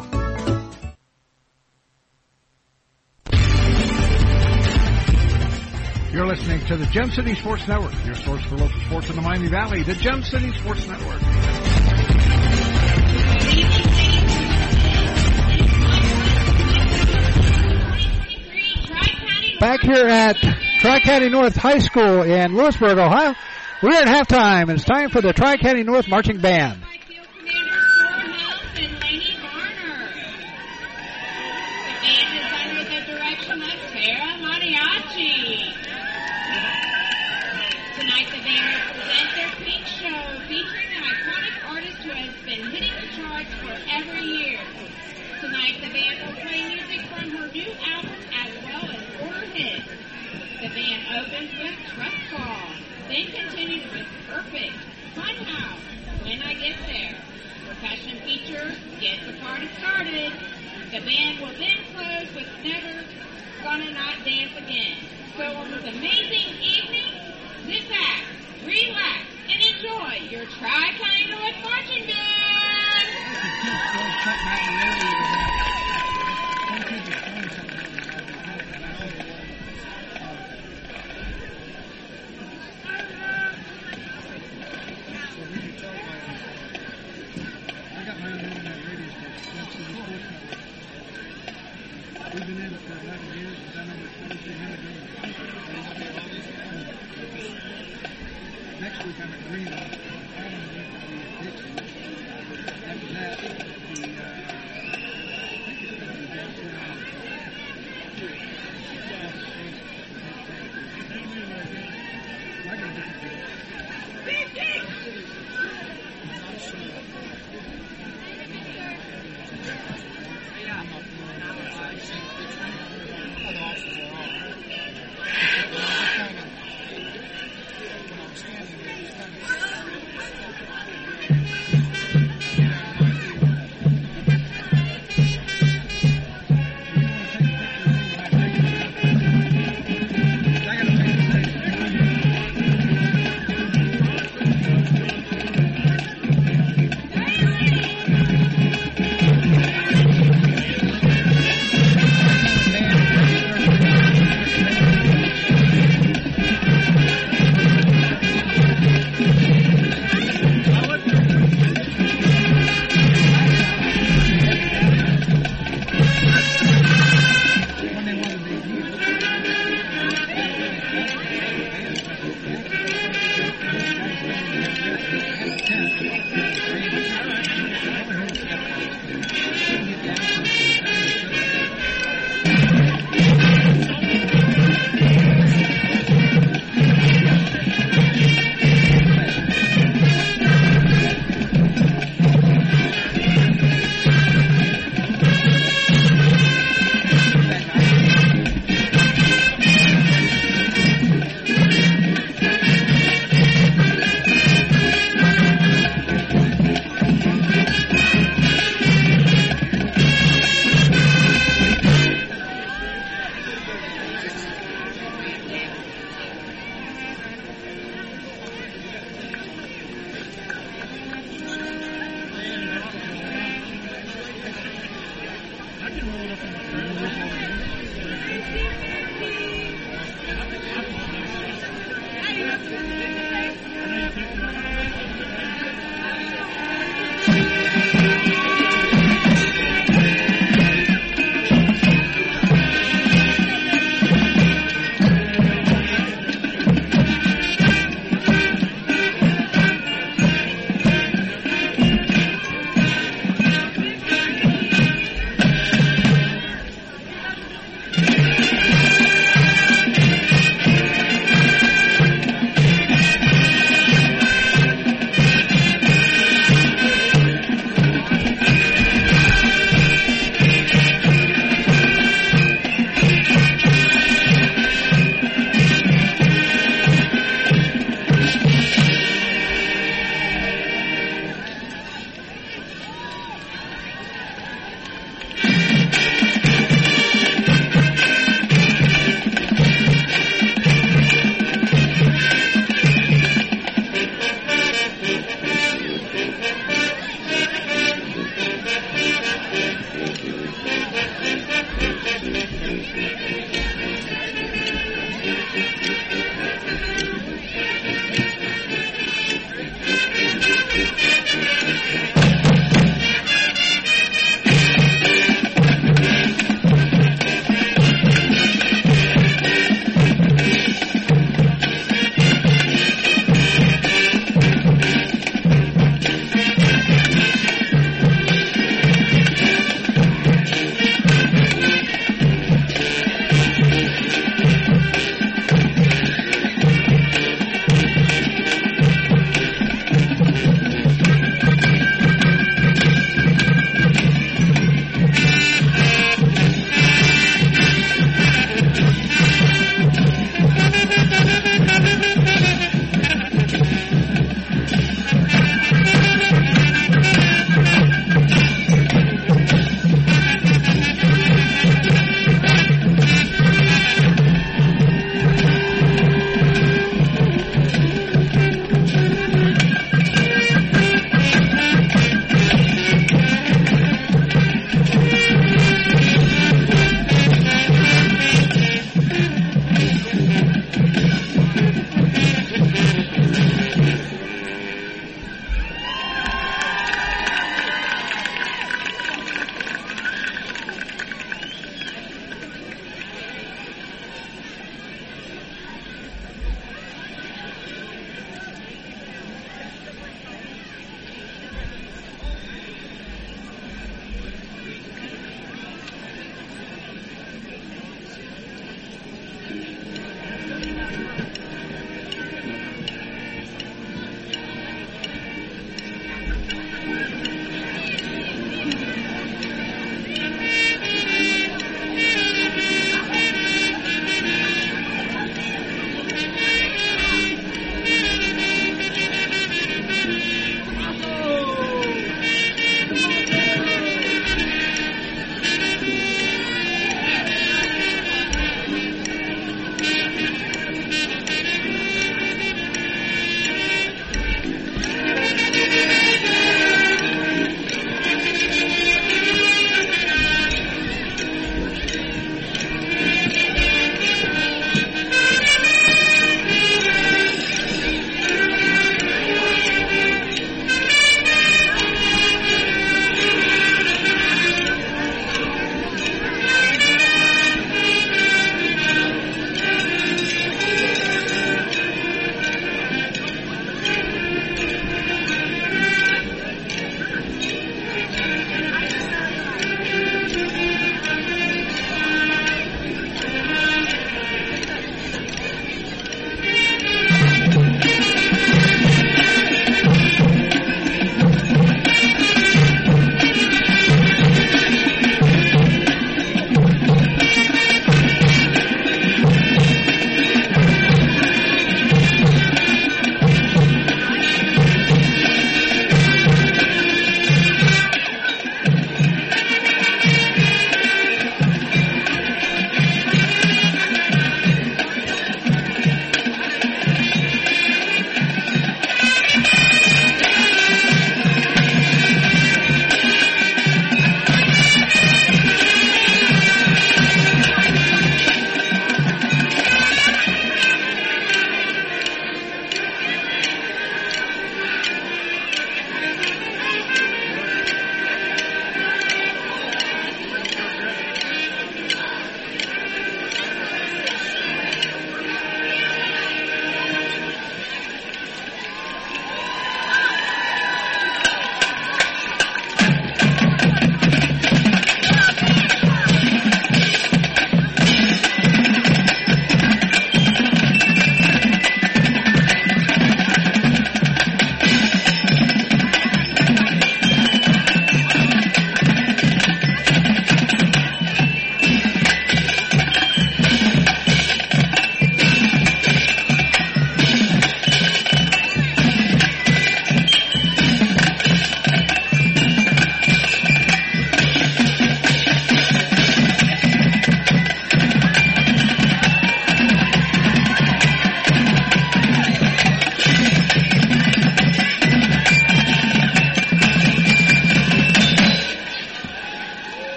You're listening to the Gem City Sports Network, your source for local sports in the Miami Valley, the Gem City Sports Network. Back here at Tri-County North High School in Lewisburg, Ohio, we're at halftime, and it's time for the Tri-County North Marching Band. Tonight the band will present their Pink Show featuring an iconic artist who has been hitting the charts for every year. Tonight the band will play music from her new album as well as older hits. The band opens with Trust Fall, then continues with Perfect, Funhouse when I get there. Percussion feature gets the party started. The band will then close with Never Gonna Not Dance Again. So on this amazing evening, sit back, relax, and enjoy your Tri-County North Marching Band! We've been in it for eleven years and done over twenty-three hundred games. Next week I'm at Greenville. The following week I'll be at Dixon. After that, the, uh, I think it's going to be downtown. I got a different deal.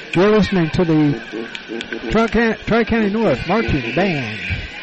You're listening to the Tri- Tri-County North Marching Band.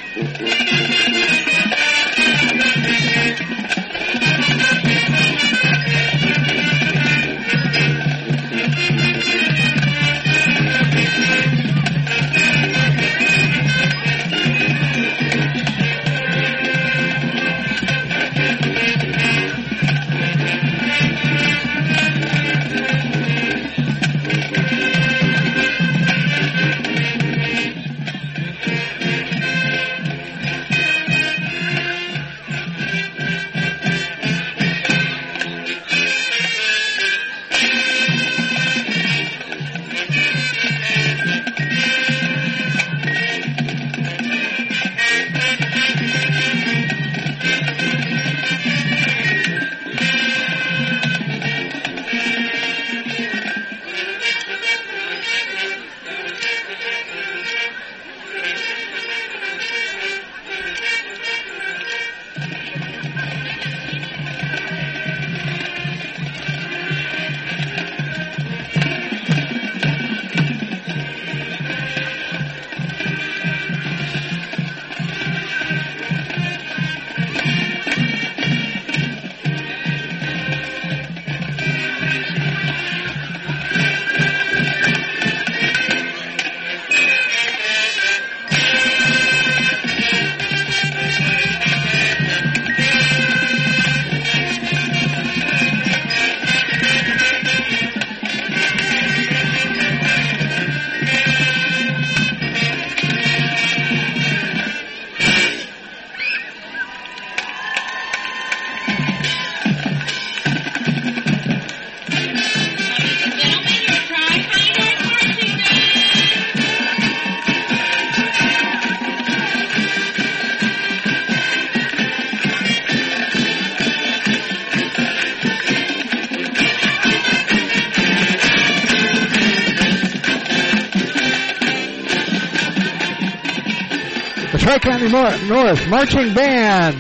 Tri-County North Marching Band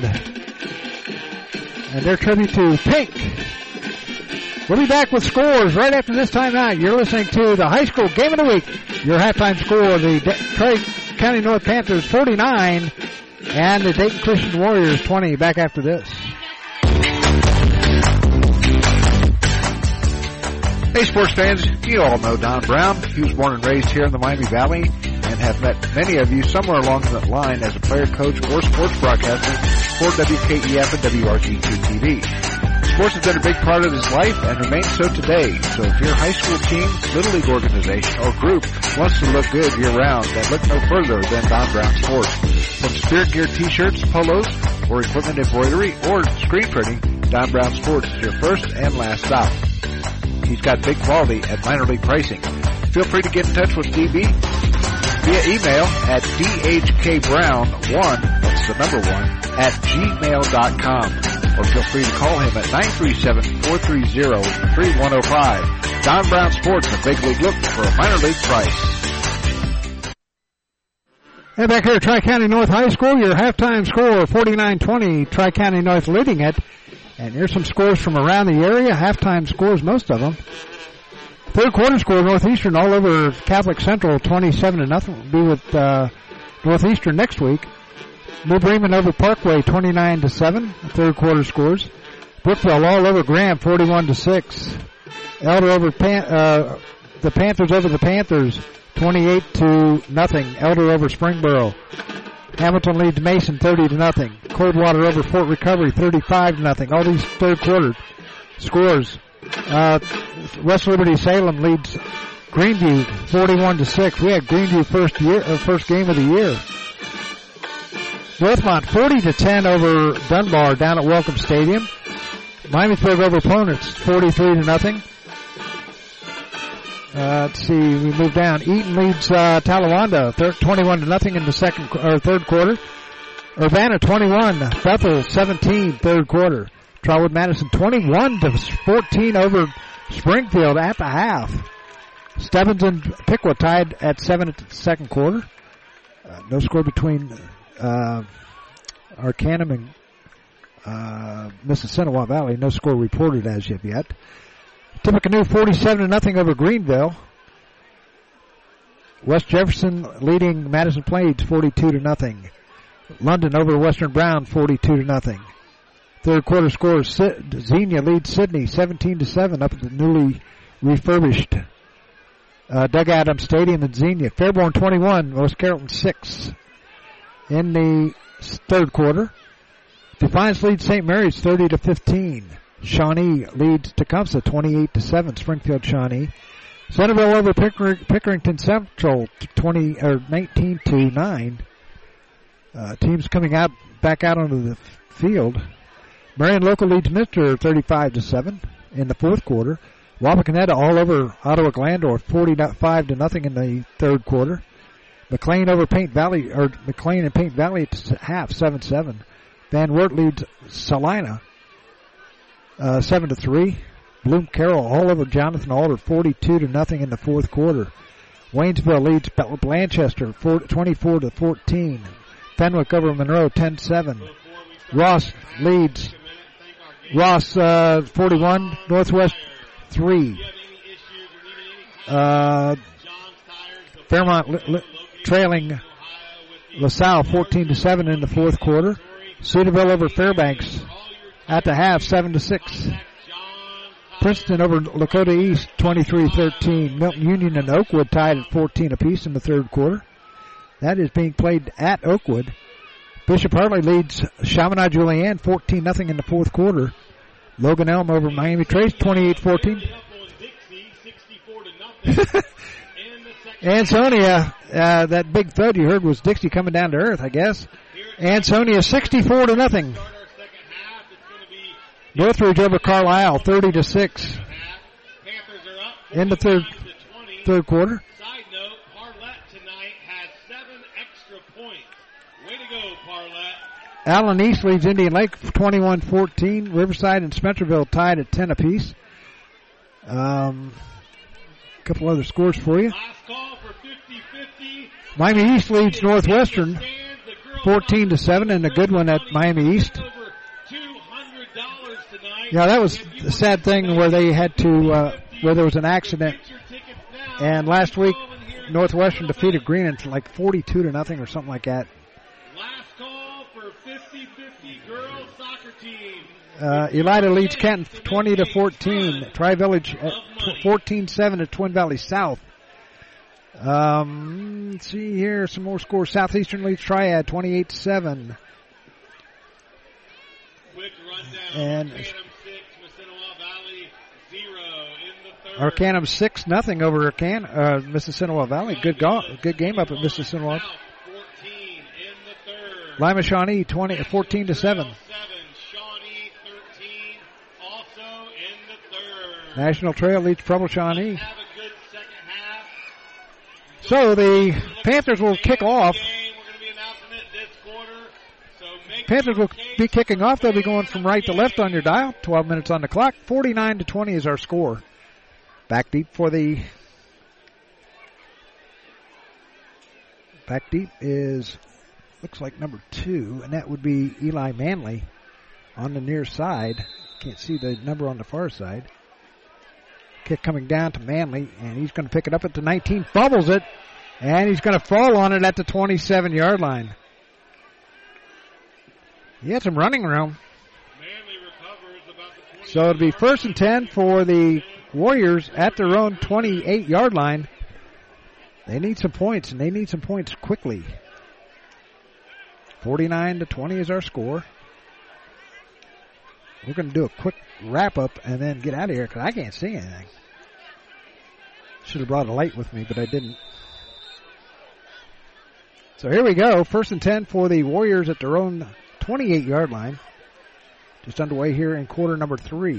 and their tribute to Pink. We'll be back with scores right after this time out. You're listening to the high school game of the week. Your halftime score, the Tri-County North Panthers forty-nine and the Dayton Christian Warriors twenty. Back after this. Hey sports fans, you all know Don Brown. He was born and raised here in the Miami Valley and have met many of you somewhere along that line as a player, coach, or sports broadcaster for W K E F and W R G two T V. Sports has been a big part of his life and remains so today. So if your high school team, little league organization, or group wants to look good year-round, then look no further than Don Brown Sports. From Spirit Gear t-shirts, polos, or equipment embroidery, or screen printing, Don Brown Sports is your first and last stop. He's got big quality at minor league pricing. Feel free to get in touch with D B via email at d h k brown one, that's the number one, at gmail dot com. Or feel free to call him at nine three seven, four three zero, three one zero five. Don Brown Sports, a big league look for a minor league price. And back here at Tri-County North High School, your halftime score, forty-nine twenty, Tri-County North leading it. And here's some scores from around the area. Halftime scores, most of them. Third quarter score, Northeastern all over Catholic Central, twenty-seven to nothing. We'll be with uh, Northeastern next week. New Bremen over Parkway, twenty-nine to seven. Third quarter scores. Brookville all over Graham, forty-one to six. Elder over Pan- uh, the Panthers over the Panthers, twenty-eight to nothing. Elder over Springboro. Hamilton leads Mason thirty to nothing. Coldwater over Fort Recovery thirty-five to nothing. All these third quarter scores. Uh, West Liberty Salem leads Greenview forty-one to six. We had Greenview first year, uh, first game of the year. Northmont forty to ten over Dunbar down at Welcome Stadium. Miamisburg over opponents forty-three to nothing. Uh, let's see, we move down. Eaton leads uh, Talawanda twenty-one to nothing in the second or third quarter. Urbana twenty-one, Bethel seventeen, third quarter. Trotwood Madison twenty-one to fourteen over Springfield at the half. Stebbins and Piqua tied at seven at the second quarter. Uh, no score between uh, Arcanum and uh, Mississinawa Valley. No score reported as of yet. Tippecanoe forty-seven to nothing over Greenville. West Jefferson leading Madison Plains forty-two to nothing. London over Western Brown forty-two to nothing. Third quarter scores, Xenia leads Sydney seventeen to seven up at the newly refurbished uh, Doug Adams Stadium in Xenia. Fairborn twenty-one, West Carrollton six. In the third quarter, Defiance leads Saint Mary's thirty to fifteen. Shawnee leads Tecumseh twenty-eight to seven. Springfield Shawnee. Centerville over Picker- Pickerington Central twenty or nineteen to nine. Uh, teams coming out back out onto the f- field. Marion Local leads Mister thirty-five to seven in the fourth quarter. Wapakoneta all over Ottawa Glandorf forty-five to nothing in the third quarter. McLean over Paint Valley, or McLean and Paint Valley at half, seven seven. Van Wert leads Salina uh, seven to three. Bloom Carroll all over Jonathan Alder forty-two to nothing in the fourth quarter. Waynesville leads Blanchester twenty-four to fourteen. Fenwick over Monroe ten seven. Ross leads Ross uh, forty-one, Northwest three. Uh, Fairmont li- li- trailing LaSalle fourteen to seven in the fourth quarter. Cedarville over Fairbanks at the half seven to six. Princeton over Lakota East twenty-three thirteen. Milton Union and Oakwood tied at fourteen apiece in the third quarter. That is being played at Oakwood. Bishop Hartley leads Chaminade Julienne fourteen nothing in the fourth quarter. Logan Elm over Miami Trace twenty-eight fourteen. Ansonia, uh, that big thud you heard was Dixie coming down to earth, I guess. Ansonia sixty-four to nothing. Northridge over Carlisle thirty to six in the third third quarter. Side note, Parlett tonight has seven extra points. Way to go, Parlett. Allen East leads Indian Lake twenty-one fourteen. Riverside and Spencerville tied at ten apiece. Um, a couple other scores for you. Miami East leads Northwestern fourteen to seven, and a good one at Miami East. Yeah, that was a sad thing where they had to, uh, where there was an accident. And last week, Northwestern defeated Greenon for like forty-two to nothing or something like that. Last call for fifty-fifty girls soccer team. Uh, Elida leads Canton twenty to fourteen. Tri-Village fourteen seven at Twin Valley South. Um, let's see here, some more scores. Southeastern leads Triad twenty-eight seven. Quick rundown. And Arcanum six, Mississinewa Valley zero in the third. Arcanum six nothing over Arcan, uh, Mississinewa Valley. Good go, good game up at Mississinewa. fourteen in the third. Lima Shawnee twenty, fourteen to seven. Shawnee thirteen, also in the third. National Trail leads Preble Shawnee. Have a good second half. So the Panthers will kick off. Panthers will be kicking off. They'll be going from right to left on your dial. twelve minutes on the clock. forty-nine to twenty is our score. Back deep for the... Back deep is, looks like number two, and that would be Eli Manley on the near side. Can't see the number on the far side. Kick coming down to Manley, and he's going to pick it up at the nineteen. Fumbles it, and he's going to fall on it at the twenty-seven-yard line. He had some running room. So it'll be first and ten for the Warriors at their own twenty-eight-yard line. They need some points, and they need some points quickly. forty-nine to twenty is our score. We're going to do a quick wrap-up and then get out of here because I can't see anything. Should have brought a light with me, but I didn't. So here we go. First and ten for the Warriors at their own twenty-eight-yard line. Just underway here in quarter number three.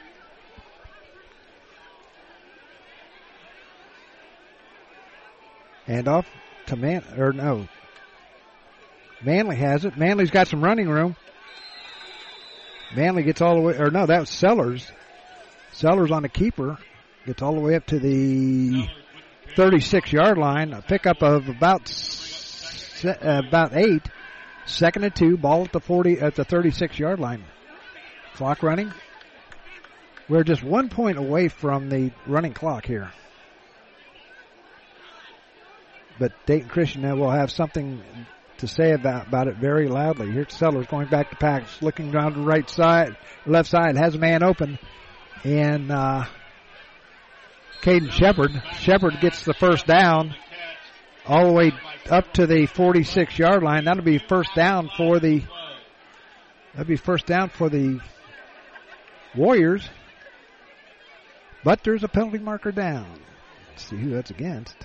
Hand off to Man, or no. Manley has it. Manley's got some running room. Manley gets all the way, or no, that was Sellers. Sellers on the keeper. Gets all the way up to the thirty-six-yard line. A pickup of about, uh, about eight. Second and two, ball at the forty, at the thirty-six-yard line. Clock running. We're just one point away from the running clock here. but Dayton Christian will have something to say about, about it very loudly. Here's Sellers going back to pass, looking down the right side, left side, has a man open, and uh, Caden Shepard. Shepard gets the first down all the way up to the forty-six-yard line. That'll be first down for the that'll be first down for the Warriors. But there's a penalty marker down. Let's see who that's against.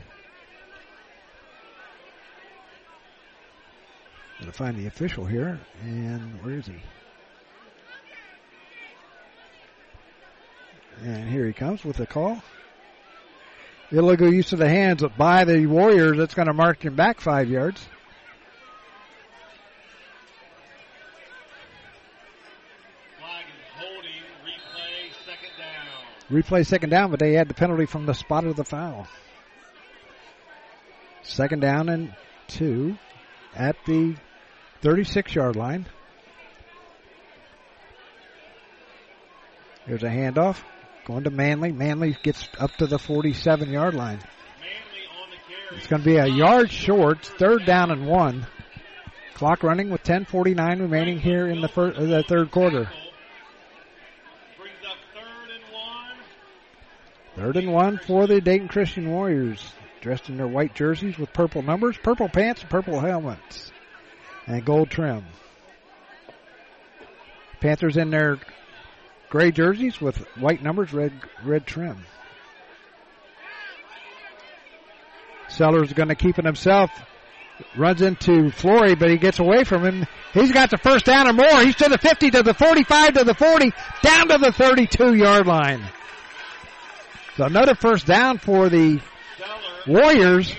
Gonna find the official here, and where is he? And here he comes with the call. Illegal use of the hands by the Warriors. That's going to mark him back five yards. Flag is holding. Replay second down. Replay second down, but they had the penalty from the spot of the foul. Second down and two at the thirty-six-yard line. Here's a handoff going to Manley. Manley gets up to the forty-seven-yard line. It's going to be a yard short, third down and one. Clock running with ten forty-nine remaining here in the, first, uh, the third quarter. Third and one for the Dayton Christian Warriors, dressed in their white jerseys with purple numbers, purple pants, and purple helmets, and gold trim. Panthers in their gray jerseys with white numbers, red red trim. Sellers going to keep it himself. Runs into Flory, but he gets away from him. He's got the first down or more. He's to the fifty, to the forty-five, to the forty, down to the thirty-two-yard line. So another first down for the Warriors.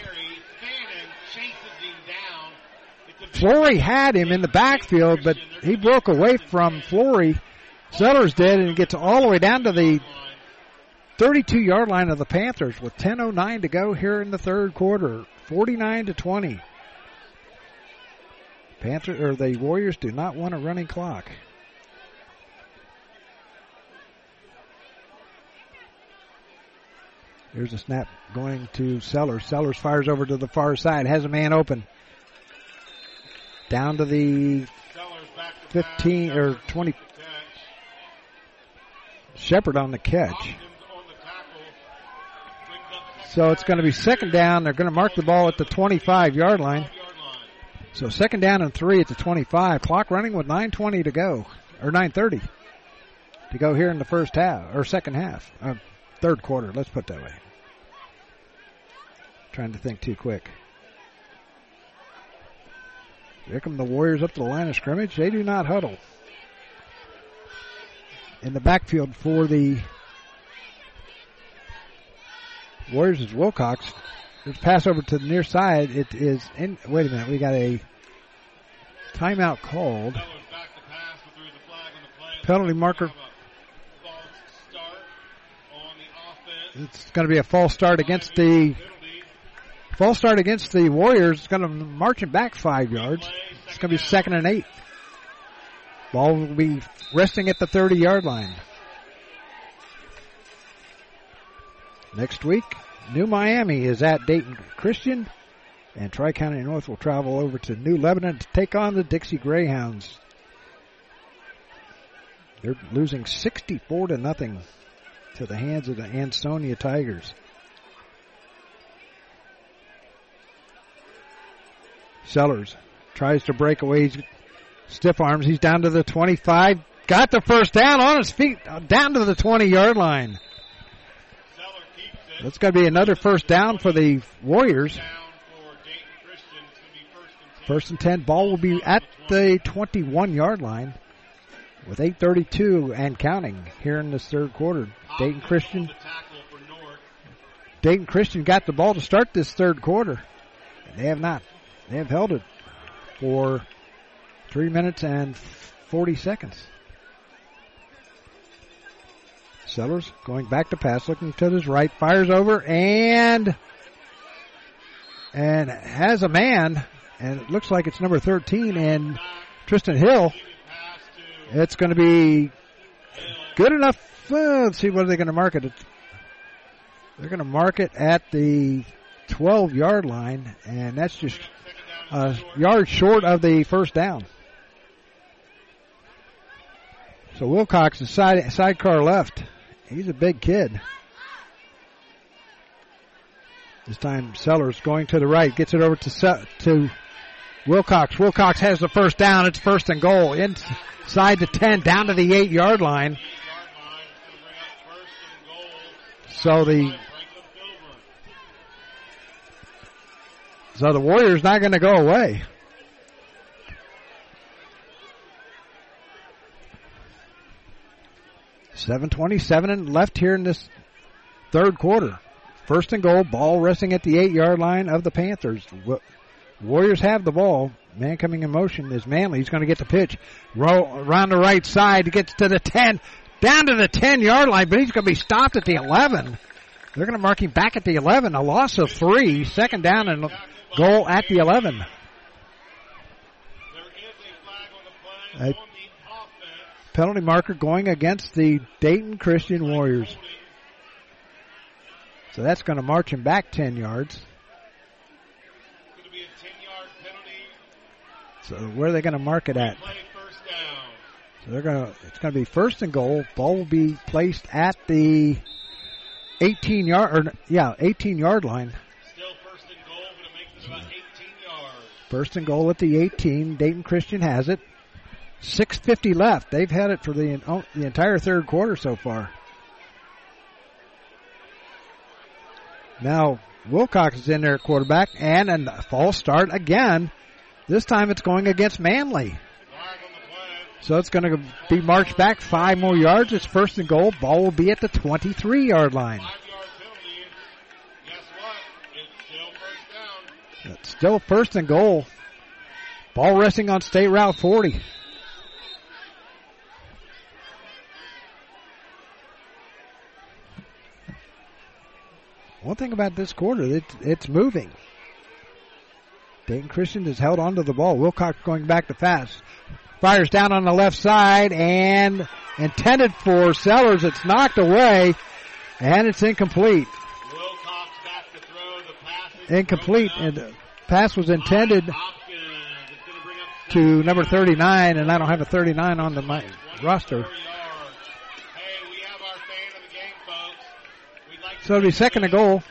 Flory had him in the backfield, but he broke away from Flory. Sellers did, and gets all the way down to the thirty-two-yard line of the Panthers with ten oh nine to go here in the third quarter, forty-nine to twenty. Panther or the Warriors do not want a running clock. Here's a snap going to Sellers. Sellers fires over to the far side, has a man open. Down to the fifteen or twenty. Shepard on the catch. So it's going to be second down. They're going to mark the ball at the twenty-five-yard line. So second down and three at the twenty-five. Clock running with nine twenty to go, or nine thirty to go here in the first half, or second half, uh, third quarter. Let's put it that way. Trying to think too quick. Here come the Warriors up to the line of scrimmage. They do not huddle. In the backfield for the Warriors is Wilcox. There's a pass over to the near side. It is in. Wait a minute. We got a timeout called. Penalty marker. It's going to be a false start against the false start against the Warriors. It's going to march it back five yards. It's going to be second and eight. Ball will be resting at the thirty-yard line. Next week, New Miami is at Dayton Christian, and Tri-County North will travel over to New Lebanon to take on the Dixie Greyhounds. They're losing sixty-four to nothing to the hands of the Ansonia Tigers. Sellers tries to break away. He's stiff arms. He's down to the twenty-five. Got the first down on his feet, down to the twenty-yard line. That's going to be another first down for the Warriors. First and ten. Ball will be at the twenty-one-yard line with eight thirty-two and counting here in this third quarter. Dayton Christian. Dayton Christian got the ball to start this third quarter. They have not. They have held it for three minutes and forty seconds. Sellers going back to pass, looking to his right, fires over and and has a man, and it looks like it's number thirteen and Tristan Hill. It's going to be good enough. Uh, let's see, what are they going to mark it? They're going to mark it at the twelve-yard line, and that's just a yard short of the first down. So Wilcox is side, sidecar left. He's a big kid. This time Sellers going to the right, gets it over to to Wilcox. Wilcox has the first down. It's first and goal. Inside the ten, down to the eight-yard line. So the so the Warriors not going to go away. seven twenty-seven left here in this third quarter. First and goal, ball resting at the eight-yard line of the Panthers. Warriors have the ball. Man coming in motion is Manley. He's going to get the pitch. Roll around the right side. He gets to the ten. Down to the ten-yard line, but he's going to be stopped at the eleven. They're going to mark him back at the eleven. A loss of three. Second down and goal at the eleven. A penalty marker going against the Dayton Christian Warriors. So that's going to march him back ten yards. So where are they going to mark it at? So they're going to, it's going to be first and goal. Ball will be placed at the eighteen yard, or yeah, eighteen yard line. Still first and goal, but it makes it about eighteen yards. First and goal at the eighteen. Dayton Christian has it. six fifty left. They've had it for the, oh, the entire third quarter so far. Now Wilcox is in there at quarterback, and a false start again. This time it's going against Manley. So it's going to be marched back five more yards. It's first and goal. Ball will be at the twenty-three-yard line. It's still first and goal. Ball resting on State Route forty. One thing about this quarter, it, it's moving. Dayton Christian has held onto the ball. Wilcox going back to pass. Fires down on the left side and intended for Sellers. It's knocked away and it's incomplete. Wilcox back to throw. The pass is incomplete, and the pass was intended to number thirty-nine, and I don't have a thirty-nine on the my roster. So it'll be second and goal.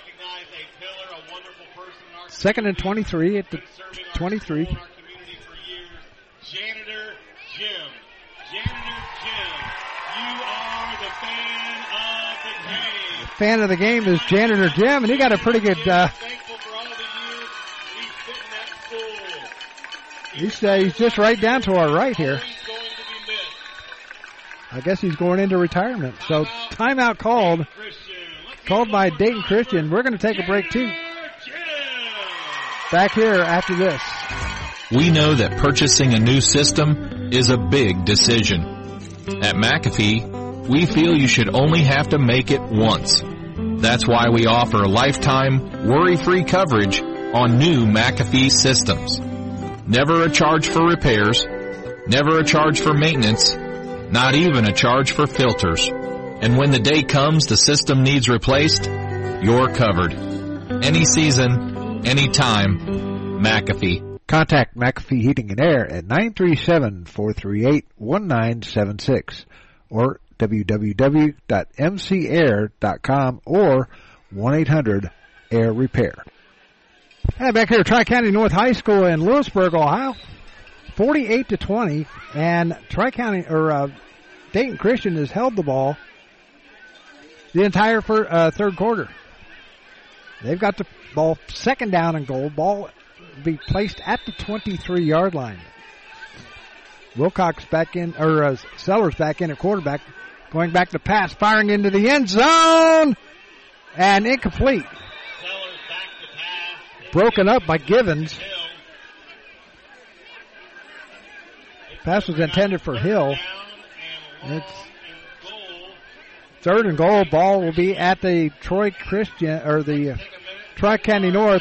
Second and twenty-three at the twenty-three. Janitor Jim. Janitor Jim, you are the fan of the game. The fan of the game is Janitor Jim, and he got a pretty good. Uh, Thankful for all the years he's put in that school. he's, uh, he's just right down to our right here. I guess he's going into retirement. So timeout called. Called by Dayton Christian. We're going to take a break too. Back here after this. We know that purchasing a new system is a big decision. At McAfee, we feel you should only have to make it once. That's why we offer lifetime, worry-free coverage on new McAfee systems. Never a charge for repairs, never a charge for maintenance, not even a charge for filters. And when the day comes the system needs replaced, you're covered. Any season, any time, McAfee. Contact McAfee Heating and Air at nine three seven, four three eight, one nine seven six or w w w dot m c air dot com or one eight hundred air repair. And back here at Tri-County North High School in Lewisburg, Ohio, forty-eight to twenty, and Tri-County or uh, Dayton Christian has held the ball the entire fir- uh, third quarter. They've got the ball second down and goal. Ball be placed at the twenty-three-yard line. Wilcox back in, or uh, Sellers back in at quarterback, going back to pass, firing into the end zone, and incomplete. Sellers back to pass. Broken up by Givens. Pass was intended for Hill. It's third and goal. Ball will be at the Troy Christian, or the uh, Tri-County North.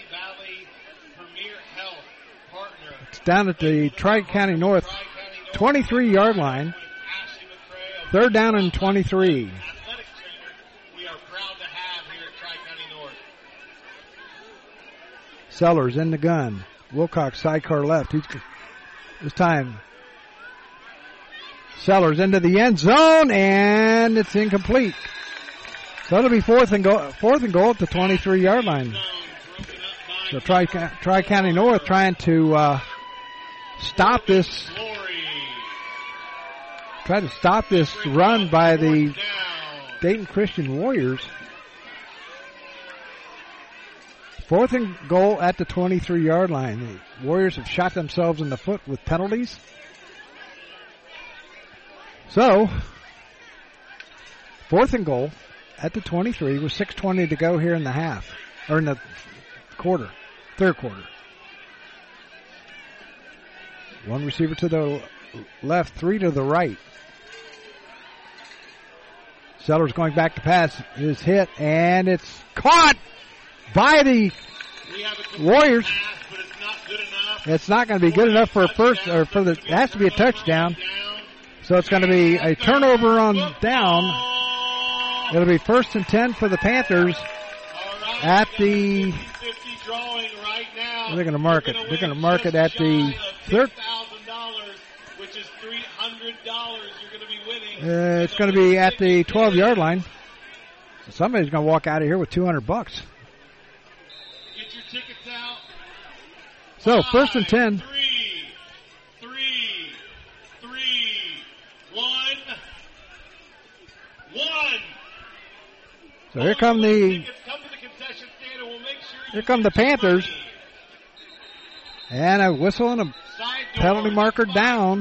It's down at the Tri-County North twenty-three-yard line. Third down and twenty-three. Sellers in the gun. Wilcox sidecar left. He's this time. Sellers into the end zone, and it's incomplete. So it'll be fourth and goal, fourth and goal at the twenty-three yard line. So Tri Tri County North trying to uh, stop this. Try to stop this run by the Dayton Christian Warriors. Fourth and goal at the twenty-three yard line. The Warriors have shot themselves in the foot with penalties. So, fourth and goal at the twenty-three with six twenty to go here in the half, or in the quarter, third quarter. One receiver to the left, three to the right. Sellers going back to pass is hit, and it's caught by the Warriors. It's not going to be good enough for a first, or for the, it has to be a touchdown. So it's going to be a turnover on down. It'll be first and ten for the Panthers at the, they're going to mark it. They're going to mark it at the third. Uh, it's going to be at the twelve yard line. So somebody's going to walk out of here with two hundred bucks. Get your tickets out. So first and ten. Three, three, three, one, one. So here come the, here come the Panthers. And a whistle and a penalty marker down.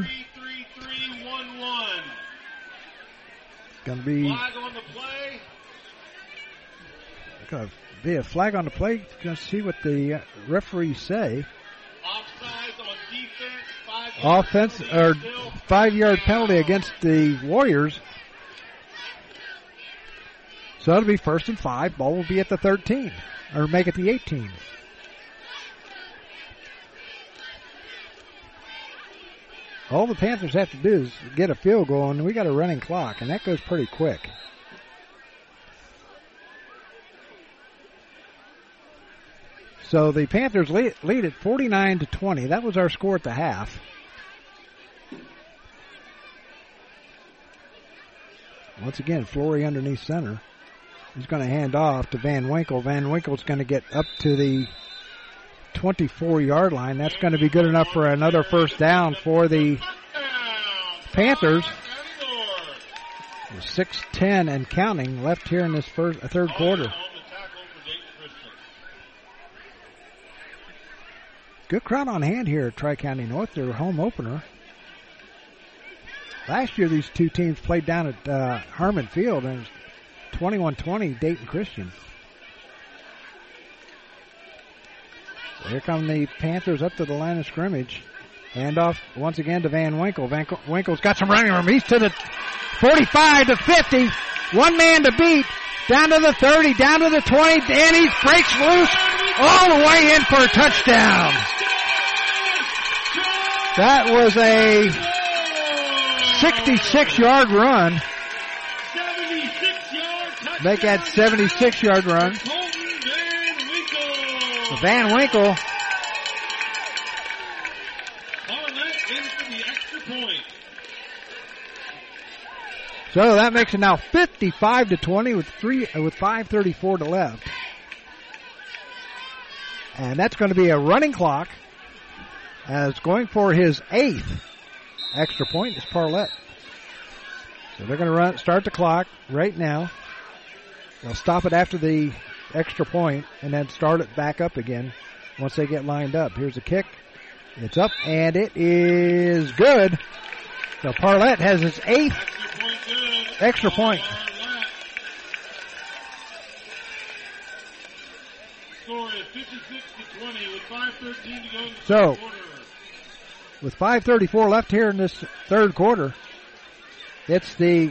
Going to be going to be a flag on the play. Going to see what the referees say. Offense or five yard penalty against the Warriors. So it'll be first and five. Ball will be at the thirteen, or make it the eighteen. All the Panthers have to do is get a field goal, and we got a running clock, and that goes pretty quick. So the Panthers lead, lead at forty-nine to twenty. That was our score at the half. Once again, Flory underneath center. He's going to hand off to Van Winkle. Van Winkle's going to get up to the twenty-four yard line. That's going to be good enough for another first down for the Panthers. six ten and counting left here in this first uh, third quarter. Good crowd on hand here at Tri-County North, their home opener. Last year these two teams played down at uh, Harmon Field, and it was twenty-one twenty Dayton Christian. Here come the Panthers up to the line of scrimmage. Handoff once again to Van Winkle. Van Winkle's got some running room. He's to the forty-five to fifty. One man to beat. Down to the thirty, down to the twenty, and he breaks loose all the way in for a touchdown. That was a sixty-six yard run. Make that seventy-six yard run. Van Winkle. So that makes it now fifty-five to twenty with three with five thirty-four to left. And that's going to be a running clock, as going for his eighth extra point is Parlett. So they're going to run start the clock right now. They'll stop it after the extra point and then start it back up again once they get lined up. Here's a kick. It's up and it is good. So Parlett has his eighth extra point. Score is fifty-six to twenty with five thirteen to go in the so, third quarter. With five thirty-four left here in this third quarter, it's the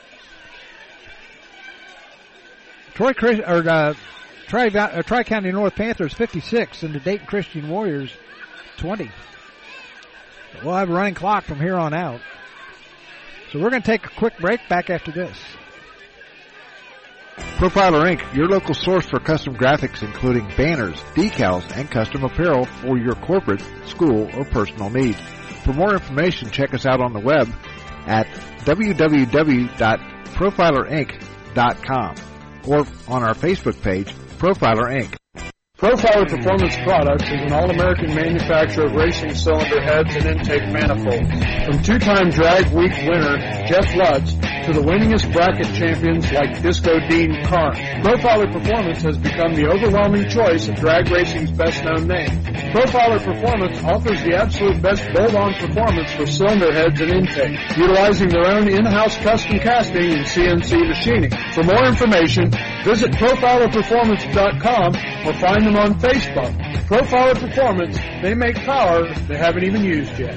Troy or uh, Tri uh, Tri County North Panthers fifty-six and the Dayton Christian Warriors twenty. So we'll have a running clock from here on out. So we're going to take a quick break. Back after this. Profiler Incorporated, your local source for custom graphics including banners, decals, and custom apparel for your corporate, school, or personal needs. For more information, check us out on the web at w w w dot profiler inc dot com or on our Facebook page, Profiler Incorporated. Profiler Performance Products is an all-American manufacturer of racing cylinder heads and intake manifolds. From two-time Drag Week winner Jeff Lutz to the winningest bracket champions like Disco Dean Karn, Profiler Performance has become the overwhelming choice of drag racing's best-known name. Profiler Performance offers the absolute best bolt-on performance for cylinder heads and intake, utilizing their own in-house custom casting and C N C machining. For more information, visit profiler performance dot com or find them on Facebook. Profiler Performance, they make power they haven't even used yet.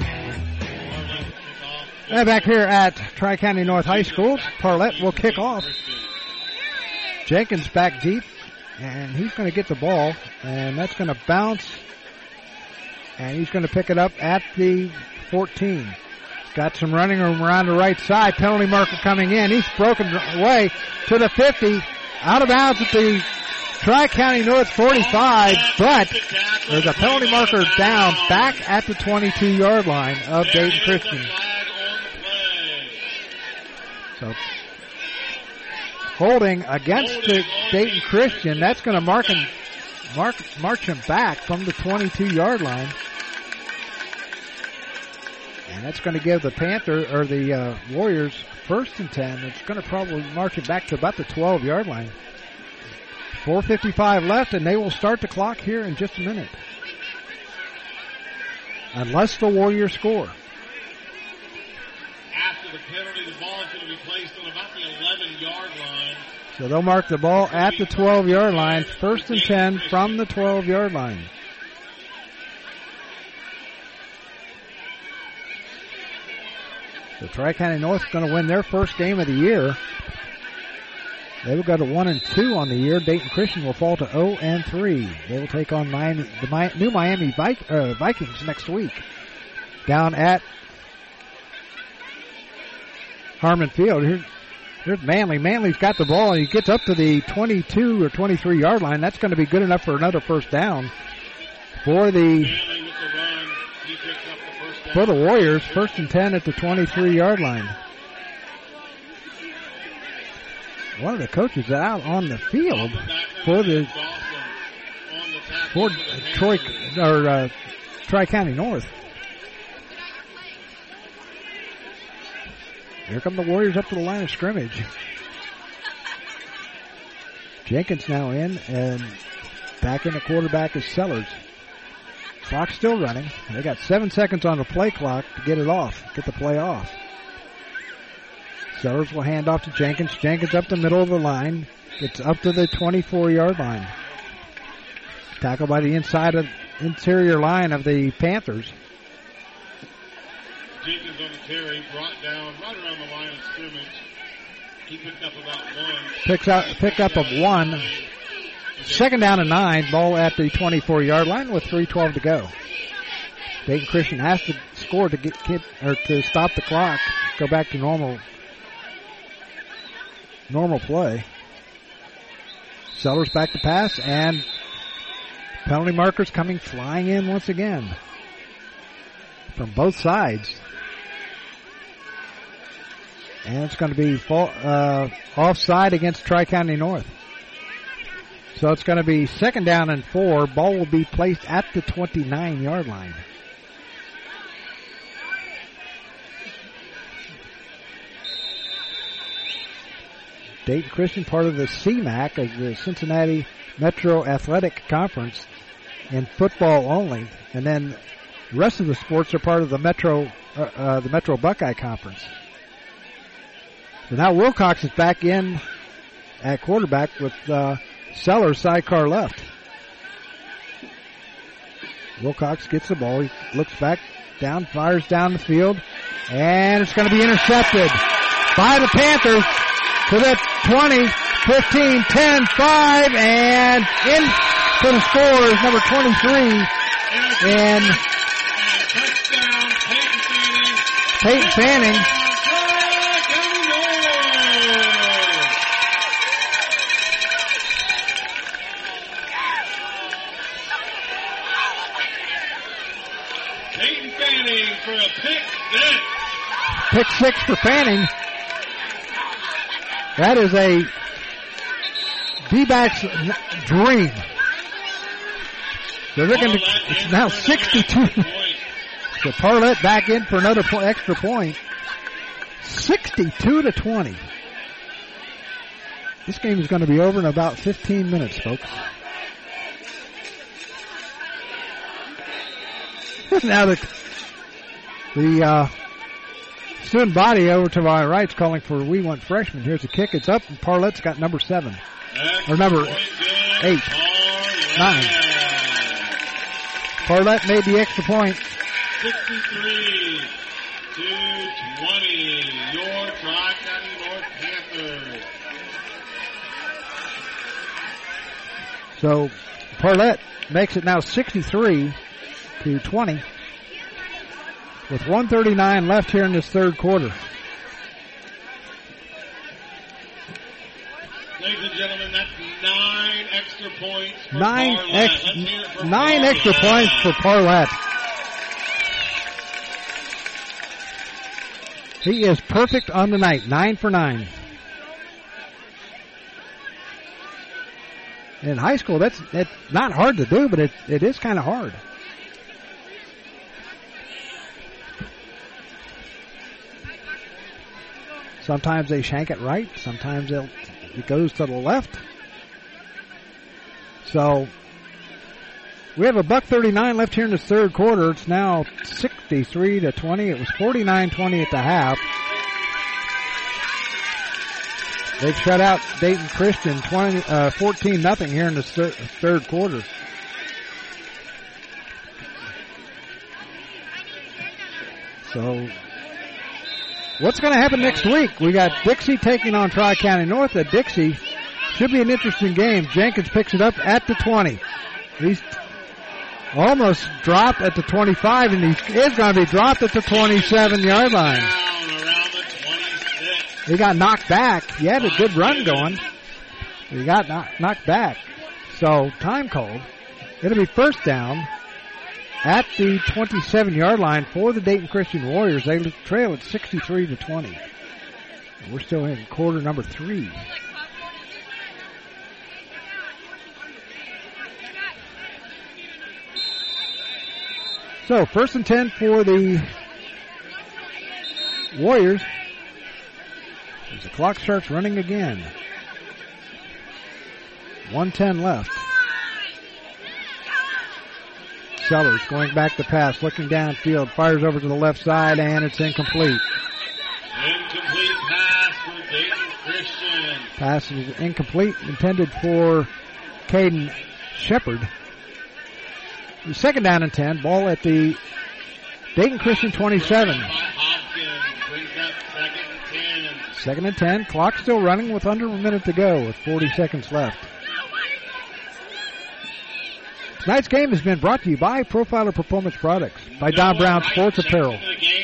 And back here at Tri-County North High School, Parlett will kick off. Jenkins back deep, and he's going to get the ball, and that's going to bounce, and he's going to pick it up at the fourteen. Got some running room around the right side. Penalty marker coming in. He's broken away to the fifty. Out of bounds at the Tri-County North forty-five, but there's a penalty marker down back at the twenty-two-yard line of Dayton Christian. So holding against the Dayton Christian, that's going to mark him, mark, march him back from the twenty-two-yard line. And that's going to give the Panther, or the uh, Warriors, first and ten. It's going to probably march it back to about the twelve-yard line. four fifty-five left, and they will start the clock here in just a minute. Unless the Warriors score. After the penalty, the ball is going to be placed on about the eleven-yard line. So they'll mark the ball at the twelve-yard line. First and ten from the twelve-yard line. So Tri-County North is going to win their first game of the year. They will go to one and two on the year. Dayton Christian will fall to zero and three. They will take on Miami, the Mi- new Miami Vi- uh, Vikings next week down at Harmon Field. Here's, here's Manley. Manley's got the ball, and he gets up to the twenty-two or twenty-three-yard line. That's going to be good enough for another first down for the for the Warriors. First and ten at the twenty-three-yard line. One of the coaches out on the field for the for Troy or uh, Tri-County North. Here come the Warriors up to the line of scrimmage. Jenkins now in, and back in the quarterback is Sellers. Clock's still running. They got seven seconds on the play clock to get it off, get the play off. Sellers will hand off to Jenkins. Jenkins up the middle of the line. Gets up to the twenty-four-yard line. Tackled by the inside of interior line of the Panthers. Jenkins on the carry, brought down right around the line of scrimmage. He picked up about one. Picks up, pick up of one. Second down and nine. Ball at the twenty-four-yard line with three twelve to go. Dayton Christian has to score to get, get or to stop the clock. Go back to normal. Normal play. Sellers back to pass, and penalty markers coming flying in once again from both sides. And it's going to be fall, uh, offside against Tri-County North. So it's going to be second down and four. Ball will be placed at the twenty-nine-yard line. Dayton Christian, part of the C MAC, of the Cincinnati Metro Athletic Conference, in football only, and then the rest of the sports are part of the Metro, uh, uh, the Metro Buckeye Conference. So now Wilcox is back in at quarterback with uh, Sellers sidecar left. Wilcox gets the ball. He looks back, down, fires down the field, and it's going to be intercepted by the Panthers. To the twenty, fifteen, ten, five, and in for the score is number twenty-three. And Peyton Fanning. pick six for Fanning. That is a D-backs dream. So they're going to, it's now sixty-two. So Parlett back in for another po- extra point. sixty-two to twenty. This game is going to be over in about fifteen minutes, folks. Now the, the, uh, student body over to my right is calling for We Want Freshmen. Here's the kick. It's up, and Parlett's got number seven. Or number eight. Nine. Parlett made the extra point. sixty-three to twenty. Your Tri-County North Panthers. So Parlett makes it now sixty-three to twenty. With one thirty-nine left here in this third quarter. Ladies and gentlemen, that's nine extra points for Nine, Parlett. ex- Let's hear it for nine Parlett. extra points for Parlett. He is perfect on the night. Nine for nine. In high school, that's, that's not hard to do, but it, it is kind of hard. Sometimes they shank it right. Sometimes they'll, it goes to the left. So we have a buck thirty-nine left here in the third quarter. It's now sixty-three to twenty. It was forty-nine twenty at the half. They've shut out Dayton Christian twenty, uh, fourteen nothing here in the thir- third quarter. So what's going to happen next week? We got Dixie taking on Tri-County North at Dixie. Should be an interesting game. Jenkins picks it up at the twenty. He's almost dropped at the twenty-five, and he is going to be dropped at the twenty-seven-yard line. He got knocked back. He had a good run going. He got knock, knocked back. So, time called. It'll be first down at the twenty-seven-yard line for the Dayton Christian Warriors. They trail at sixty-three to twenty. We're still in quarter number three. So, first and ten for the Warriors. As the clock starts running again. one ten left. Sellers going back to pass, looking downfield, fires over to the left side, and it's incomplete. Incomplete pass for Dayton Christian. Pass is incomplete, intended for Caden Shepard. Second down and ten, ball at the Dayton Christian twenty-seven. Second and ten, clock still running with under a minute to go with forty seconds left. Tonight's game has been brought to you by Profiler Performance Products, by Don Brown Sports Apparel,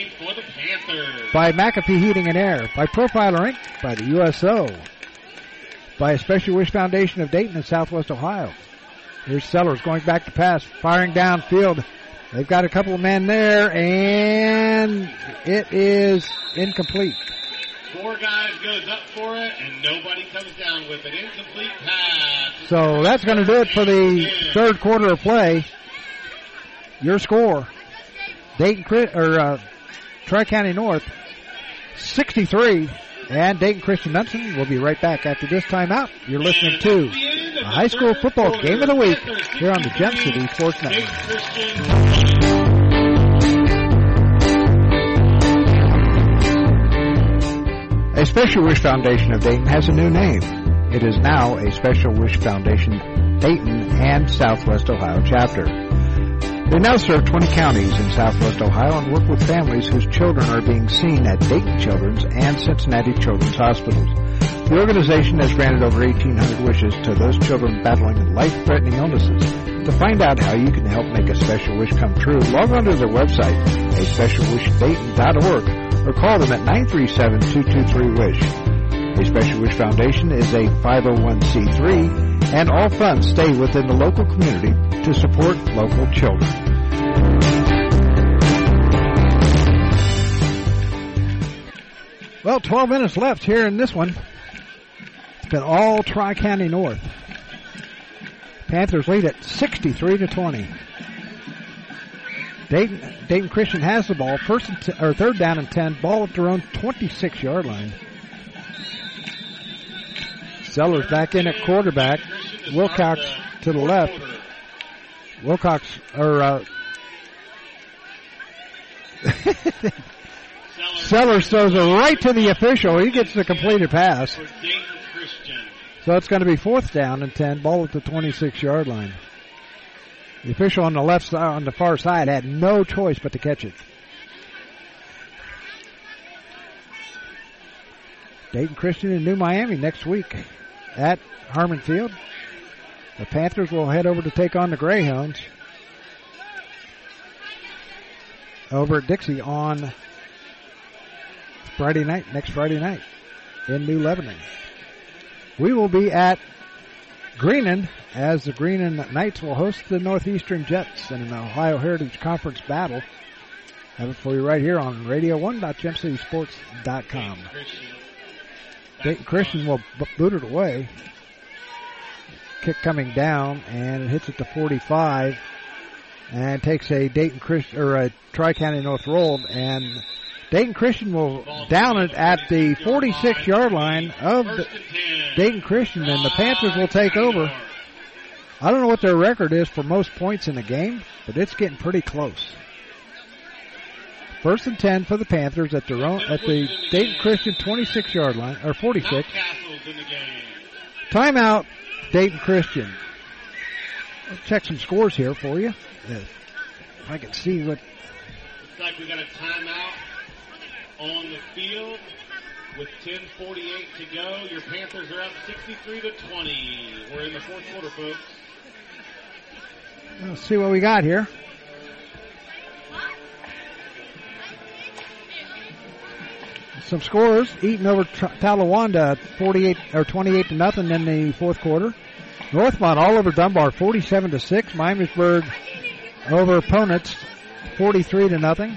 by McAfee Heating and Air, by Profiler Incorporated, by the U S O, by a Special Wish Foundation of Dayton and Southwest Ohio. Here's Sellers going back to pass, firing downfield. They've got a couple of men there, and it is incomplete. Four guys goes up for it, and nobody comes down with an incomplete pass. So that's going to do it for the third quarter of play. Your score, Dayton or uh, Tri-County North, sixty-three, and Dayton Christian Munson. We'll be right back after this timeout. You're listening to the High School Football Game of the Week here on the Gem City Sports Network. A Special Wish Foundation of Dayton has a new name. It is now a Special Wish Foundation Dayton and Southwest Ohio chapter. They now serve twenty counties in Southwest Ohio and work with families whose children are being seen at Dayton Children's and Cincinnati Children's Hospitals. The organization has granted over eighteen hundred wishes to those children battling life-threatening illnesses. To find out how you can help make a special wish come true, log on to their website, a special wish dayton dot org, or call them at nine three seven, two two three, wish. A Special Wish Foundation is a five oh one c three, and all funds stay within the local community to support local children. Well, twelve minutes left here in this one. It's been all Tri-County North. Panthers lead at sixty-three to twenty. Dayton, Dayton Christian has the ball. First and t- or third down and ten. Ball at their own twenty-six yard line. Sellers back in at quarterback. Wilcox to the left. Wilcox or uh, Sellers throws it right to the official. He gets the completed pass. So it's going to be fourth down and ten. Ball at the twenty-six yard line. The official on the left side, on the far side, had no choice but to catch it. Dayton Christian and New Miami next week at Harmon Field. The Panthers will head over to take on the Greyhounds over at Dixie on Friday night, next Friday night in New Lebanon. We will be at Greenon as the Greenon Knights will host the Northeastern Jets in an Ohio Heritage Conference battle. Have it for you right here on radio one dot gem city sports dot com. Dayton Christian will b- boot it away. Kick coming down, and it hits at the forty-five, and takes a Dayton Christian or a Tri-County North roll, and Dayton Christian will down it at the forty-six yard line of the Dayton Christian, and the Panthers will take over. I don't know what their record is for most points in the game, but it's getting pretty close. First and ten for the Panthers at their own, at the Dayton Christian twenty-six yard line, or forty-six. Timeout, Dayton Christian. I'll check some scores here for you. If I can see what. Looks like we got a timeout on the field with ten forty-eight to go. Your Panthers are up sixty-three to twenty. We're in the fourth quarter, folks. Let's see what we got here. Some scores. Eaton over Talawanda forty-eight or twenty-eight to nothing in the fourth quarter. Northmont all over Dunbar forty-seven to six. Miamisburg over Ponitz forty-three to nothing.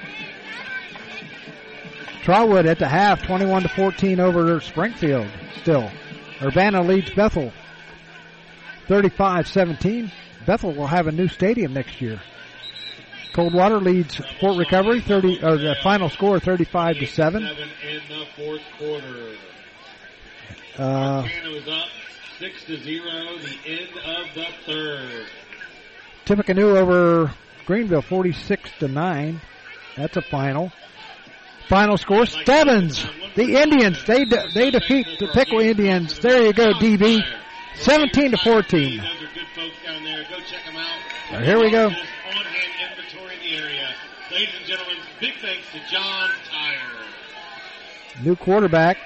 Trotwood at the half twenty-one to fourteen over Springfield still. Urbana leads Bethel thirty-five seventeen. Bethel will have a new stadium next year. Coldwater leads Fort Recovery thirty or the final score thirty-five to seven. In the fourth quarter. Uh Arcana is up six to zero, the end of the third. Tippecanoe over Greenville forty-six to nine. That's a final. Final score, Stebbins. The Indians, they de- they defeat the Pickle Indians. There you go, D B. seventeen to fourteen. Those are good folks down there. Go check them out. So here we go. On-hand inventory in the area. Ladies and gentlemen, big thanks to John Tire. New quarterback.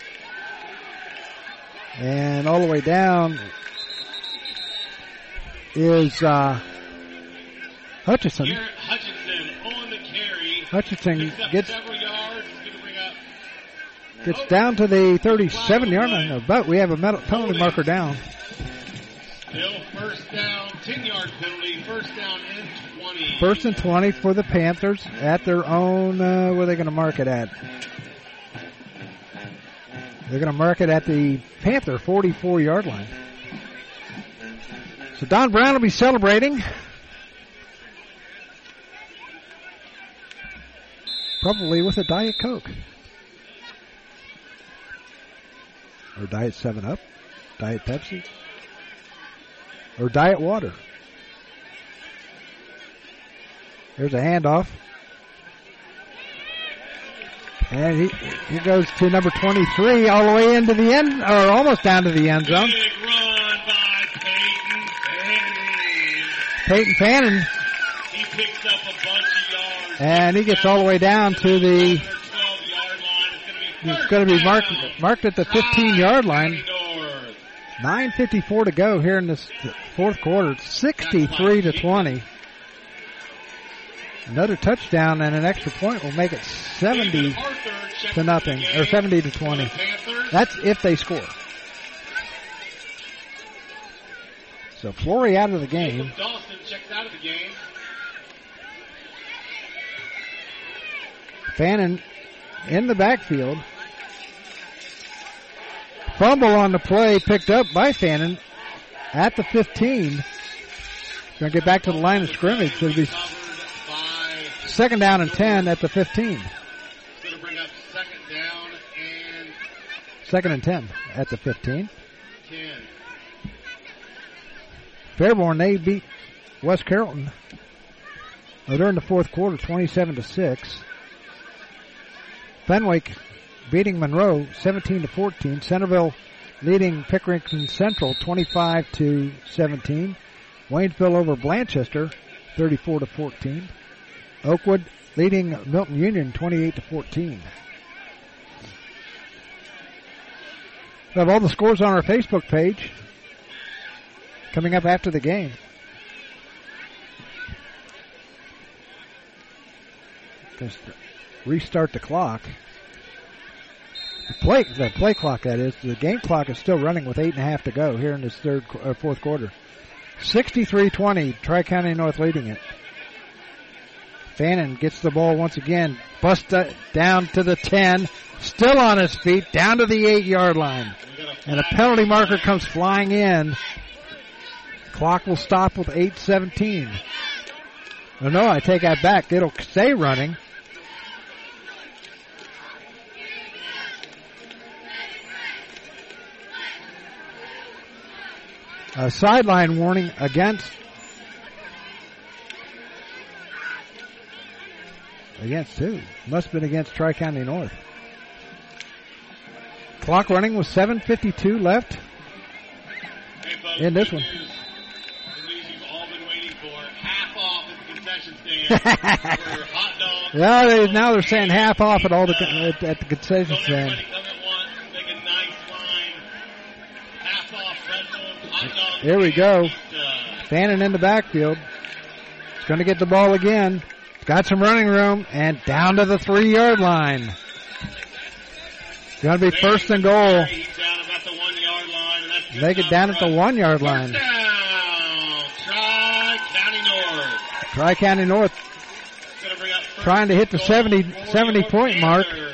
And all the way down is uh, Hutchison. Garrett Hutchinson on the carry. Hutchinson Picks up gets several yards. He's going to bring up. gets down to the thirty-seven yard line, but we have a medal- penalty marker down. Still first down, ten yard penalty, first down and twenty. First and twenty for the Panthers at their own, uh, where are they going to mark it at? They're going to mark it at the Panther forty-four yard line. So Don Brown will be celebrating. Probably with a Diet Coke. Or Diet seven up. Diet Pepsi. Or Diet Water. There's a handoff. And he, he goes to number twenty-three all the way into the end, or almost down to the end zone. Big run by Peyton Fannin. Peyton Fannin. He picks up a bunch of yards. And he gets all the way down to the, it's going to be marked, marked at the fifteen yard line. nine fifty-four to go here in this fourth quarter. It's sixty-three to twenty. Another touchdown and an extra point will make it seventy to nothing, or seventy to twenty. That's if they score. So Flory out of the game. Dawson checked out of the game. Fannin in the backfield. Fumble on the play picked up by Fannin at the fifteen. Going to get back to the line of scrimmage. It'll be second down and ten at the fifteen. It's going to bring up second down and Second and ten at the fifteen. ten. Fairborn, they beat West Carrollton. Oh, they're in the fourth quarter, twenty-seven to six. Fenwick beating Monroe, seventeen to fourteen. Centerville leading Pickerington Central, twenty-five to seventeen. Waynesville over Blanchester, thirty-four to fourteen. Oakwood leading Milton Union, twenty-eight to fourteen. We have all the scores on our Facebook page coming up after the game. Just restart the clock. The play, the play clock, that is. The game clock is still running with eight and a half to go here in this third, uh, fourth quarter. sixty-three twenty, Tri-County North leading it. Fannin gets the ball once again. Bust down to the ten. Still on his feet, down to the eight-yard line. And a penalty marker comes flying in. Clock will stop with eight seventeen. Oh, no, I take that back. It'll stay running. A sideline warning against against who? Must have been against Tri-County North. Clock running with seven fifty-two left Hey, folks, in this good one. news. The news you've all been waiting for. Half off at the concession stand for hot dogs. Yeah, they, now they're saying half off at all the at, at the concession Don't stand. everybody come at once. Make a nice line. Half off pretzels, hot dogs. Here we go. Pizza. Fannin in the backfield. He's going to get the ball again. Got some running room and down to the three-yard line. Going to be first and goal. He's down about the one-yard line. And that's Make it down at the one-yard line. First down. Tri-County North. Tri-County North Gonna bring up first trying to hit the goal seventy, for seventy your point mark. Panthers.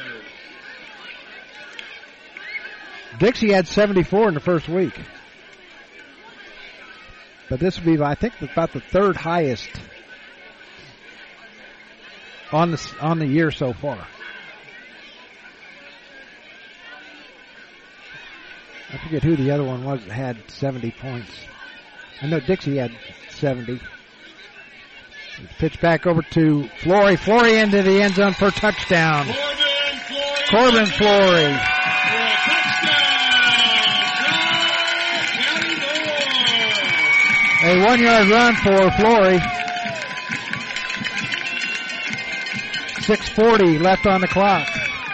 Dixie had seventy-four in the first week. But this will be, I think, about the third highest on the, on the year so far. I forget who the other one was that had seventy points. I know Dixie had seventy. Pitch back over to Flory. Flory into the end zone for a touchdown. Corbin Flory. Corbin Flory. For a touchdown. Tri-County North. A one-yard run for Flory. six forty left on the clock.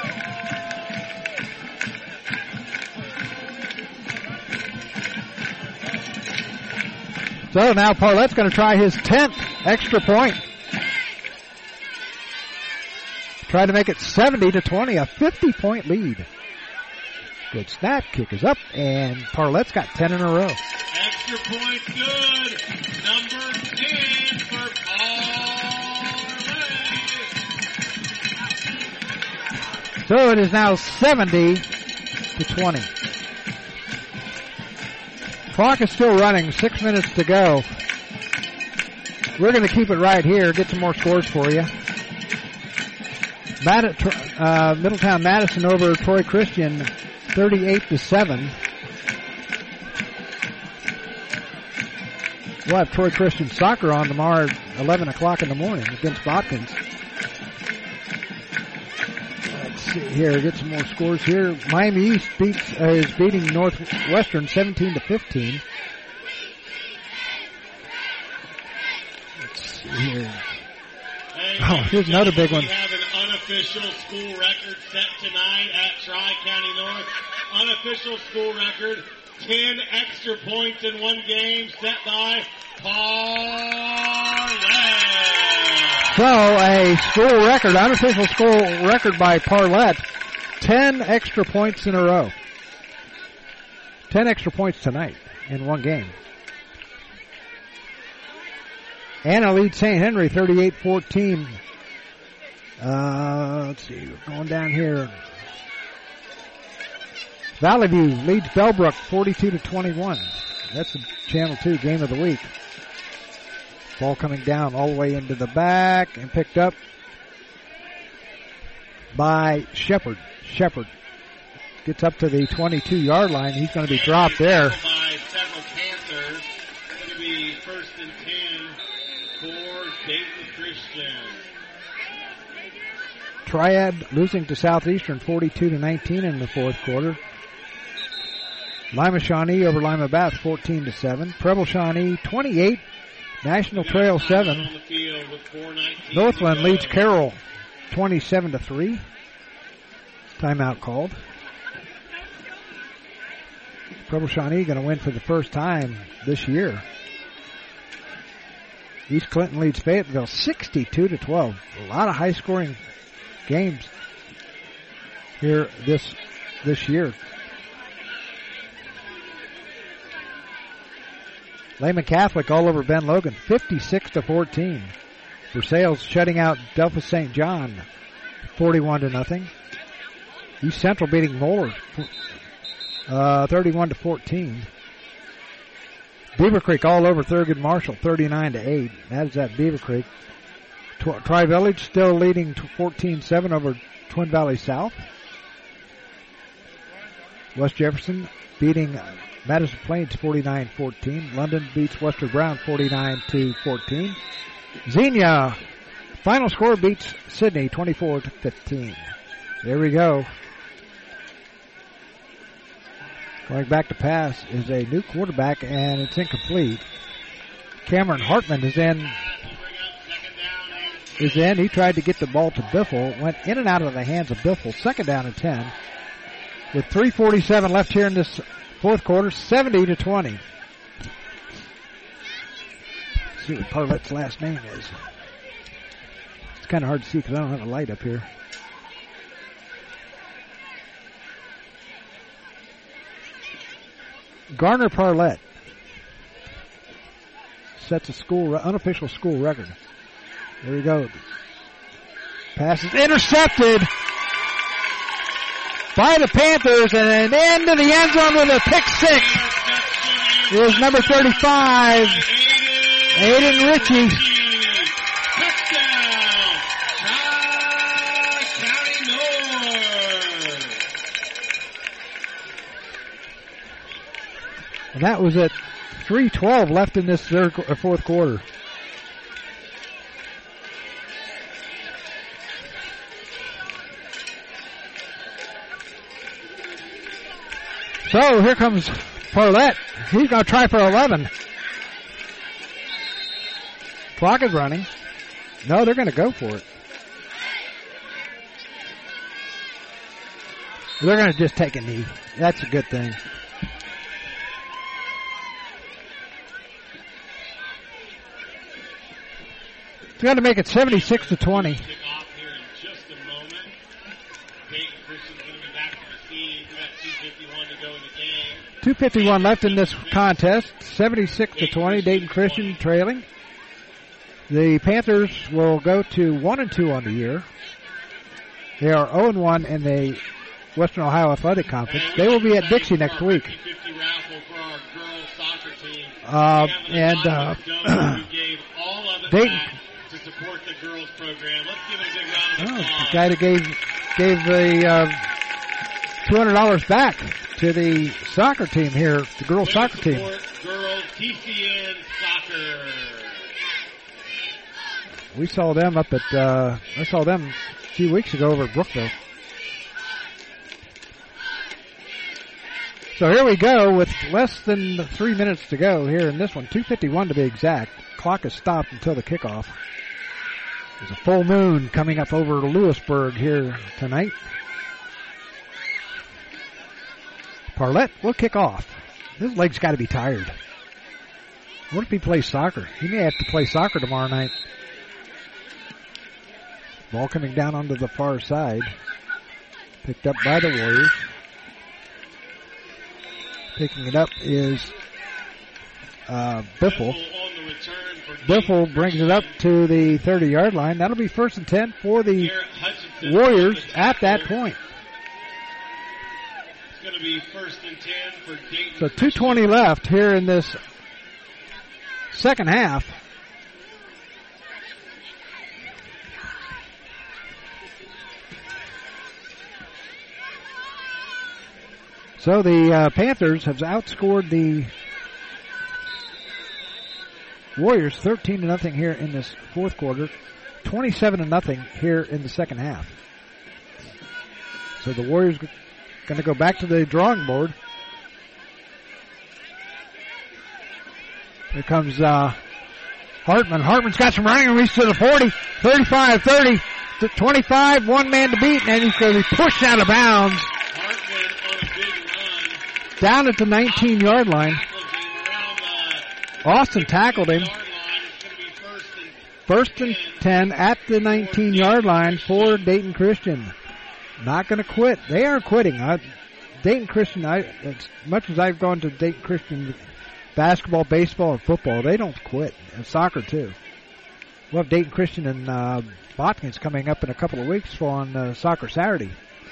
So now Parlette's going to try his tenth extra point. Try to make it seventy to twenty, a fifty point lead. Good snap, kick is up, and Parlette's got ten in a row. Extra point good. Number ten for Parlett. So it is now seventy to twenty. Clock is still running, six minutes to go. We're going to keep it right here, get some more scores for you. Mad- uh, Middletown Madison over Troy Christian, thirty-eight to seven. We'll have Troy Christian soccer on tomorrow at eleven o'clock in the morning against Botkins. Let's see here, get some more scores here. Miami East beats, uh, is beating Northwestern seventeen to fifteen. Let's see here. Oh, here's another big one. We have an unofficial school record set tonight at Tri-County North. Unofficial school record. Ten extra points in one game set by Parlett. So a school record, unofficial school record by Parlett. Ten extra points in a row. Ten extra points tonight in one game. Anna leads Saint Henry thirty-eight fourteen. Uh, let's see, we're going down here. Valley View leads Bellbrook forty-two to twenty-one. That's the Channel two game of the week. Ball coming down all the way into the back and picked up by Shepard. Shepard gets up to the twenty-two yard line. He's going to be dropped there. By several Panthers. It's going to be first and ten for Dayton Christian. Triad losing to Southeastern forty-two to nineteen in the fourth quarter. Lima Shawnee over Lima Bath fourteen to seven. Preble Shawnee twenty-eight. National Trail seven. Northland leads Carroll twenty-seven to three. Timeout called. Preble Shawnee going to win for the first time this year. East Clinton leads Fayetteville sixty-two to twelve. A lot of high scoring games here this this year. Lehman Catholic all over Ben Logan, fifty-six to fourteen. Versailles shutting out Delphos Saint John, forty-one to nothing. East Central beating Moeller, uh, thirty-one to fourteen. Beaver Creek all over Thurgood Marshall, thirty-nine to eight. That is at Beaver Creek. Tri-Village still leading fourteen seven over Twin Valley South. West Jefferson beating Madison Plains forty-nine fourteen. London beats Western Brown forty-nine to fourteen. Xenia, final score, beats Sydney twenty-four to fifteen. There we go. Going back to pass is a new quarterback, and it's incomplete. Cameron Hartman is in. Is in. He tried to get the ball to Biffle. Went in and out of the hands of Biffle. Second down and ten. With three forty-seven left here in this fourth quarter, seventy to twenty. Let's see what Parlette's last name is. It's kind of hard to see because I don't have a light up here. Garner Parlett sets a school unofficial school record. There we go. Pass is intercepted by the Panthers, and then into the end zone with a pick six is number thirty-five, Aiden Ritchie. And that was at three twelve left in this third or fourth quarter. So here comes Parlett. He's going to try for eleven. Clock is running. No, they're going to go for it. They're going to just take a knee. That's a good thing. It's going to make it seventy-six to twenty. two fifty-one left in this contest. seventy-six to twenty. Dayton Christian trailing. The Panthers will go to one and two on the year. They are oh and one in the Western Ohio Athletic Conference. They will be at Dixie next week. Uh, and uh, Dayton. To support the girls program. Let's give it a big round of applause. Oh, the guy that gave gave the uh, two hundred dollars back to the soccer team here, the girls soccer team. Girls T C N Soccer. We saw them up at, uh, I saw them a few weeks ago over at Brookville. So here we go with less than three minutes to go here in this one. two fifty-one to be exact. Clock is stopped until the kickoff. There's a full moon coming up over Lewisburg here tonight. Parlett will kick off. His leg's got to be tired. What if he plays soccer? He may have to play soccer tomorrow night. Ball coming down onto the far side. Picked up by the Warriors. Picking it up is uh, Biffle. On the Biffle brings it up to the thirty-yard line. That'll be first and ten for the Warriors at that point. It's going to be first and ten for Dayton. So two twenty left here in this second half. So the uh, Panthers have outscored the Warriors thirteen to nothing here in this fourth quarter, twenty-seven to nothing here in the second half. So the Warriors going to go back to the drawing board. Here comes uh, Hartman. Hartman's got some running and reaches to the forty, thirty-five, thirty, twenty-five, one man to beat, and he's going to be pushed out of bounds. Down at the nineteen-yard line. Austin tackled him. First and ten at the nineteen-yard line for Dayton Christian. Not going to quit. They aren't quitting. I, Dayton Christian, I, as much as I've gone to Dayton Christian basketball, baseball, and football, they don't quit. And soccer, too. We'll have Dayton Christian and uh, Botkins coming up in a couple of weeks for on uh, Soccer Saturday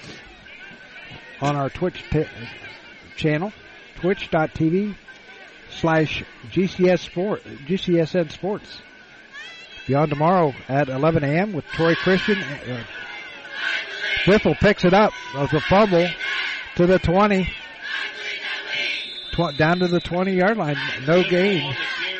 on our Twitch t- channel, twitch.tv slash GCS Sport, G C S N Sports. Be on tomorrow at eleven a.m. with Troy Christian. Uh, Biffle picks it up of the fumble to the twenty, Tw- down to the twenty-yard line. No gain.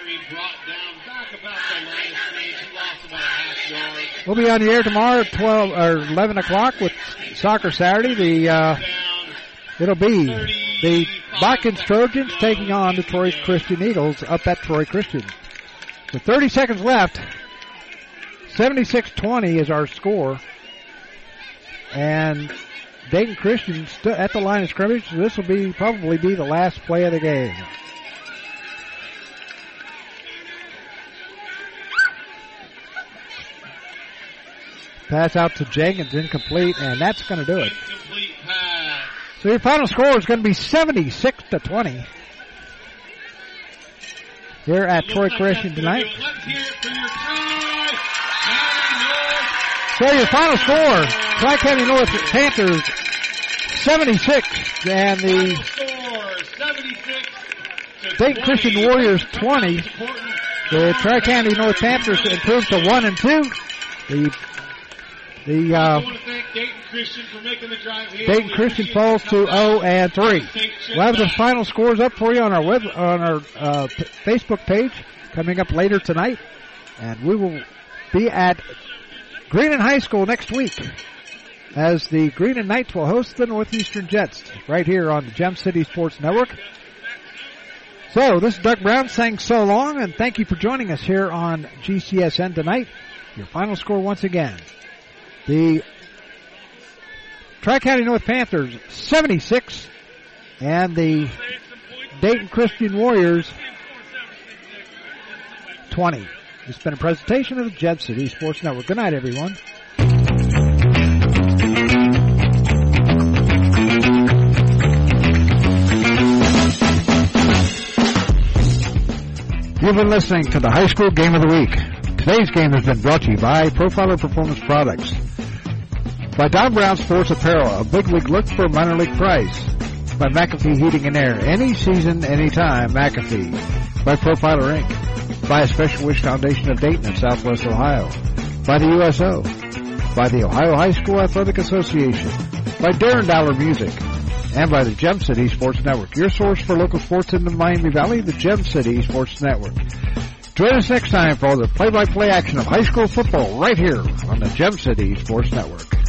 We'll be on the air tomorrow at twelve or eleven o'clock with Soccer Saturday. The uh, it'll be the Botkins Trojans taking on the Troy Christian Eagles up at Troy Christian. With thirty seconds left, seventy-six twenty is our score. And Dayton Christian st- at the line of scrimmage. So this will be probably be the last play of the game. Pass out to Jenkins, incomplete, and that's going to do it. So your final score is going to be seventy-six to twenty here at Troy Christian tonight. So your final score, Tri-County North Panthers seventy-six, and the Dayton Christian Warriors twenty. The Tri-County North Panthers improved to one and two. The The uh, I want to thank Dayton Christian for making the drive here. Dayton Christian falls to zero and three. We'll have the final scores up for you on our web on our uh, p- Facebook page coming up later tonight, and we will be at Greenon High School next week as the Greenon Knights will host the Northeastern Jets right here on the Gem City Sports Network. So this is Doug Brown saying so long, and thank you for joining us here on G C S N tonight. Your final score once again. The Tri-County North Panthers seventy-six and the Dayton Christian Warriors twenty. It's been a presentation of the Gem City Sports Network. Good night, everyone. You've been listening to the High School Game of the Week. Today's game has been brought to you by Profiler Performance Products, by Don Brown Sports Apparel, a big league look for a minor league price, by McAfee Heating and Air, any season, anytime, McAfee, by Profiler Incorporated, by a Special Wish Foundation of Dayton in Southwest Ohio, by the U S O, by the Ohio High School Athletic Association, by Darren Dollar Music, and by the Gem City Sports Network, your source for local sports in the Miami Valley, the Gem City Sports Network. Join us next time for all the play-by-play action of high school football right here on the Gem City Sports Network.